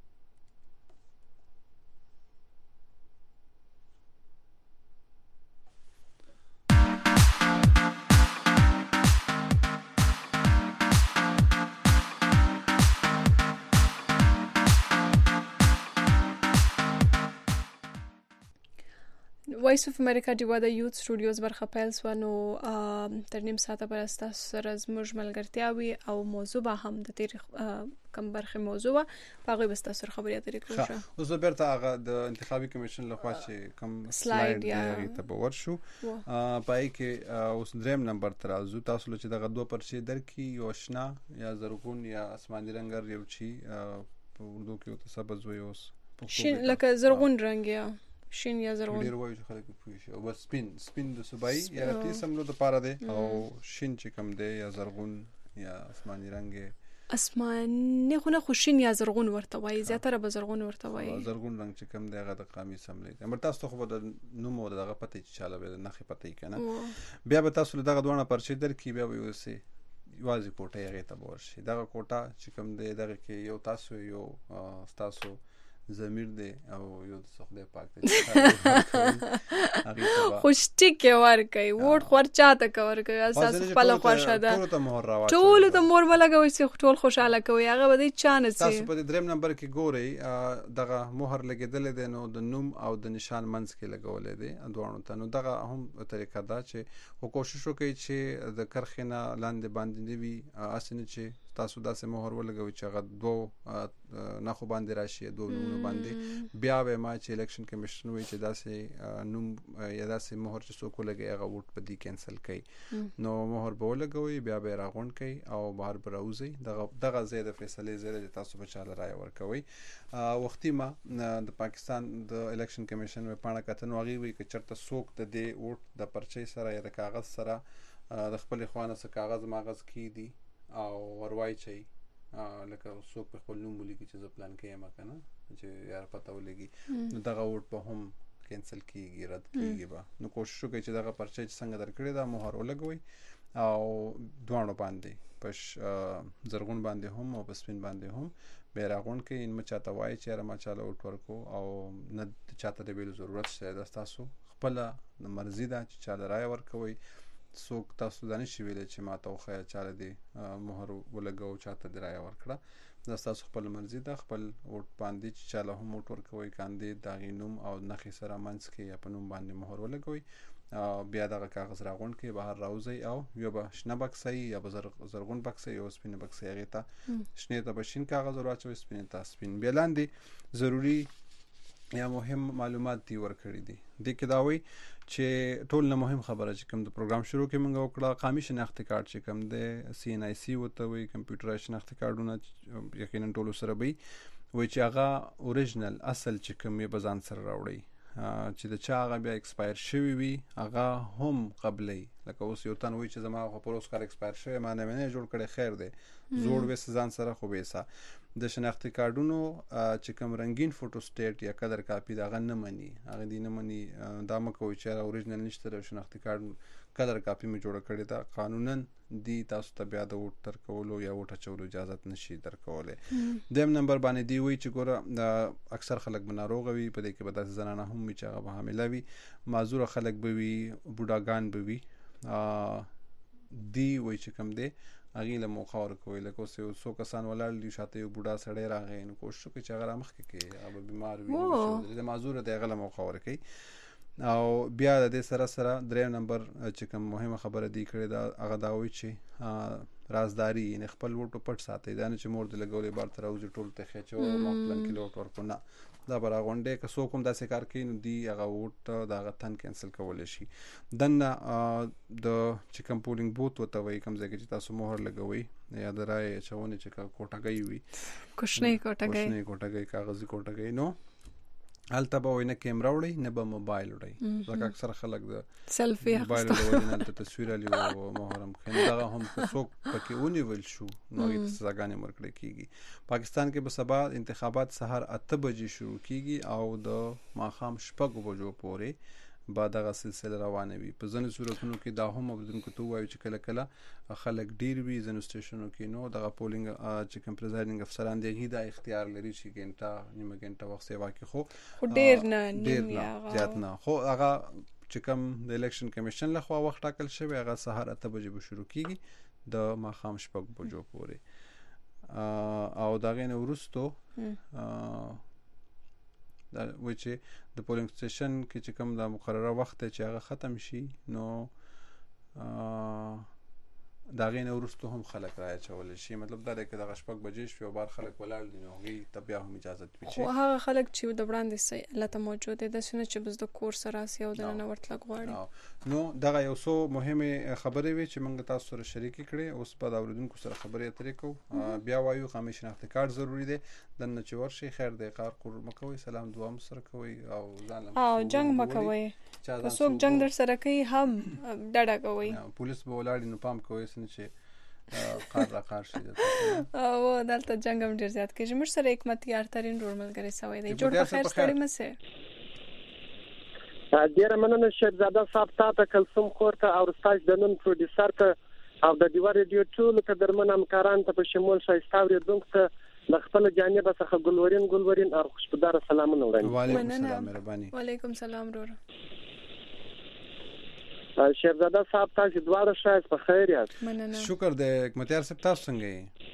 وایس اف امریکا ډیوا د یوت سټوډیوز برخه پیل سو نو تر نیم ساعته پر اساس سره زموږ ملګرتیا وي او موضوع به هم د تاریخ کم برخه موضوع په هغه بس تاسو خبرې اترې کوو. اوس بیرته هغه د انتخابي کمیشن لخوا چې کم سلاید دی ته به ورشو پای کې اوس دریم نمبر تر ازو تاسو چې دغه دوه پرچې درکې یو آشنا یا زرغون یا آسماني رنگ یو چی په اردو کې او سبز وي اوس شین لکه زرغون رنگ یا شین یا زرغون ډیر وایي چې خلک پوه شي او بس سپین سپین د صوبایي یا د سملو د پاره دی او شین چې کم دی یا زرغون یا آسماني رنگ اسماني خو نه خو شین یا زرغون ورته وایي زیاتره به زرغون ورته وایي زرغون رنگ چې کم دی هغه د قامي اسمبلی دی. امر تاسو خو د نوم او دغه پته چې چاله به نخې پته کنه بیا به تاسو دغه دوه پرچې درکې بیا وي وسه یوازې کوټه هغه ته ورشي دغه کوټه چې کم دی دغه کې یو تاسو یو تاسو زمیر دی او یو د خدای پاک دی خوشتي کې ور کوي ووټ خور چاته کور کوي اساس خپل خوښه ده ټول ته مهر راوړي ټول ته مهر ولګوي چې ټول خوشاله کوي هغه به دې چانه سي. تاسو په دریم نمبر کې ګوري دغه مهر لګیدل دي نو د نوم او د نشان منځ کې لګول دي اندوانو ته نو دغه هم طریقه ده چې او کوشش وکړي چې د کرخینه لاندې باندې دی اسنه چې تاسو داسې مهر ولګوي چې هغه دوه نه خو باندې راشي دوه نومونه باندې بیا به ما چې الیکشن کمیشن وی چې داسې نوم یا داسې مهر چې څوک لګي هغه ووټ په دې کینسل کړي نو مهر به ولګوي بیا به راغونډ کړي او بهر به راوځي دغه دغه زیاده فیصله زیاده تاسو په چاله رائے ورکوي. وختي ما د پاکستان د الیکشن کمیشن په پاڼه کتن واغي وی چې چرته څوک د دې ووټ د پرچې سره یا د کاغذ سره د خپل خوانه سره کاغذ ماغذ کی دي او ورواي چي لکه څوک په خپل نوم ولګي چې ز پلان کې ما کنه چې یار پته ولګي نو دغه ووټ په هم کینسل کیږي رد کیږي به نو کوشش وکړئ چې دغه پرچې څنګه درکړي دا مهر ولګوي او دوانو باندې پښ زرغون باندې هم او بسپین باندې هم به راغون کې ان مچاته وای چې را ما چاله وټ ورکو او نه چاته د بیل ضرورت شته د تاسو خپل مرزي دا چې چاله رائے ورکوي څوک تاسو دانه شي ویل چې ما ته خو چاله دی مهر ولګو چاته د رائے ورکړه د تاسو خپل مرزي دا خپل وټ باندې چې چاله هم وټ ورکوي کاندید داغي نوم او نخې سره منځ کې یا په نوم باندې مهر ولګوي بیا دغه کاغذ راغون کې بهر راوځي او یو به شنه بکسي یا به زرغون بکسي او سپین بکسي هغه ته شنه ته بشین کاغذ ورواچوي سپین ته سپین بیا لاندې ضروری یا مهم معلومات دی ورکړي دي د کې دا وی چې ټول نه مهم خبره چې کوم د پروګرام شروع کې موږ وکړه قومي شناختی کارت چې کوم د سی ان آی سی وته وی کمپیوټر شناختی کارتونه یقینا ټول سره وي وی چې هغه اوریجنل اصل چې کوم یې بزان سره راوړي چې د چا هغه بیا ایکسپایر شوی وي هغه هم قبلی لکه اوس یو تن وی چې زما خو پر اوس کار ایکسپایر شوی ما نه نه جوړ کړي خیر دی زوړ وې ځان سره خو بیسا د شناختی کارتونو چې کوم رنگین فوټو سټیټ یا کلر کاپی دا غن نه مني هغه دی نه مني دا مکو چې اوریجنل نشته د شناختی کارت کلر کاپی می جوړ کړی دا قانونن دی تاسو ته بیا د ووټ تر کولو یا ووټ چولو اجازه نشي درکولې دیم نمبر باندې دی وی چې ګوره اکثر خلک بناروغ وي په دې کې به د زنانه هم چې هغه به حامله وي معذور خلک به وي بوډاګان به وي دی وی چې کوم دی اغه له موخه ورکوي لکه اوس څو کسان ولال دي شاته یو بوډا سړی راغی نو کوشش کوي چې هغه مخ کې هغه بیمار وي د معذور د هغه له موخه ورکوي او بیا د دې سره سره درې نمبر چې کوم مهمه خبره دی کړې دا هغه دا وی چې رازداری نه خپل وټو پټ ساتي دا نه چې مور د لګولې بار تر اوځي ټول ته خېچو مخلن کیلو ورکو نه دا برا غونډه که څوک هم داسې کار کوي نو دی هغه ووټ دا غتن کینسل کولی شي دنه د چې کوم پولینګ بوت وته وي کوم ځای کې چې تاسو مهر لګوي یا درای چونه چې کوټه گئی وي کوشنی کوټه گئی کوشنی کوټه گئی کاغذي کوټه گئی نو البته به وینه کیمرا وړي نه به موبایل وړي ځکه اکثر خلک د سلفي موبایل وړي نه تصویر لري او محرم کین دا هم څوک پکې ونیول شو نو هیڅ ځګانې مرکړي کیږي پاکستان کې به سبا انتخابات سحر اته بجې شروع کیږي او د ماخام شپږ بجو پورې بعد هغه سلسله روانه وي په ځینو صورتونو کې دا هم بدونکو ته وایي چې کله کله خلک ډیر وي ځینو سټیشنونو کې نو دغه پولینګ چې کوم پریزایډینګ افسران دی دا اختیار لري چې ګنټه نیمه ګنټه وخت سیوا کې خو ډیر نه ډیر نه زیات نه خو هغه چې کوم د الیکشن کمیشن لخوا وخت ټاکل شوی هغه سهار اته بجې به شروع کیږي د ماخام شپږ بجو پورې او دا غینه ورستو دا و چې د پولینګ سټیشن کې چې کوم د مقرره وخت چې هغه ختم شي نو دا غینه ورستو هم خلک راځي چول شي مطلب دا کې د شپږ بجې شو بار خلک ولال دي نو غي تبیا هم اجازه وي خو هغه خلک چې د وړاندې سي لته موجود دي د سونه چې بس د کورس راسي او د نه ورتل غواړي نو دا یو څو مهمه خبرې وي چې موږ تاسو سره شریک کړي اوس په اوریدونکو سره خبرې اترې کو بیا وایو قومي شناختی کارت ضروری دی د نه چې ورشي خیر دی قار قر مکوي سلام دعا سره کوي او ځان او جنگ مکوي که څوک جنگ در سره کوي هم ډډه کوي پولیس به ولاړ نو پام کوي چې قار را قار شي او دلته جنگ هم ډیر زیات کیږي مر سره حکمت یار ترين رورملګری سوی دی جوړ په خیر ستړي مسه ډیر مننه شهزاده صاحب تاسو کلسوم خورته او استاد د نن پروډوسر ته او د دیوار ریډیو ټول ته درمن همکاران ته په شمول شایستاوري دونکو د خپل جانب څخه ګلورین ګلورین او خوشبودار سلامونه وړاندې وعلیکم السلام مهرباني وعلیکم السلام رور شهزاده صاحب تاسو دواړه شایست په خیر یاست مننه شکر دې حکمتیار صاحب تاسو څنګه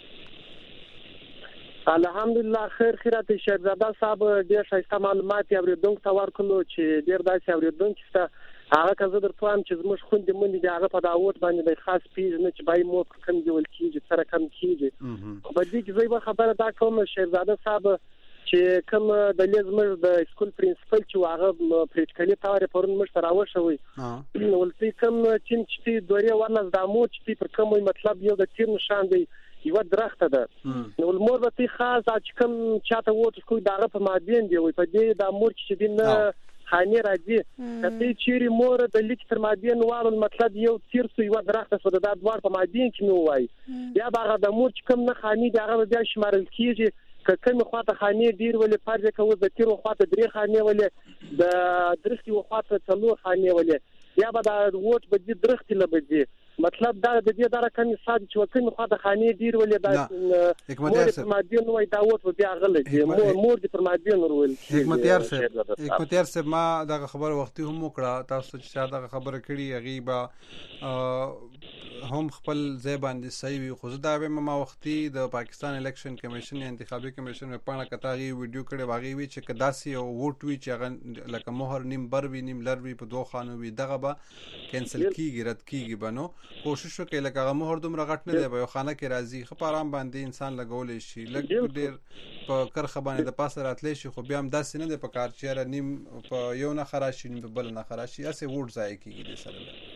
یې الحمدلله خیر خیرات شهزاده صاحب ډیر شایسته معلومات اوریدونکو ته ورکړو چې ډیر داسې اوریدونکو ته هغه کزه در پام چې زموږ خوندې مونږ دی هغه په دا ووټ باندې د خاص پیژ نه چې بای مو کوم دی ول کیږي سره کم کیږي په دې کې زوی به خبره دا کوم شهزاده صاحب چې کوم د لزمر د سکول پرنسپل چې هغه پریکټیکلی تاوري پرون مش راو شوی نو ولته کوم چې چې دوری ورنځ د مو چې پر کوم مطلب یو د تیر نشان دی یو درخته ده نو مور به تی خاص چې کوم چاته ووټ کوی دغه په مادین دی وي په دې د مور چې دین خاني راځي کته چیرې مور د لیک تر مادین وارو مطلب یو تیر سو یو درخته سو د دوار په مادین کې نو وای یا باغه د مور چې کوم نه خاني دغه بیا شمارل کیږي کله خواته خاني ډیر ولې فرض کوي د تیر خواته درې خاني ولې د درختي خواته څلور خاني ولې یا به د ووټ به د درختي لبدي مطلب دا د دې دره کمی صاد چې وکړي خو د خاني ډیر ولې دا مور په مادین وای دا ووټ بیا غلطي مور مور د پر مادین ورول حکمتیار صاحب حکمتیار صاحب ما دا خبر وختي هم وکړه تاسو چې دا خبره کړي غیبه هم خپل ځای باندې صحیح وي. خو زه دا وایم ما وختي د پاکستان الیکشن کمیشن یا انتخابي کمیشن په پاڼه کتاغي ویډیو کړي واغې وی چې کداسي او ووټ وی چې هغه لکه مهر نیم بر وی نیم لر وی په دوه خانو وی دغه به کینسل کیږي رد کیږي. بنو کوشش وکړئ لکه هغه مهر دومره غټ نه دی په خانه کې راځي خو پارام باندې انسان لګولې شي لګ ډیر په کرخه باندې د پاسه راتلې شي. خو بیا هم داسې نه دی په کار چې نیم په یو نه خراشي نیم په بل نه خراشي اسه ووټ ځای کیږي د سره.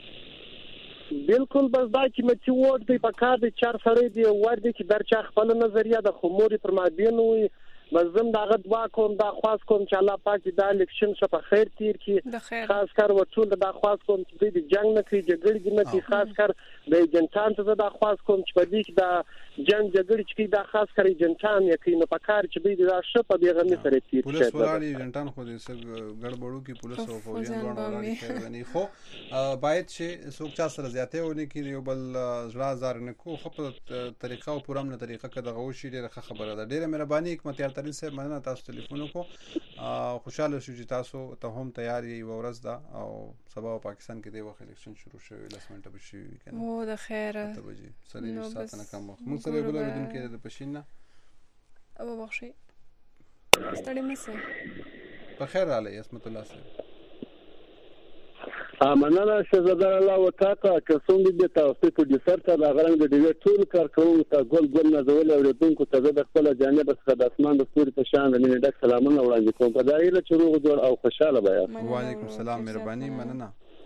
بالکل بس دا چې مچ ووټ دی په کار دی چار سره دی ور دی چې درچا خپل نظریه د خموري پر مابین وي. بس زم دغه دعا کوم دا خواست کوم چې الله پاک دا الیکشن شپ په خیر تیر کې خاص کار ورټول دا خواست کوم چې د جنگ نه کې جګړې نه کې خاص کار د جنتان ته دا خواست کوم چې په دې کې دا جنگ جګړې چې دا خاص کار جنتان یې کې نو په کار چې دا شپ په بیغمي سره تیر شي. پولیس ولاړی جنتان خو دې سر ګړبړو کې پولیس او فوجیان ولاړی نه خو باید چې څوک چا سره زیاته ونی کې یو بل زړه زار نه کو خو په طریقه او پرم نه طریقه کې دغه وشي ډیره خبره ده. ډیره مهرباني حکمت یار ترین صاحب مننه تاسو ټلیفون کو خوشاله شو چې تاسو ته هم تیار یې ورځ ده او سبا پاکستان کې د وخت الیکشن شروع شوی لاسمنټ به شي کنه او د خیره ته بجې سړي ساتنه کم موږ سره بل بدون کې د پښینه او بخشي ستړي مشه په خیر علي اسمت الله صاحب مننه شهزاده الله وتعالى قسم دې تاسو ته د سر ته غرنګ د ډیوټ ټول کارکونکو ته ګل ګل نازول او ریتونکو ته د خپل جانب څخه د اسمان د ستوري په شان د مینې ډک سلامونه وړاندې کوم. په دایره چې روغ جوړ او خوشاله بیا. وعلیکم السلام مهرباني مننه.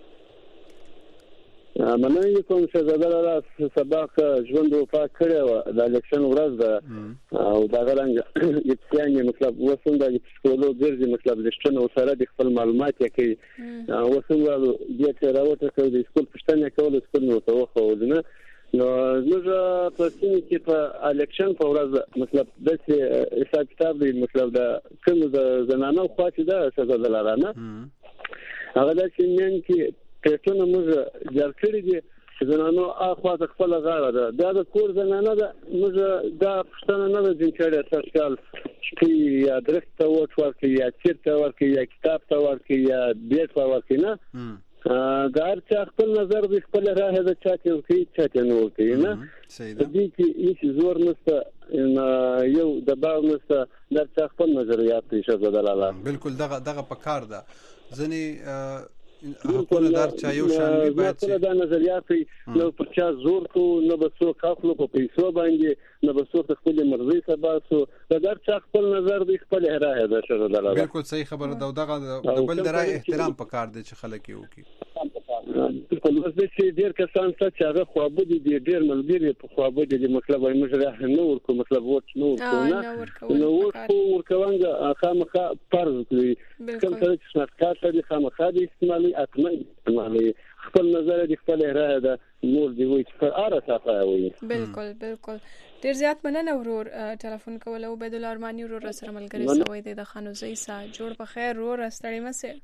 مننه کوم شهزاده الله سبق ژوند وفا کړو د الیکشن ورځ ده او دا غرنګ یتیانې مطلب وسوم د سکولو ګرځي مطلب د شتنو سره د خپل معلومات یې کوي وسوم د دې راوته کوي د سکول پښتنه کول سکول نو ته خو نه نو زه په سیمه کې په الیکشن په ورځ مطلب د حساب کتاب دی مطلب د کوم د زنانو خوا چې دا شهزاده الله نه هغه د سیمن کې ټیټونه موږ جوړ کړی دي چې زنانو اخوا د خپل غاړه ده دا د کور زنانه ده موږ دا پښتنه نه د جنچړې ترشال چې یا درخت ته وټ ورکړي یا چیر ته ورکړي یا کتاب ته ورکړي یا بیت ته ورکړي نه دا هر چا خپل نظر د خپل راه د چا کې ورکړي چا ته نه ورکړي نه دې کې هیڅ زور نشته یو د باور نشته دا چا خپل نظریات دي شهزاده الله بالکل دغه دغه پکار ده ځنی حقونه دار چا یو شان وي باید چې دا نظریات نو پر چا زور کو نو به څوک خپل په پیسو باندې نو به څوک خپل مرزي سبا سو دا چا خپل نظر دی خپل رائے ده شروع ده. بالکل صحیح خبره ده دغه د بل رائے احترام پکار دی چې خلک یو کی بالکل اوس د چې ډیر کسان چې هغه خوابه دي ډیر ملګری په خوابه دي مطلب وايي موږ راه نه ورکو مطلب ورت نو ورکو نو ورکو ورکوانګه خامخا فرض کوي کوم څه چې سمارټ دي خامخا دي استعمالي اتمن استعمالي خپل نظر دي خپل رائے ده نور دی وي چې اره صفه وي. بالکل بالکل ډیر زیات مننه ورور ټلیفون کول او عبد الله ارمانی ورور سره ملګری سوي دی د خانوزي سا جوړ په خیر ورور ستړي مسه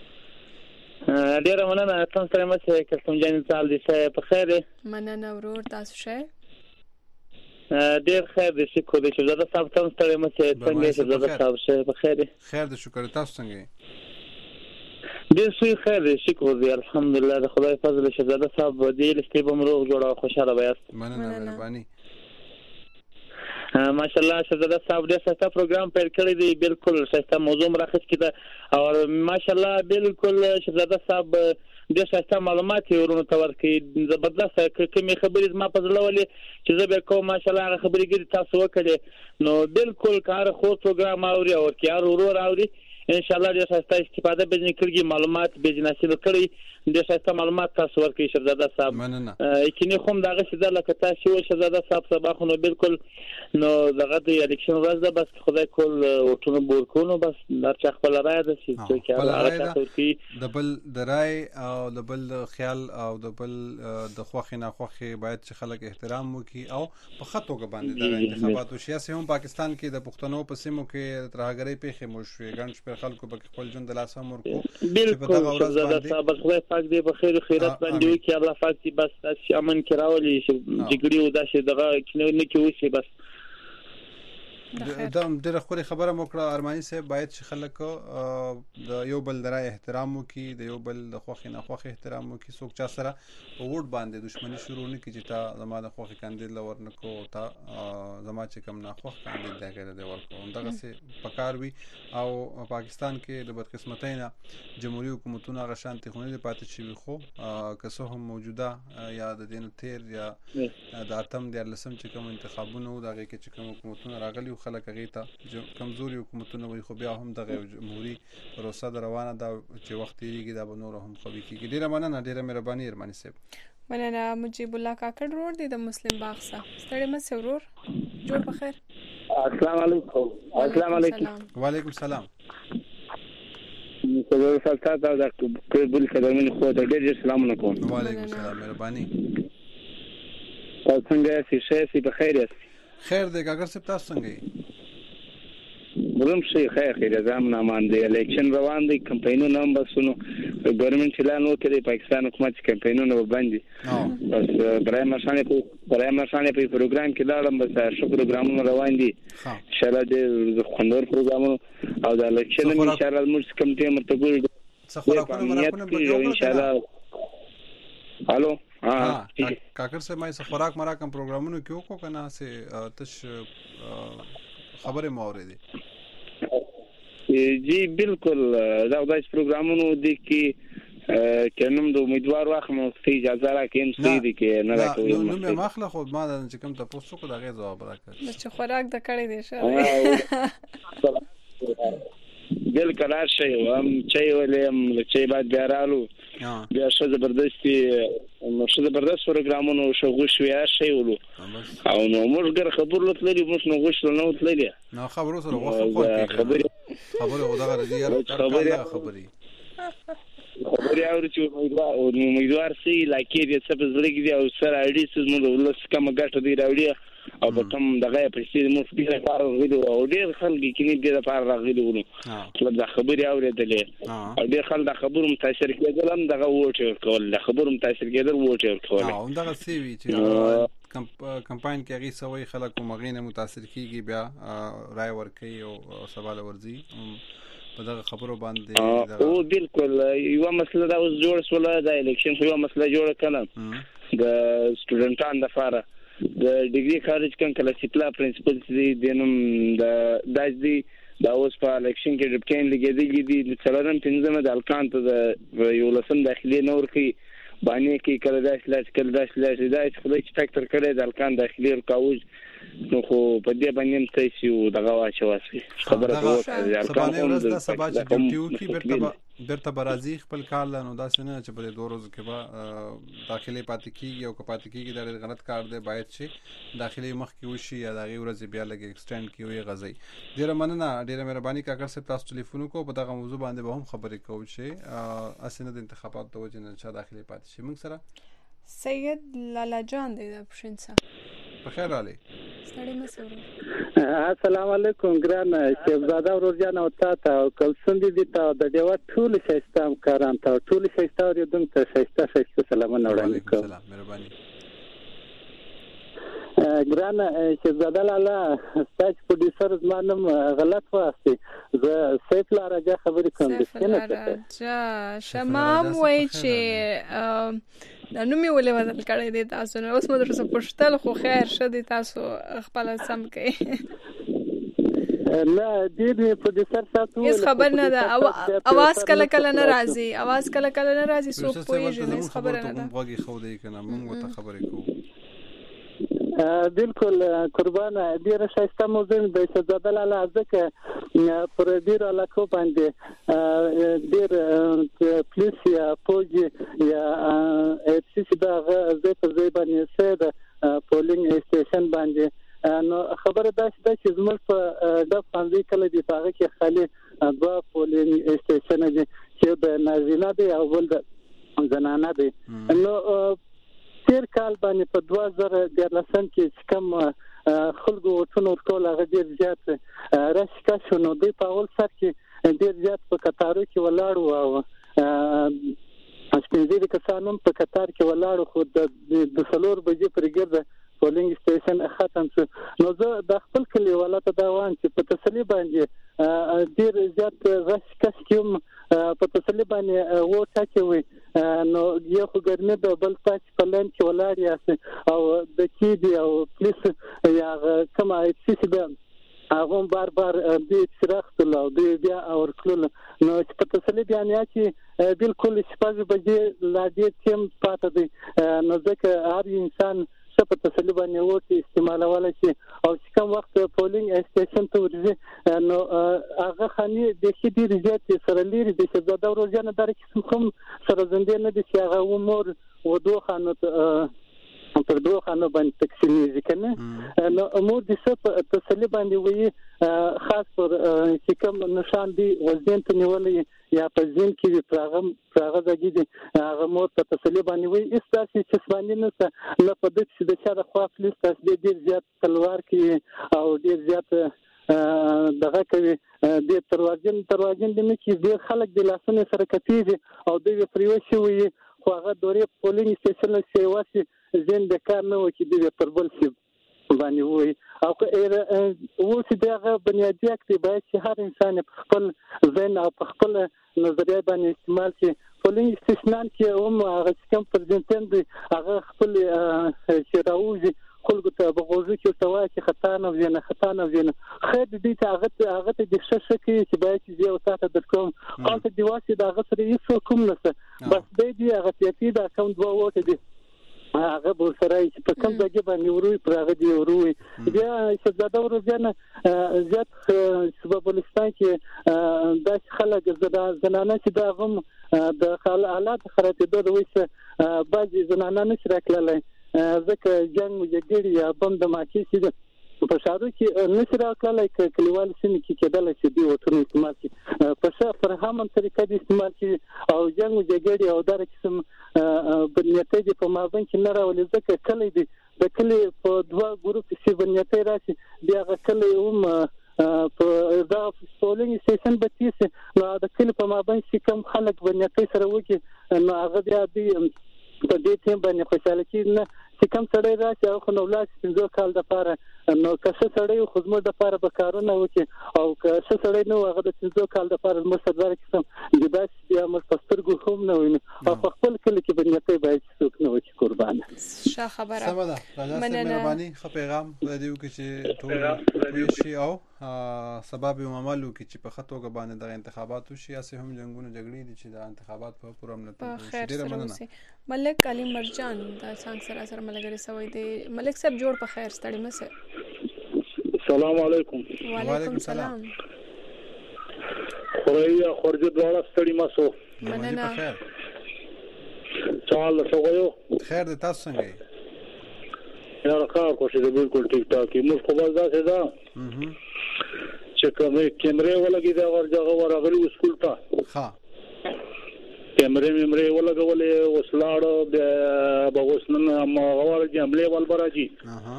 ډیر مننه تاسو سره مسه کوم جن سال دي په خیر مننه ورور تاسو شه ډیر خیر دي شکر دې چې زړه صاحب تاسو سره مسه څنګه چې زړه صاحب شه په خیر خیر دې شکر تاسو څنګه ډیر سوی خیر دې شکر دې الحمدلله د خدای فضل شهزاده صاحب دې لستې بمروغ جوړه خوشاله بیاست. مننه مهرباني ماشاءالله شهزاده صاحب ډېر ښه پروګرام پیل کړی دی بالکل ښه موضوع راخص کړه او ماشاءالله بالکل شهزاده صاحب ډېر ښه معلومات ورونو ته ورکړي زبردست کومې خبرې زما په زړه ولې چې زه به کوم ماشاءالله هغه خبرې ګرځي تاسو وکړي نو بالکل کار خو پروګرام اوري او کار ورور اوري ان شاء الله ډېر ښه استفاده به نه کړي معلومات به جناسي کړي ډېر ښه معلومات تاسو ورکړي شهزاده صاحب مننه کینی خو دغه څه د لکه تاسو شهزاده صاحب سبا خو بالکل نو دغه د الیکشن ورځ ده بس خدای کول ورټونه بور کونو بس درچ خپل رائے ده چې چې هغه تاسو د بل د رائے او د بل خیال او د بل د خوخي نه خوخي باید چې خلک احترام وکړي او په خطوګه باندې د انتخاباتو سیاسي هم پاکستان کې د پښتنو په سیمو کې ترهګرۍ پیښې مشوي ګڼ شپږ خلکو په خپل ژوند د لاسه امر کو بالکل شهزاده صاحب خدای پاک دې په خیر او خیرات باندې وکړي الله پاک دې بس تاسو امن کراولي چې جګړې ودا شي دغه کینه نه کوي بس دا ډېره خوري خبره مو کړه ارماني صاحب، باید چې خلک د یو بل درای احترام وکړي، د یو بل د خوښې نه خوښې احترام وکړي. څوک چا سره په ووټ باندې دښمني شروع نه کړي چې تا زما د خوښې کاندید له ورنکو، تا زما چې کوم ناخوښ کاندید دی هغې ته دې ورکړو. همدغسې پکار وي. او پاکستان کې د بدقسمتۍ نه جمهوري حکومتونه هغه شانتې خو نه دي پاتې شوي، خو که څه هم موجوده یا د دې نه تېر یا د اتم دیارلسم چې کوم انتخابونه وو د هغې کې چې کوم حکومتونه راغلي خلک هغې ته کمزوري حکومتونه وایي، خو بیا هم دغه جمهوري پروسه د روانه ده چې وخت تېرېږي دا به نور هم قوي کېږي. ډېره مننه، ډېره مهرباني ارماني صاحب. مننه. مجيب الله کاکړ ورور دی د مسلم باغ څخه. ستړی مه سې ورور، جوړ په خیر. السلام علیکم. السلام علیکم. وعلیکم السلام. زه سلطان دا د بل خدمت خو ته ډېر سلامونه کوم. وعلیکم السلام، مهرباني. تاسو څنګه یاست؟ ښه یاست؟ په خیر یاست؟ خیر دی کاکړ صاحب، تاسو څنګه یې؟ بلوم شي خیر خیر ځم امان دی. الیکشن روان دی، کمپاینونه هم بس نو ګورنمنت اعلان وکړي پاکستان حکومت کمپاینونه باندې بس برای مرشانه په برای مرشانه په پروګرام کې لاړم، بس شو پروګرامونه روان دي ان شاء الله د خوندور پروګرامونه او د الیکشن ان شاء الله موږ کمټي مرتبه څخه راکونه ان شاء الله. الو ها کاکړ صاحب، ما څه خوراک مراکم پروګرامونو کې وکړو کنه سه تش خبره مو اورېدې؟ جی بالکل، دا داس پروګرامونو دي کې کنم د امیدوار واخ مو ستې اجازه راکې ام سي دي کې نه راکوي. نو مې مخله خو ما د چې کوم تاسو کو دا غي جواب راکړ چې خوراک د کړې دي شه بالکل شي هم چي ولې چي بعد بیارالو بیا شه زبردستي نو شه زبردست پروګرامونو شو غوښ ویا شي ولو او نو موږ ګر خبر لټلې موږ نو غوښ نو تللې نو خبرو سره وخت خبرې خبره او دا غره یار خبرې خبرې خبرې اوري چې امیدوار او امیدوار سي لکه دې څه په زړه کې دی او سره اړې څه موږ ولس کوم ګټه دی راوړي او په کوم دغه پېښې موږ ډیر کار غوډو او ډیر خلک کې ډیر کار راغلي ونه مطلب دا خبرې اورېدلې او ډیر خلک دا خبرو متاثر کېدل هم دغه ووټ ورکول، دا خبرو متاثر کېدل ووټ ورکول او دغه سی وی چې کمپاین کې هغه سوي خلک مغینه متاثر کیږي بیا رائے ورکي او سوال ورزي په دغه خبرو باندې او بالکل یو مسله دا اوس جوړ سول دا الیکشن یو مسله جوړ کړه د سټوډنټانو لپاره د ډیګري کالج کم کلاسیکلا پرنسپل دي دنم د داس دي دا اوس په الیکشن کې ډپټین لګیدي دي د څلورم پنځمه د الکان ته د یو لسم داخلي نور کې باندې کې کله داس لاس کله داس لاس داس خدای چې فکر کړي د الکان داخلي ورکاوج نو خو په دې باندې تاسو یو دغه واچواسي خبره کوي د الکان ورځ د سبا چې ډیوټیو کې برته برته برازي خپل کار لنو دا سنه چې په دوه ورځې کې با داخلي پاتې کیږي او پاتې کیږي دا غلط کار دی، باید چې داخلي مخ کې وشي یا دغه ورځ بیا لګي ایکسټند کیوي غزي. ډیره مننه، ډیره مهرباني کاکړ صاحب، تاسو ټلیفون کو په دغه موضوع باندې به هم خبرې کوو چې اسنه د انتخابات د وجه نه چې داخلي پاتې شي. موږ سره سید لالا جان دی د پښینسا. بخیر علي. ستړي مسور. السلام علیکم ګران شهزاده ورور جان او تاسو او کلسون دي ته د دیو ټول سیستم کاران ته ټول سیستم یو دم ته سیستم سیستم سلامونه وړاندې کوم. سلام، مهرباني. ګران شهزاده لالا تاسو پروډوسر زمانم غلط واسي زه سیف لا راځه خبرې کوم د سینه راځه شمام وای چې دا نو مې ولې بدل کړی دی تاسو نو اوس مو درته پښتل خو خیر شه دي تاسو خپل سم کوي نه دې پروډوسر تاسو هیڅ خبر نه ده اواز کله کله نه راځي اواز کله کله نه راځي سو پوهیږي هیڅ خبر نه ده غوږی خو دی کنه موږ ته خبرې کوو. بالکل قربان ډیره شایسته موضوع د شهزاده لالا ځکه پر ډیر علاقو باندې ډیر پولیس یا پوج یا اف سی سی دا زه په ځای باندې سره پولینګ سټیشن باندې نو خبره ده چې زموږ په د فاندې کله دی هغه کې خالي دوا پولینګ سټیشن دي چې د نارینه دی او بل د زنانه دی. نو تیر کال باندې په دوه زره دیارلسم کې کوم خلکو ټول ټول هغه ډیر زیات راشکا شنو دی په اول سر کې ډیر زیات په قطارو کې ولاړ وو او اسپینځي کسانو په قطار کې ولاړ خو د د څلور بجې پر ګرځه پولینګ سټیشن ختم شو نو زه د خپل کلی ولایت دا وان چې په تسلی باندې ډیر زیات رش کس کوم په تسلی باندې و ټاکوي نو یو خو ګرمه د بل تاچ په لن کې ولاړ یاست او د کی دی او پلیس یا کومه چې به هغه بار بار د شرخت له د بیا اور کول نو چې په تسلی باندې چې بالکل شپږ بجې لا دې تیم پاتې دي نو ځکه هر انسان څه په تسلی باندې وته استعمالول شي او چې کوم وخت پولینګ سټیشن ته ورځي نو هغه خاني د شي ډیر زیات سره لري د څه د روزانه درې کوم سره زنده نه دي چې هغه عمر و دوه خانو پر دوه خانو باندې تقسیمېږي کنه نو امور د څه په تسلی باندې وي خاص پر چې کوم نشان دی وزن ته نیولې یا په ځین کې پراغم پراغه دګي دي هغه مور په تسلی باندې وي استاسي چې باندې نه نه په دې چې د شاده خوا پلیس تاسو ډیر زیات تلوار کې او ډیر زیات دغه کوي د تروازن تروازن د مې ډیر خلک د لاسونو سره کتیږي او د پریوشي وي خو هغه دورې پولینګ سټیشن له واسي زین د کار نه و چې د پربل سی باندې وي او که و چې دغه بنیادی اکتیبای چې هر انسان په خپل ذهن او په خپل نظریه باندې استعمال کړي پولینګ سټیشن کې هم هغه کوم پرزنټن دی هغه خپل شراوزي خلکو ته بغوزي چې توای چې خطا نه وینه خطا نه وینه خیر دې ته هغه هغه د شش کې چې باید چې یو تاسو د کوم قالت دی واسي دا هغه سره یې کوم نسه بس دې هغه چې دا کوم دوه وته دي هغه بل سره چې په کوم ځای باندې وروي پر هغه دی وروي بیا چې دا د ورځې زیات سبب ولستان کې د خلک زنانه چې دا هم د حالات خرابېدو د وسه بعضي زنانه نشي راکړلای ځکه جنگ وجګړي یا بم د ماکي چې په شارو کې نشي راکړلای ک کلیوال سیمې کې کېدل چې دی وته استعمال کی په څه پر هم طریقې د استعمال کی او جنگ وجګړي او دغه قسم بنیته دي په مابین کې نه راولي ځکه کلی دي د کلی په دوه ګروپ کې بنیته راشي بیا کلی هم په دا پولینګ سټیشن بتیسه نو د کلی په مابین کې کم خلک بنیته سره وکي نو هغه بیا دی په دې ټیم باندې خوشاله کیږي چې کوم سړی راشي او خو نو لاس پنځه کال د پاره نو که څه سړی خو زموږ د پاره به کارونه وکړي او که څه سړی نو هغه د پنځه کال د پاره موږ سره راکړم د داس بیا موږ پسترګو هم نه ویني او په خپل کلی کې بنیته باید څوک نه وکړي قربان ښه خبره سم ده راځه مهرباني خو پیغام دیو کې چې ټول شي او سبب عملو کې چې په خطوګه باندې د انتخاباتو شي اسه هم جنگونه جګړې دي چې د انتخابات په پوره امنیت ډیره مننه ملک علي مرجان دا څنګه سره سره ملګری سوي دی ملک صاحب جوړ په خیر ستړي مسه السلام علیکم وعلیکم السلام خوریا خورجه دواړه ستړي مسو مننه چال سوغیو خیر د تاسو څنګه یاره کار کوشش دی بالکل ټیک ټاک موږ خو بس دا څه دا چې کومه کیمرې ولګي دا ورځغه ورغلی سکول ته ها کیمرې ممرې ولګولې وسلاړ د بغوسنن ما غوړ جملې ول براجي اها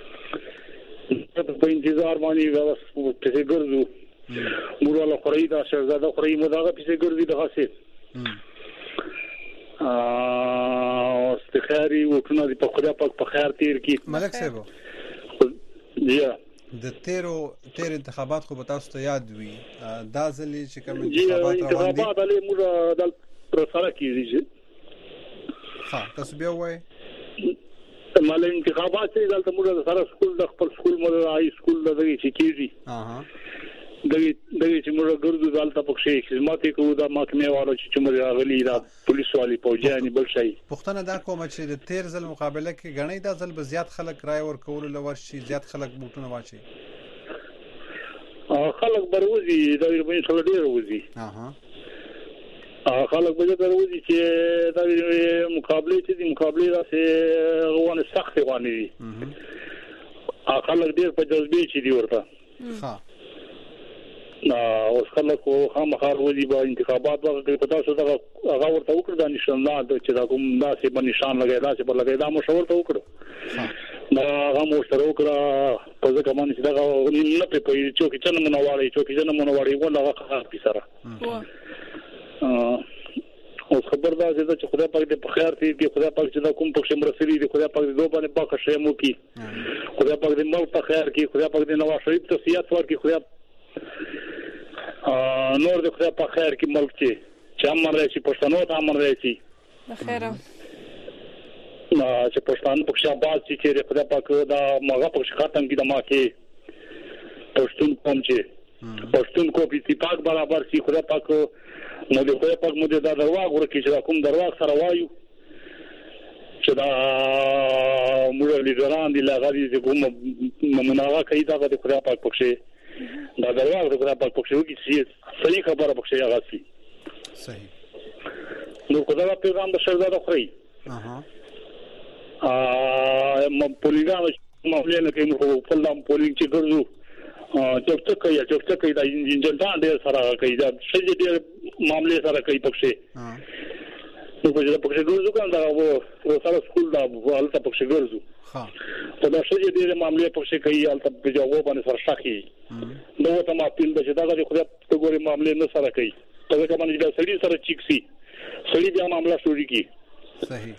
په انتظار باندې غوس په ګرځو موږ له خریدا شهزاده خری مداغه په ګرځي دغه سي ا استخاري وکړه د په خدا په خیر تیر کی ملک صاحب یا د تیرو تیر انتخابات خو به تاسو ته یاد وي دا ځلې چې کوم انتخابات روان دي انتخابات علی موږ د پرسره کیږي ها تاسو بیا وای مال انتخابات چې دلته موږ سره سکول د خپل سکول مو هاي سکول دغه چې کیږي اها دغه دغه چې موږ ګرځو دلته په شي خدمات کوو د محکمې والو چې موږ غلي دا پولیس والی پوجاني بل شي پښتنه دا کوم چې د تیر ځل مقابله کې غنۍ دا ځل به زیات خلک رائے ورکول لور شي زیات خلک بوټونه واچي خلک بروزي دا یې په ډیر وزي اها خلک به دا وزي چې دا مقابله چې د مقابله راځي غوونه سخت غواني دي خلک ډیر په جذبه چې دی ورته ها نا اوس خلک خو مخار ودی با انتخابات وغه په تاسو دغه هغه ورته وکړه د نشان نه چې دا کوم داسې په نشان لګی داسې په لګی دا مشور ته وکړه دا هغه مشور وکړه په ځکه باندې چې دا نه په پي چوکي چنه مونواړي چوکي چنه مونواړي ولا هغه خاص سره ا اوس خبر دا چې خدای پاک دې په خیر دې کې خدای پاک چې دا کوم پکې مرسري دې خدای پاک دې دوه باندې پاک شېمو کی خدای پاک دې مل په خیر کې خدای پاک دې نواز شریف ته سیاست ورکړي خدای نور دې خدای په خیر کې ملک چې چې امر راشي پښتنو ته امر راشي بخیر نو چې پښتانه پکې آباد شي چې خدای پاک دا مغه پکې ختم کړي د ما کې پښتون قوم چې پښتون کو په اتفاق برابر شي خدای پاک نو دې خدای پاک مو دې دا درواغ ورکړي چې کوم درواغ سره وایو چې دا موږ لیدران دي لاغلي چې کوم نمونه کوي دا د خدای پاک پکې دا درواغ د خدای پاک پکې وږي چې صحیح خبره پکې هغه شي صحیح نو خدای پیغام د شهزاده خوري اها ا م پولیګانو معاملې نه کوي خو په لام پولینګ چې ګرځو چې څه کوي چې څه کوي دا انجن ځان ډېر سره کوي دا څه دې معاملې سره کوي پکې نو په دې پکې ګرځو کنه دا و سره سکول دا حالت پکې ګرځو ها په دا څه دې معاملې پکې کوي حالت په جواب باندې سره شاخي نو ته ما پیل د چې دا د خدای په ګوري معاملې نه سره کوي ته کومه چې دا سړي سره چیکسي سړي بیا معاملې شروع کی صحیح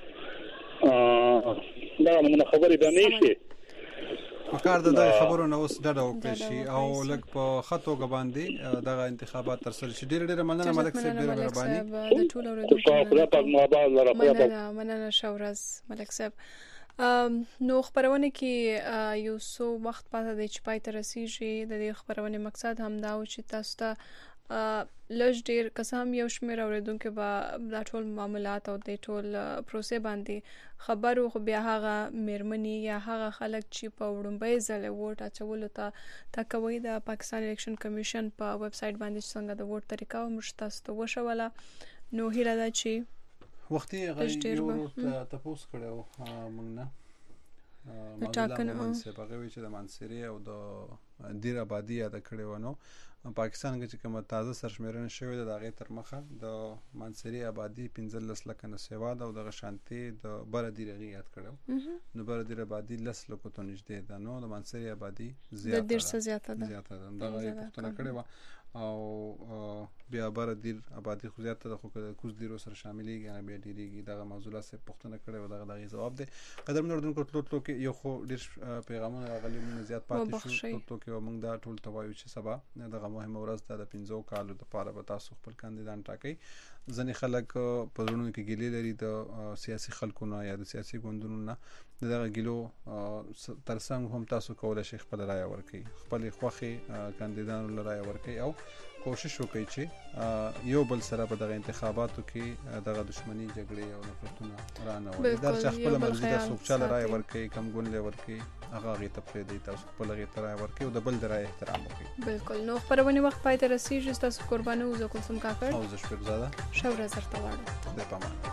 دا موږ خبرې به نه شي وکړ د خبرو نو اوس ډډه وکړي شي او لګ په خطو غباندي دغه انتخابات تر سره شي ډېر ډېر مننه ملک صاحب ډېر مهرباني د ټول اوریدونکو مننه مننه شورز ملک صاحب نو خبرونه کې یو څو وخت پاتې د چپای تر رسیږي د دې خبرونه مقصد هم دا و چې تاسو ته لږ ډیر قسم یو شمیر اوریدونکو به د ټول معاملات او د ټول پروسه باندې خبرو خو بیا هغه میرمنی یا هغه خلک چې په وړاندې ځله ووټ اچولو ته تکوي د پاکستان الیکشن کمیشن په ویب سټ باندې څنګه د ووټ طریقه او مشتاست وشوله نو هیله ده چې وختي غوړي تاسو کړو موږ نه ټاکنه منځ په غوي چې د منصري او د دیر آبادی یاد کړو نو پاکستان کې چې کومه تازه سرشمیرنه شوې ده د هغې تر مخه د منصري آبادي پنځلس لکه نه سوا ده او دغه شانتي د بره دیر هغې یاد کړو نو بره دیر آبادي لس لکو ته نږدې ده نو د منصري آبادي زیاته ده زیاته ده دغه یې پوښتنه کړې وه او بیا بره دیر آبادي خو زیاته ده خو که د کوز دیرو سره شاملېږي هغه بیا ډېرېږي دغه موضوعات صاحب پوښتنه کړې وه دغه د هغې ځواب دی قدرمنو اردوونکو تلو تلو کې یو خو ډېر پیغامونه راغلي موږ زیات پاتې شو تلو تلو کې موږ دا ټول ته وایو چې سبا دغه مهمه ورځ ده د پنځو کالو دپاره به تاسو خپل کاندیدان ټاکئ ځینې خلک په زړونو کې ګیلې لري د سیاسي خلکو نه یا د سیاسي ګوندونو نه د دغه ګیلو تر څنګ هم تاسو کولی شئ خپله رایه ورکړئ خپلې خوښې کاندیدانو له رایه ورکړئ او کوشش وکړئ چې یو بل سره په دغه انتخاباتو کې دغه دښمني جګړې او نفرتونه رانهولي دا چې خپله مرضي ده څوک چاله رایه ورکړي کم ګوند له ورکړي هغه هغې ته پرېږدئ تاسو خپل هغې ته رایه ورکړئ او د بل د رایې احترام وکړئ بالکل نو خپرونې وخت پای ته رسېږي ستاسو قربانه وو زه کلثوم کاکړ او زه شپېرزاده ښه ورځ درته غواړم خدای په امان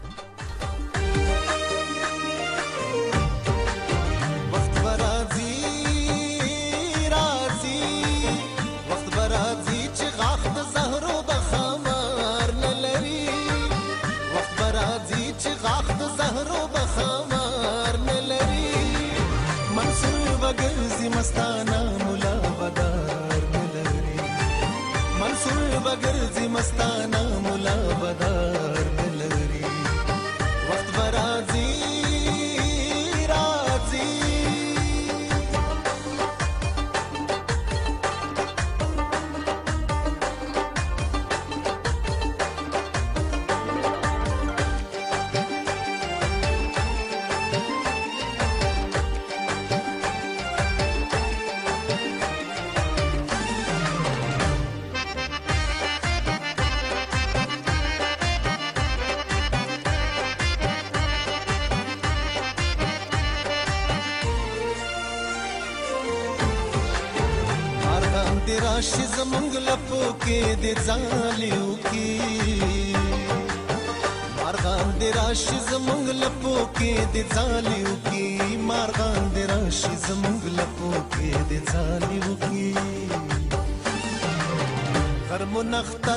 وخت به راځي راځي وخت به راځي چې غاښ د زهرو به خمار نه لري وخت به راځي چې غاښ د زهرو به خمار نه لري منصور به ګرځي مستانه ملا بدار نه لري منصور به ګرځي مستانه ملا بدار نه لري وخت به راځي راشي زمونږ لپو کې د ځالیو کې مارغان د راشي زمونږ لپو کې د ځالیو کې مارغان د راشي زمونږ لپو کې د ځالیو کې غرمو نختر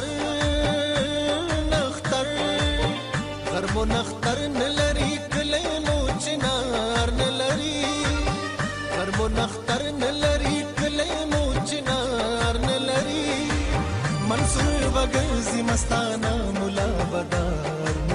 نختر غرمو نختر نلري کلی مو چنار نلري غرمو نختر نلري کلی مو چنار نلري منصور بغرزي مستانه ملا بدار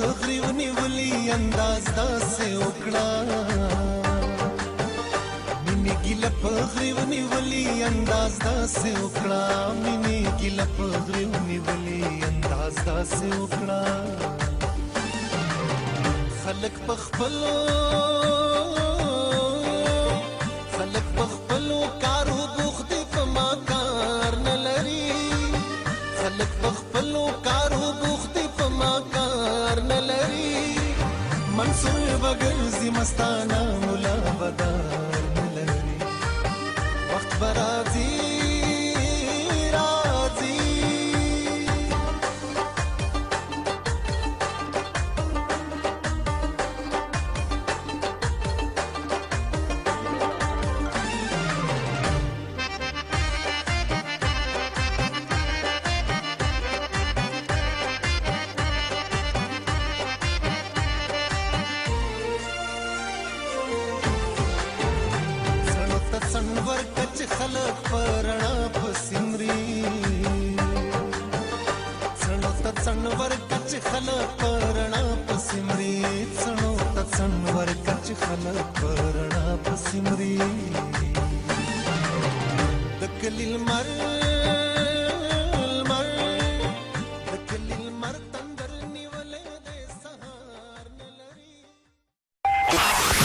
غریو نیولی انداز داسې وکړه مینې ګیله په غریو نیولی انداز داسې وکړه مینې ګیله په غریو نیولی انداز داسې وکړه خلک په خپلو خلک په خپلو کارو بوخت دي په ما کار نه لري خلک په خپلو کارو بوخت دي په ما کار نه لري منصور بګرځي مستانه مولا بدار نه لري وخت برازي خلق پرنا پسمري څنو ته څنور کچ خلق پرنا پسمري څنو ته څنور کچ خلق پرنا پسمري د کلیل مر